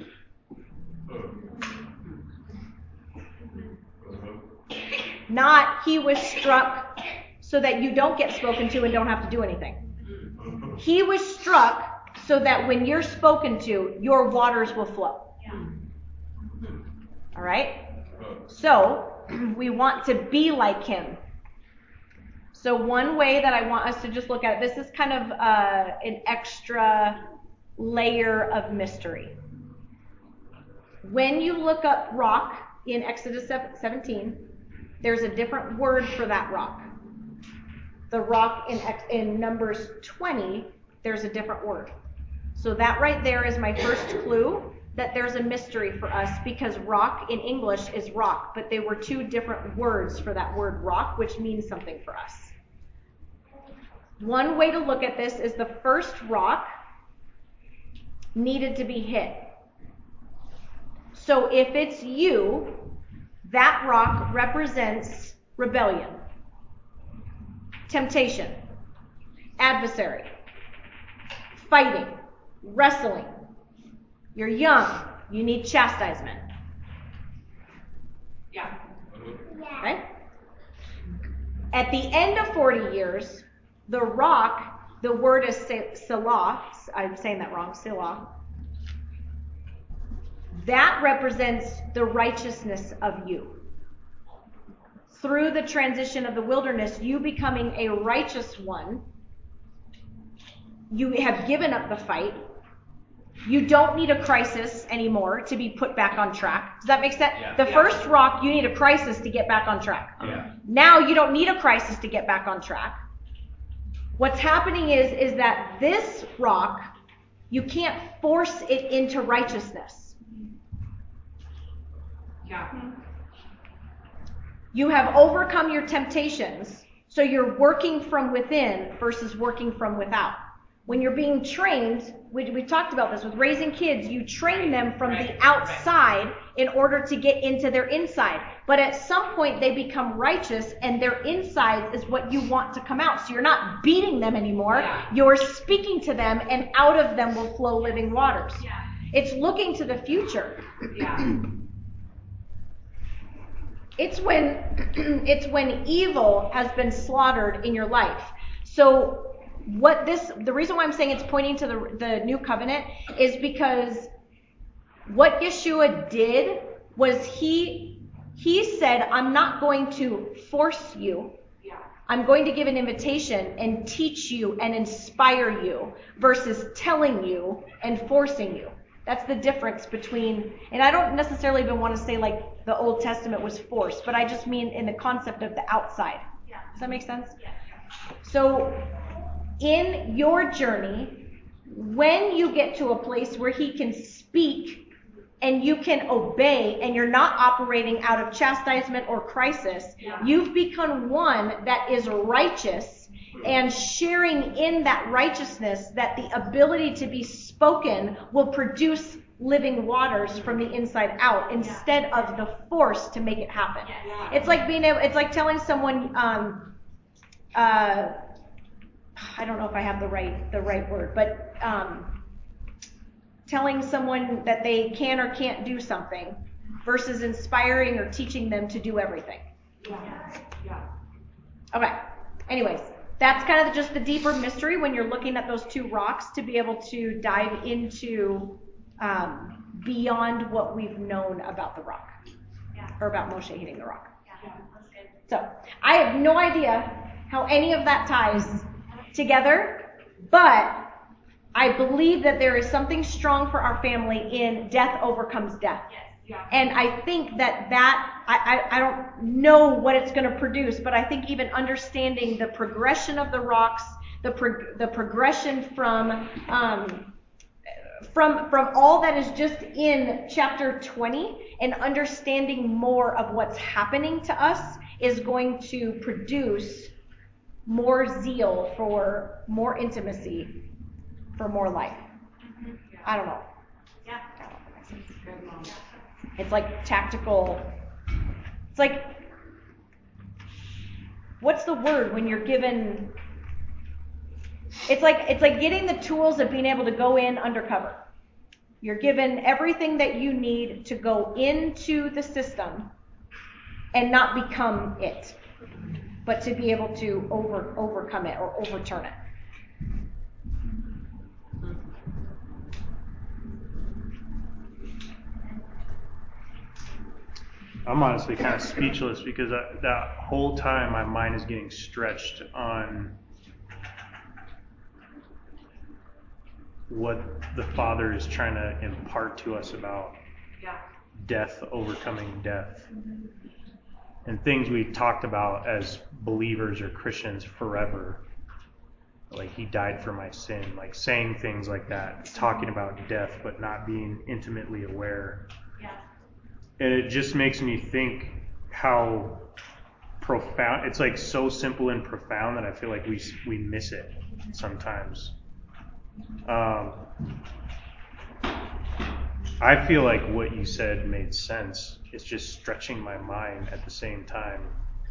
Not he was struck so that you don't get spoken to and don't have to do anything. He was struck so that when you're spoken to, your waters will flow. All right? So we want to be like him. So one way that I want us to just look at it, this is kind of uh, an extra layer of mystery. When you look up rock in Exodus seventeen, there's a different word for that rock. The rock in, in Numbers twenty, there's a different word. So that right there is my first clue that there's a mystery for us, because rock in English is rock, but they were two different words for that word rock, which means something for us. One way to look at this is the first rock needed to be hit. So if it's you, that rock represents rebellion, temptation, adversary, fighting, wrestling. You're young. You need chastisement. Yeah. Okay? At the end of forty years, the rock, the word is Selah. I'm saying that wrong. Selah. That represents the righteousness of you. Through the transition of the wilderness, you becoming a righteous one, you have given up the fight. You don't need a crisis anymore to be put back on track. Does that make sense? Yeah. The Yeah. first rock, you need a crisis to get back on track. Yeah. Now you don't need a crisis to get back on track. What's happening is, is that this rock, you can't force it into righteousness. Yeah. You have overcome your temptations, so you're working from within versus working from without. When you're being trained, we, we talked about this with raising kids, you train them from Right. the outside in order to get into their inside. But at some point they become righteous and their insides is what you want to come out. So you're not beating them anymore. Yeah. You're speaking to them, and out of them will flow living waters. Yeah. It's looking to the future. Yeah. It's when it's when evil has been slaughtered in your life. So what this the reason why I'm saying it's pointing to the the new covenant is because what Yeshua did was he he said, I'm not going to force you. Yeah. I'm going to give an invitation and teach you and inspire you versus telling you and forcing you. That's the difference between, and I don't necessarily even want to say like the Old Testament was forced, but I just mean in the concept of the outside. Yeah. Does that make sense? Yeah. So in your journey, when you get to a place where he can speak and you can obey and you're not operating out of chastisement or crisis, Yeah. you've become one that is righteous and sharing in that righteousness, that the ability to be spoken will produce living waters from the inside out instead of the force to make it happen. It's like being able, it's like telling someone, um, uh, I don't know if I have the right the right word, but um, telling someone that they can or can't do something versus inspiring or teaching them to do everything. Okay. Anyways, that's kind of just the deeper mystery when you're looking at those two rocks, to be able to dive into um, beyond what we've known about the rock, or about Moshe hitting the rock. So I have no idea how any of that ties together, but I believe that there is something strong for our family in death overcomes death. And I think that that, I, I, I don't know what it's going to produce, but I think even understanding the progression of the rocks, the pro, the progression from, um, from, from all that is just in chapter twenty, and understanding more of what's happening to us is going to produce more zeal for more intimacy, for more life. I don't know. Yeah. I don't know if that makes sense. It's like tactical. It's like, what's the word when you're given? It's like it's like getting the tools of being able to go in undercover. You're given everything that you need to go into the system and not become it, but to be able to over overcome it or overturn it. I'm honestly kind of speechless because I, that whole time my mind is getting stretched on what the Father is trying to impart to us about Yeah. death overcoming death. And things we've talked about as believers or Christians forever. Like, he died for my sin. Like, saying things like that, talking about death, but not being intimately aware. Yeah. And it just makes me think how profound, it's like so simple and profound that I feel like we we miss it sometimes. Um, I feel like what you said made sense. It's just stretching my mind at the same time.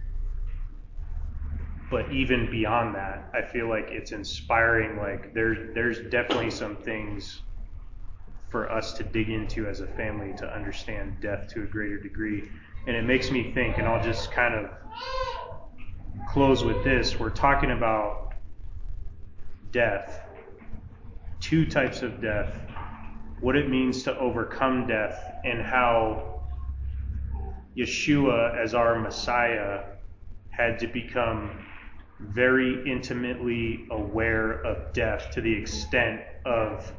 But even beyond that, I feel like it's inspiring. Like there's there's definitely some things for us to dig into as a family to understand death to a greater degree. And it makes me think, and I'll just kind of close with this. We're talking about death, two types of death, what it means to overcome death, and how Yeshua, as our Messiah, had to become very intimately aware of death to the extent of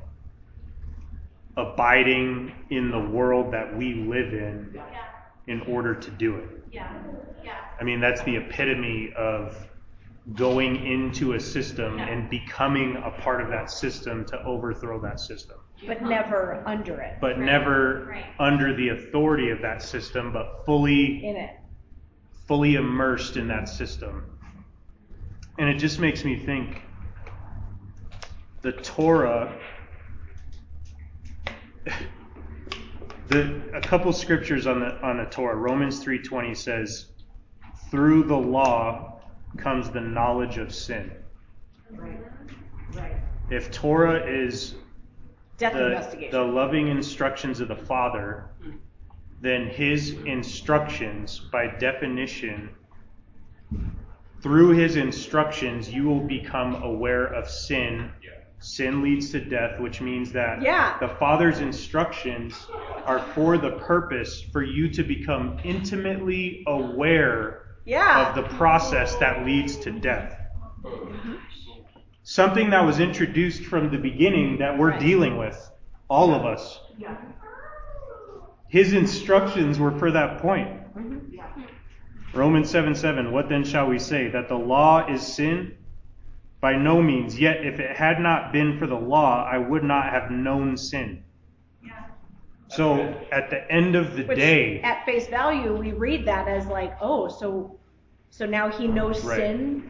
abiding in the world that we live in Yeah. in order to do it. Yeah. Yeah. I mean, that's the epitome of going into a system and becoming a part of that system to overthrow that system. But never under it. But never Right. under the authority of that system, but fully In it. fully immersed in that system. And it just makes me think, the Torah, the a couple scriptures on the on the Torah. Romans three twenty says, through the law comes the knowledge of sin. Right. Right. If Torah is Death the, investigation. the loving instructions of the Father, then his instructions, by definition, through his instructions, you will become aware of sin. Sin leads to death, which means that Yeah. the Father's instructions are for the purpose for you to become intimately aware Yeah. of the process that leads to death. Something that was introduced from the beginning that we're Right. dealing with, all of us. Yeah. His instructions were for that point. Yeah. Romans seven seven, what then shall we say? That the law is sin? By no means. Yet if it had not been for the law, I would not have known sin. Yeah. So at the end of the Which, day, at face value, we read that as like, oh, so so now he knows right, sin. right.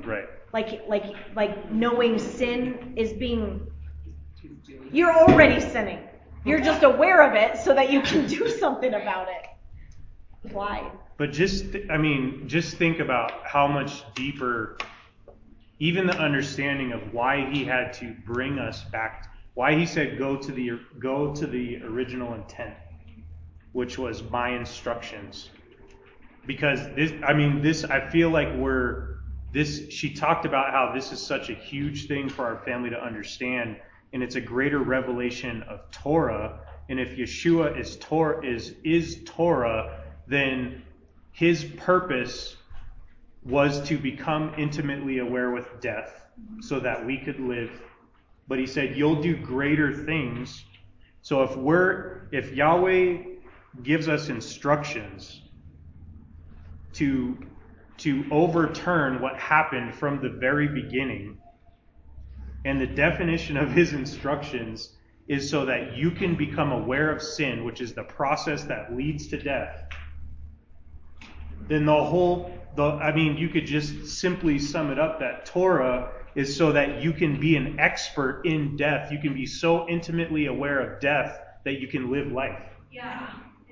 Like, like, like knowing sin is being, you're already sinning. You're just aware of it so that you can do something about it. Why? But just, I mean, just think about how much deeper, even the understanding of why he had to bring us back, why he said go to the go to the original intent, which was my instructions. Because this, I mean, this, I feel like we're, this, she talked about how this is such a huge thing for our family to understand, and it's a greater revelation of Torah. And if Yeshua is Torah, is, is Torah, then his purpose was to become intimately aware with death so that we could live. But he said, you'll do greater things. So if we're, if Yahweh gives us instructions to, to overturn what happened from the very beginning, and the definition of his instructions is so that you can become aware of sin, which is the process that leads to death, then the whole, the, I mean, you could just simply sum it up that Torah is so that you can be an expert in death. You can be so intimately aware of death that you can live life. Yeah.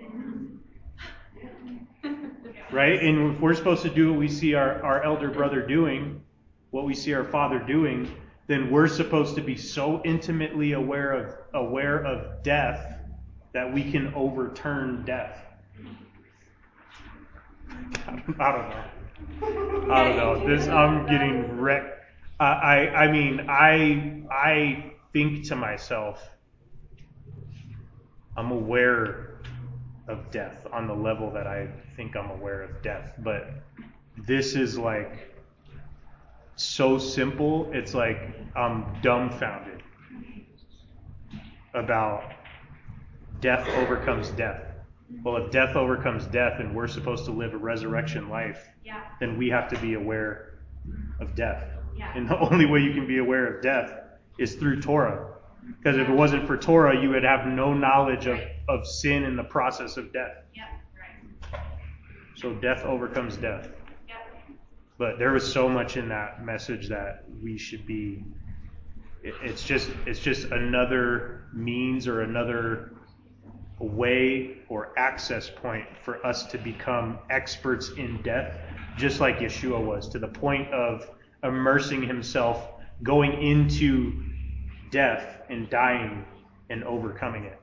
Right? And if we're supposed to do what we see our, our elder brother doing, what we see our father doing, then we're supposed to be so intimately aware of aware of death that we can overturn death. I don't know. I don't know. This I'm getting wrecked. I, I I mean I I think to myself, I'm aware of death on the level that I think I'm aware of death. But this is like so simple. It's like I'm dumbfounded about death overcomes death. Well, if death overcomes death and we're supposed to live a resurrection life, Yeah. then we have to be aware of death. Yeah. And the only way you can be aware of death is through Torah. Because if it wasn't for Torah, you would have no knowledge of, of sin and the process of death. Yep. Right. So death overcomes death. Yep. But there was so much in that message that we should be, it, it's just it's just another means or another way or access point for us to become experts in death, just like Yeshua was, to the point of immersing himself, going into death and dying and overcoming it.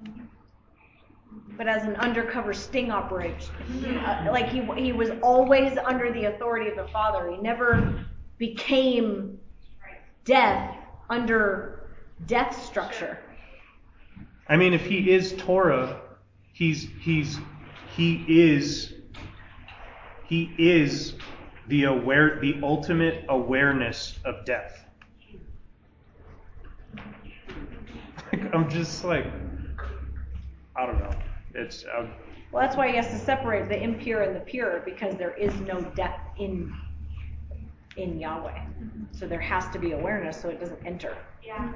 But as an undercover sting operation, uh, like he he was always under the authority of the Father. He never became death under death structure. I mean, if he is Torah, he's he's he is he is the aware the ultimate awareness of death. Like, I'm just like, I don't know. It's uh, Well, that's why he has to separate the impure and the pure, because there is no death in in Yahweh. So there has to be awareness so it doesn't enter. Yeah.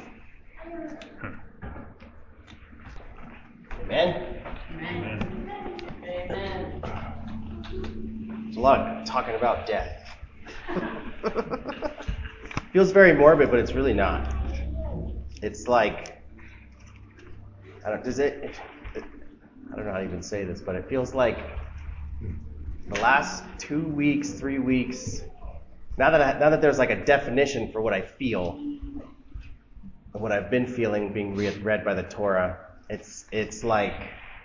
Amen? Amen. Amen. There's a lot of talking about death. Feels very morbid, but it's really not. It's like, I don't, does it, it, I don't know how to even say this, but it feels like the last two weeks, three weeks, now that I, now that there's like a definition for what I feel, and what I've been feeling being read, read by the Torah, it's it's like,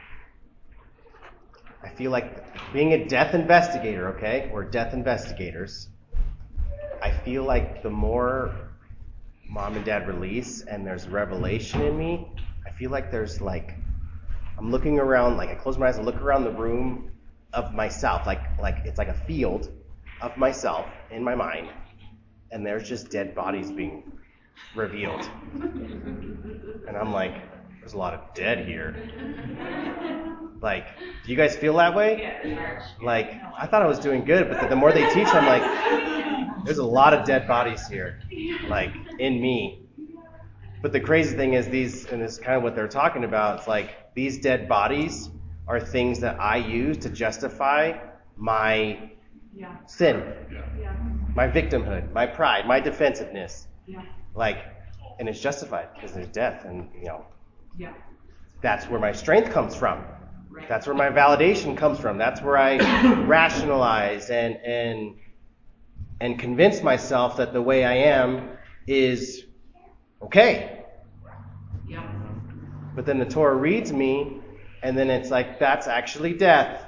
I feel like being a death investigator, okay? We're death investigators. I feel like the more mom and dad release and there's revelation in me, I feel like there's like, I'm looking around, like I close my eyes and look around the room of myself, like like it's like a field of myself in my mind, and there's just dead bodies being revealed. And I'm like, there's a lot of dead here. Like, do you guys feel that way? Like, I thought I was doing good, but the more they teach, I'm like, there's a lot of dead bodies here, like, in me. But the crazy thing is these, and this is kind of what they're talking about, it's like, these dead bodies are things that I use to justify my Yeah. sin. Yeah. my victimhood, my pride, my defensiveness. Yeah. Like, and it's justified because there's death, and you know, yeah. That's where my strength comes from. Right. That's where my validation comes from. That's where I rationalize and and and convince myself that the way I am is okay. Yeah. But then the Torah reads me, and then it's like, that's actually death.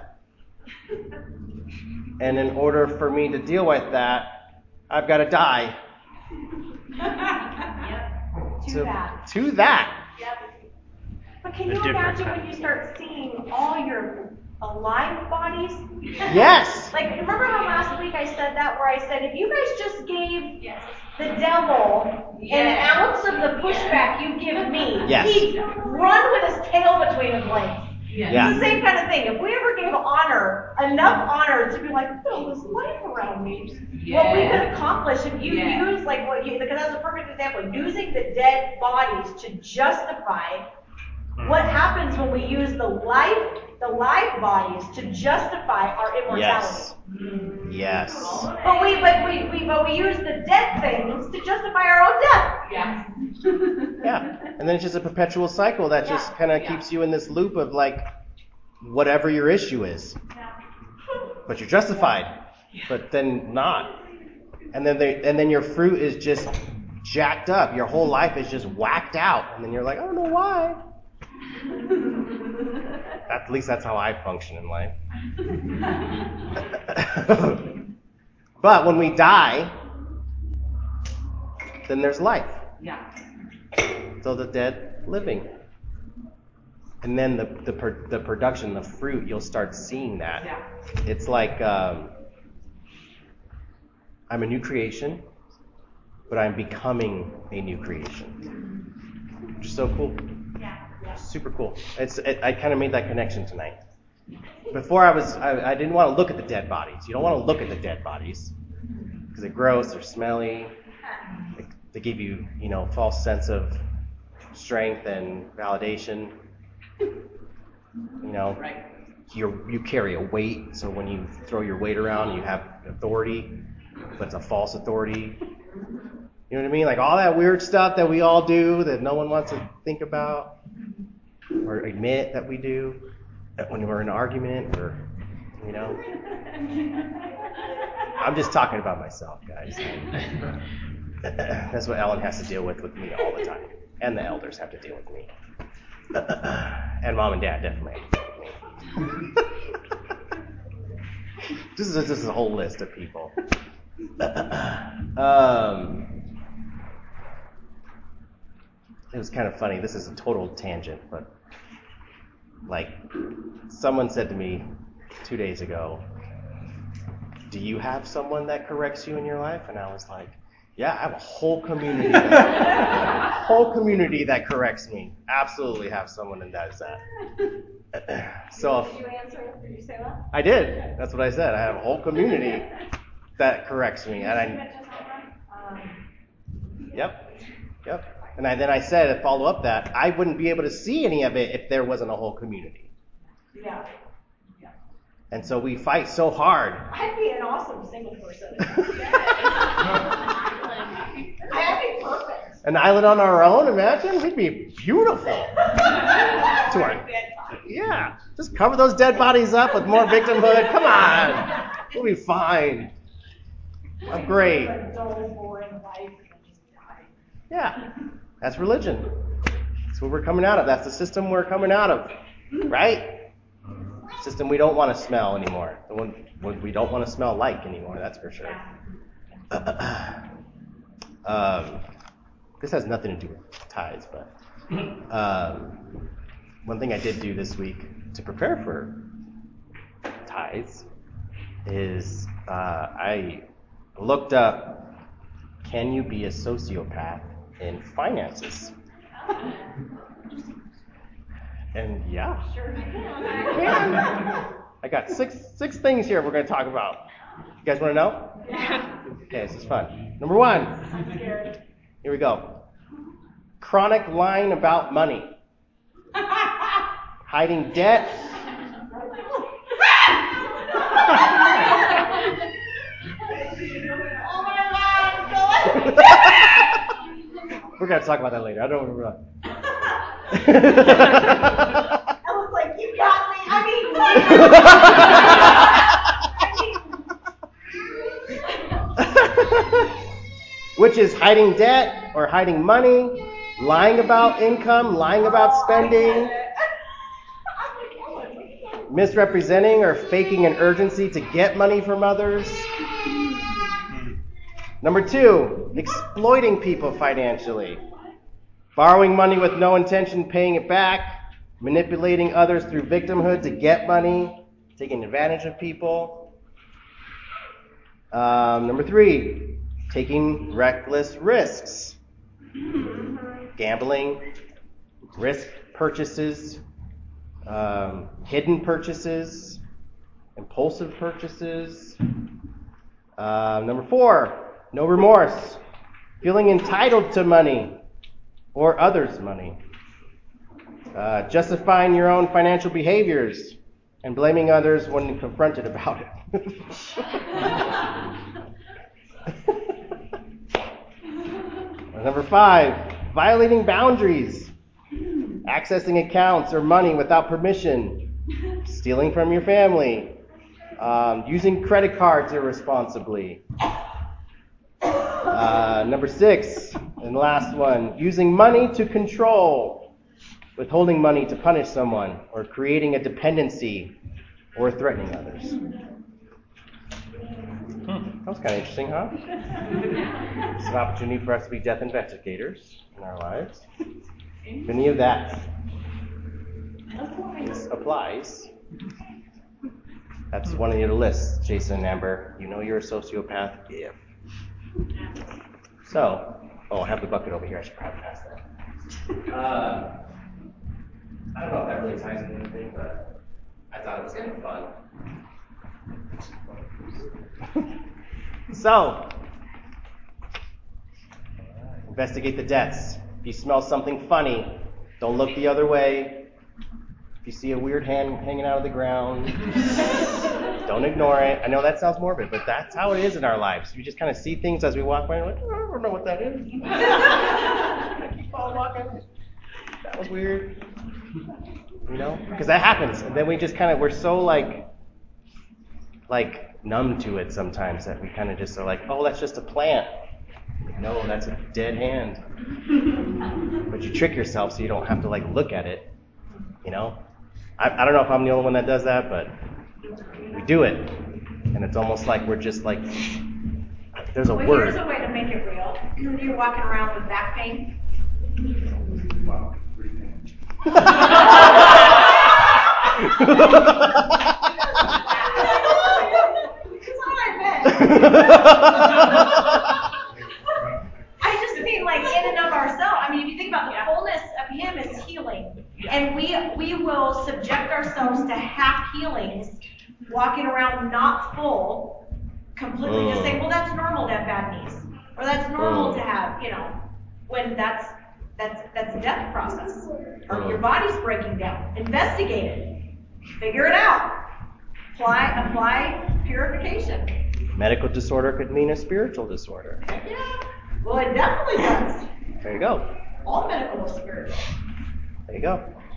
And in order for me to deal with that, I've got to die. Yep. To, to that. To that. Yep. But can you imagine when you start seeing all your alive bodies? Yes. Like, remember how last week I said that, where I said, if you guys just gave yes. the devil yes. an ounce of the pushback you give me, yes. he'd run with his tail between his legs. Yeah. It's the same kind of thing. If we ever gave honor, enough honor to be like, oh, there's life around me. Yeah. What we could accomplish if you yeah. use, like, what you, because that's a perfect example, using the dead bodies to justify what happens when we use the life, the live bodies to justify our immortality. Yes. Yes. But we, but we, we, but we use the dead things to justify our own death. Yeah. Yeah. And then it's just a perpetual cycle that just yeah. kind of yeah. keeps you in this loop of like whatever your issue is. Yeah. But you're justified, yeah. but then not. And then they, and then your fruit is just jacked up. Your whole life is just whacked out. And then you're like, I don't know why. At least that's how I function in life. But when we die, then there's life. Yeah. So the dead living. And then the the, per, the production, the fruit, you'll start seeing that. Yeah. It's like um, I'm a new creation, but I'm becoming a new creation. Which is so cool. Super cool. It's it, I kind of made that connection tonight. Before I was, I, I didn't want to look at the dead bodies. You don't want to look at the dead bodies because they're gross, they're smelly. They, they give you, you know, false sense of strength and validation. You know, you you carry a weight, so when you throw your weight around, you have authority, but it's a false authority. You know what I mean? Like all that weird stuff that we all do that no one wants to think about or admit that we do, that when we're in an argument or, you know. I'm just talking about myself, guys. That's what Ellen has to deal with with me all the time. And the elders have to deal with me. And mom and dad definitely have to deal with me. This is, this is a whole list of people. Um... It was kind of funny. This is a total tangent, but like someone said to me two days ago, do you have someone that corrects you in your life? And I was like, yeah, I have a whole community, that, whole community that corrects me. Absolutely have someone that does that. So did you answer? Did you say that? I did. That's what I said. I have a whole community that corrects me. And I, yep, yep. And I, then I said, to follow up that, I wouldn't be able to see any of it if there wasn't a whole community. Yeah. yeah. And so we fight so hard. I'd be an awesome single person. I'd be perfect. An island on our own, imagine? We'd be beautiful. To our, yeah. Just cover those dead bodies up with more victimhood. Come on. We'll be fine. I'm great. Yeah. That's religion. That's what we're coming out of. That's the system we're coming out of. Right? System we don't want to smell anymore. The one we don't want to smell like anymore, that's for sure. um, this has nothing to do with tithes, but um, one thing I did do this week to prepare for tithes is uh, I looked up, can you be a sociopath in finances? And yeah, sure you can. I got six six things here we're going to talk about. You guys want to know? Yeah. Okay, this is fun. Number one. I'm scared. Here we go. Chronic lying about money. Hiding debt. We're going to talk about that later. I don't remember. I was like, you got me. I mean, Which is hiding debt or hiding money, lying about income, lying about spending, misrepresenting or faking an urgency to get money from others. Number two, exploiting people financially. Borrowing money with no intention paying it back, manipulating others through victimhood to get money, taking advantage of people. Um, number three, taking reckless risks. Gambling, risk purchases, um, hidden purchases, impulsive purchases. Uh, number four, no remorse. Feeling entitled to money or others' money. Uh, justifying your own financial behaviors and blaming others when confronted about it. Number five, violating boundaries. Accessing accounts or money without permission. Stealing from your family. Um, using credit cards irresponsibly. Uh, number six, and last one, using money to control, withholding money to punish someone, or creating a dependency, or threatening others. Hmm, that was kind of interesting, huh? It's an opportunity for us to be death investigators in our lives. If any of that this applies, that's one of your lists, Jason and Amber. You know you're a sociopath if. So, oh, I have the bucket over here. I should probably pass that. Uh, I don't know if that really ties into anything, but I thought it was kind of fun. So, investigate the deaths. If you smell something funny, don't look the other way. If you see a weird hand hanging out of the ground, don't ignore it. I know that sounds morbid, but that's how it is in our lives. We just kind of see things as we walk by and we're like, oh, I don't know what that is. I keep on walking. That was weird. You know? Because that happens. And then we just kind of, we're so like, like numb to it sometimes that we kind of just are like, oh, that's just a plant. No, that's a dead hand. But you trick yourself so you don't have to like look at it. You know? I, I don't know if I'm the only one that does that, but we do it. And it's almost like we're just like, there's a well, word. Here's a way to make it real. You're walking around with back pain. Wow. That's all I meant. I just mean like in and of ourselves. I mean, if you think about the fullness of Him is healing. And we we will subject ourselves to half healings, walking around not full, completely just saying, well, that's normal to have bad knees. Or that's normal to have, you know, when that's that's that's a death process. Or your body's breaking down. Investigate it. Figure it out. Apply apply purification. Medical disorder could mean a spiritual disorder. Yeah. Well, it definitely does. There you go. All medical is spiritual. There you go.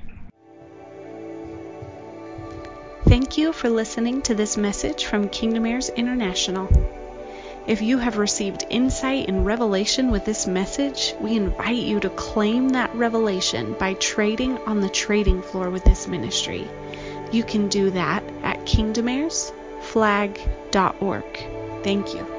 Thank you for listening to this message from Kingdom Heirs International. If you have received insight and revelation with this message, we invite you to claim that revelation by trading on the trading floor with this ministry. You can do that at kingdom heirs flag dot org. Thank you.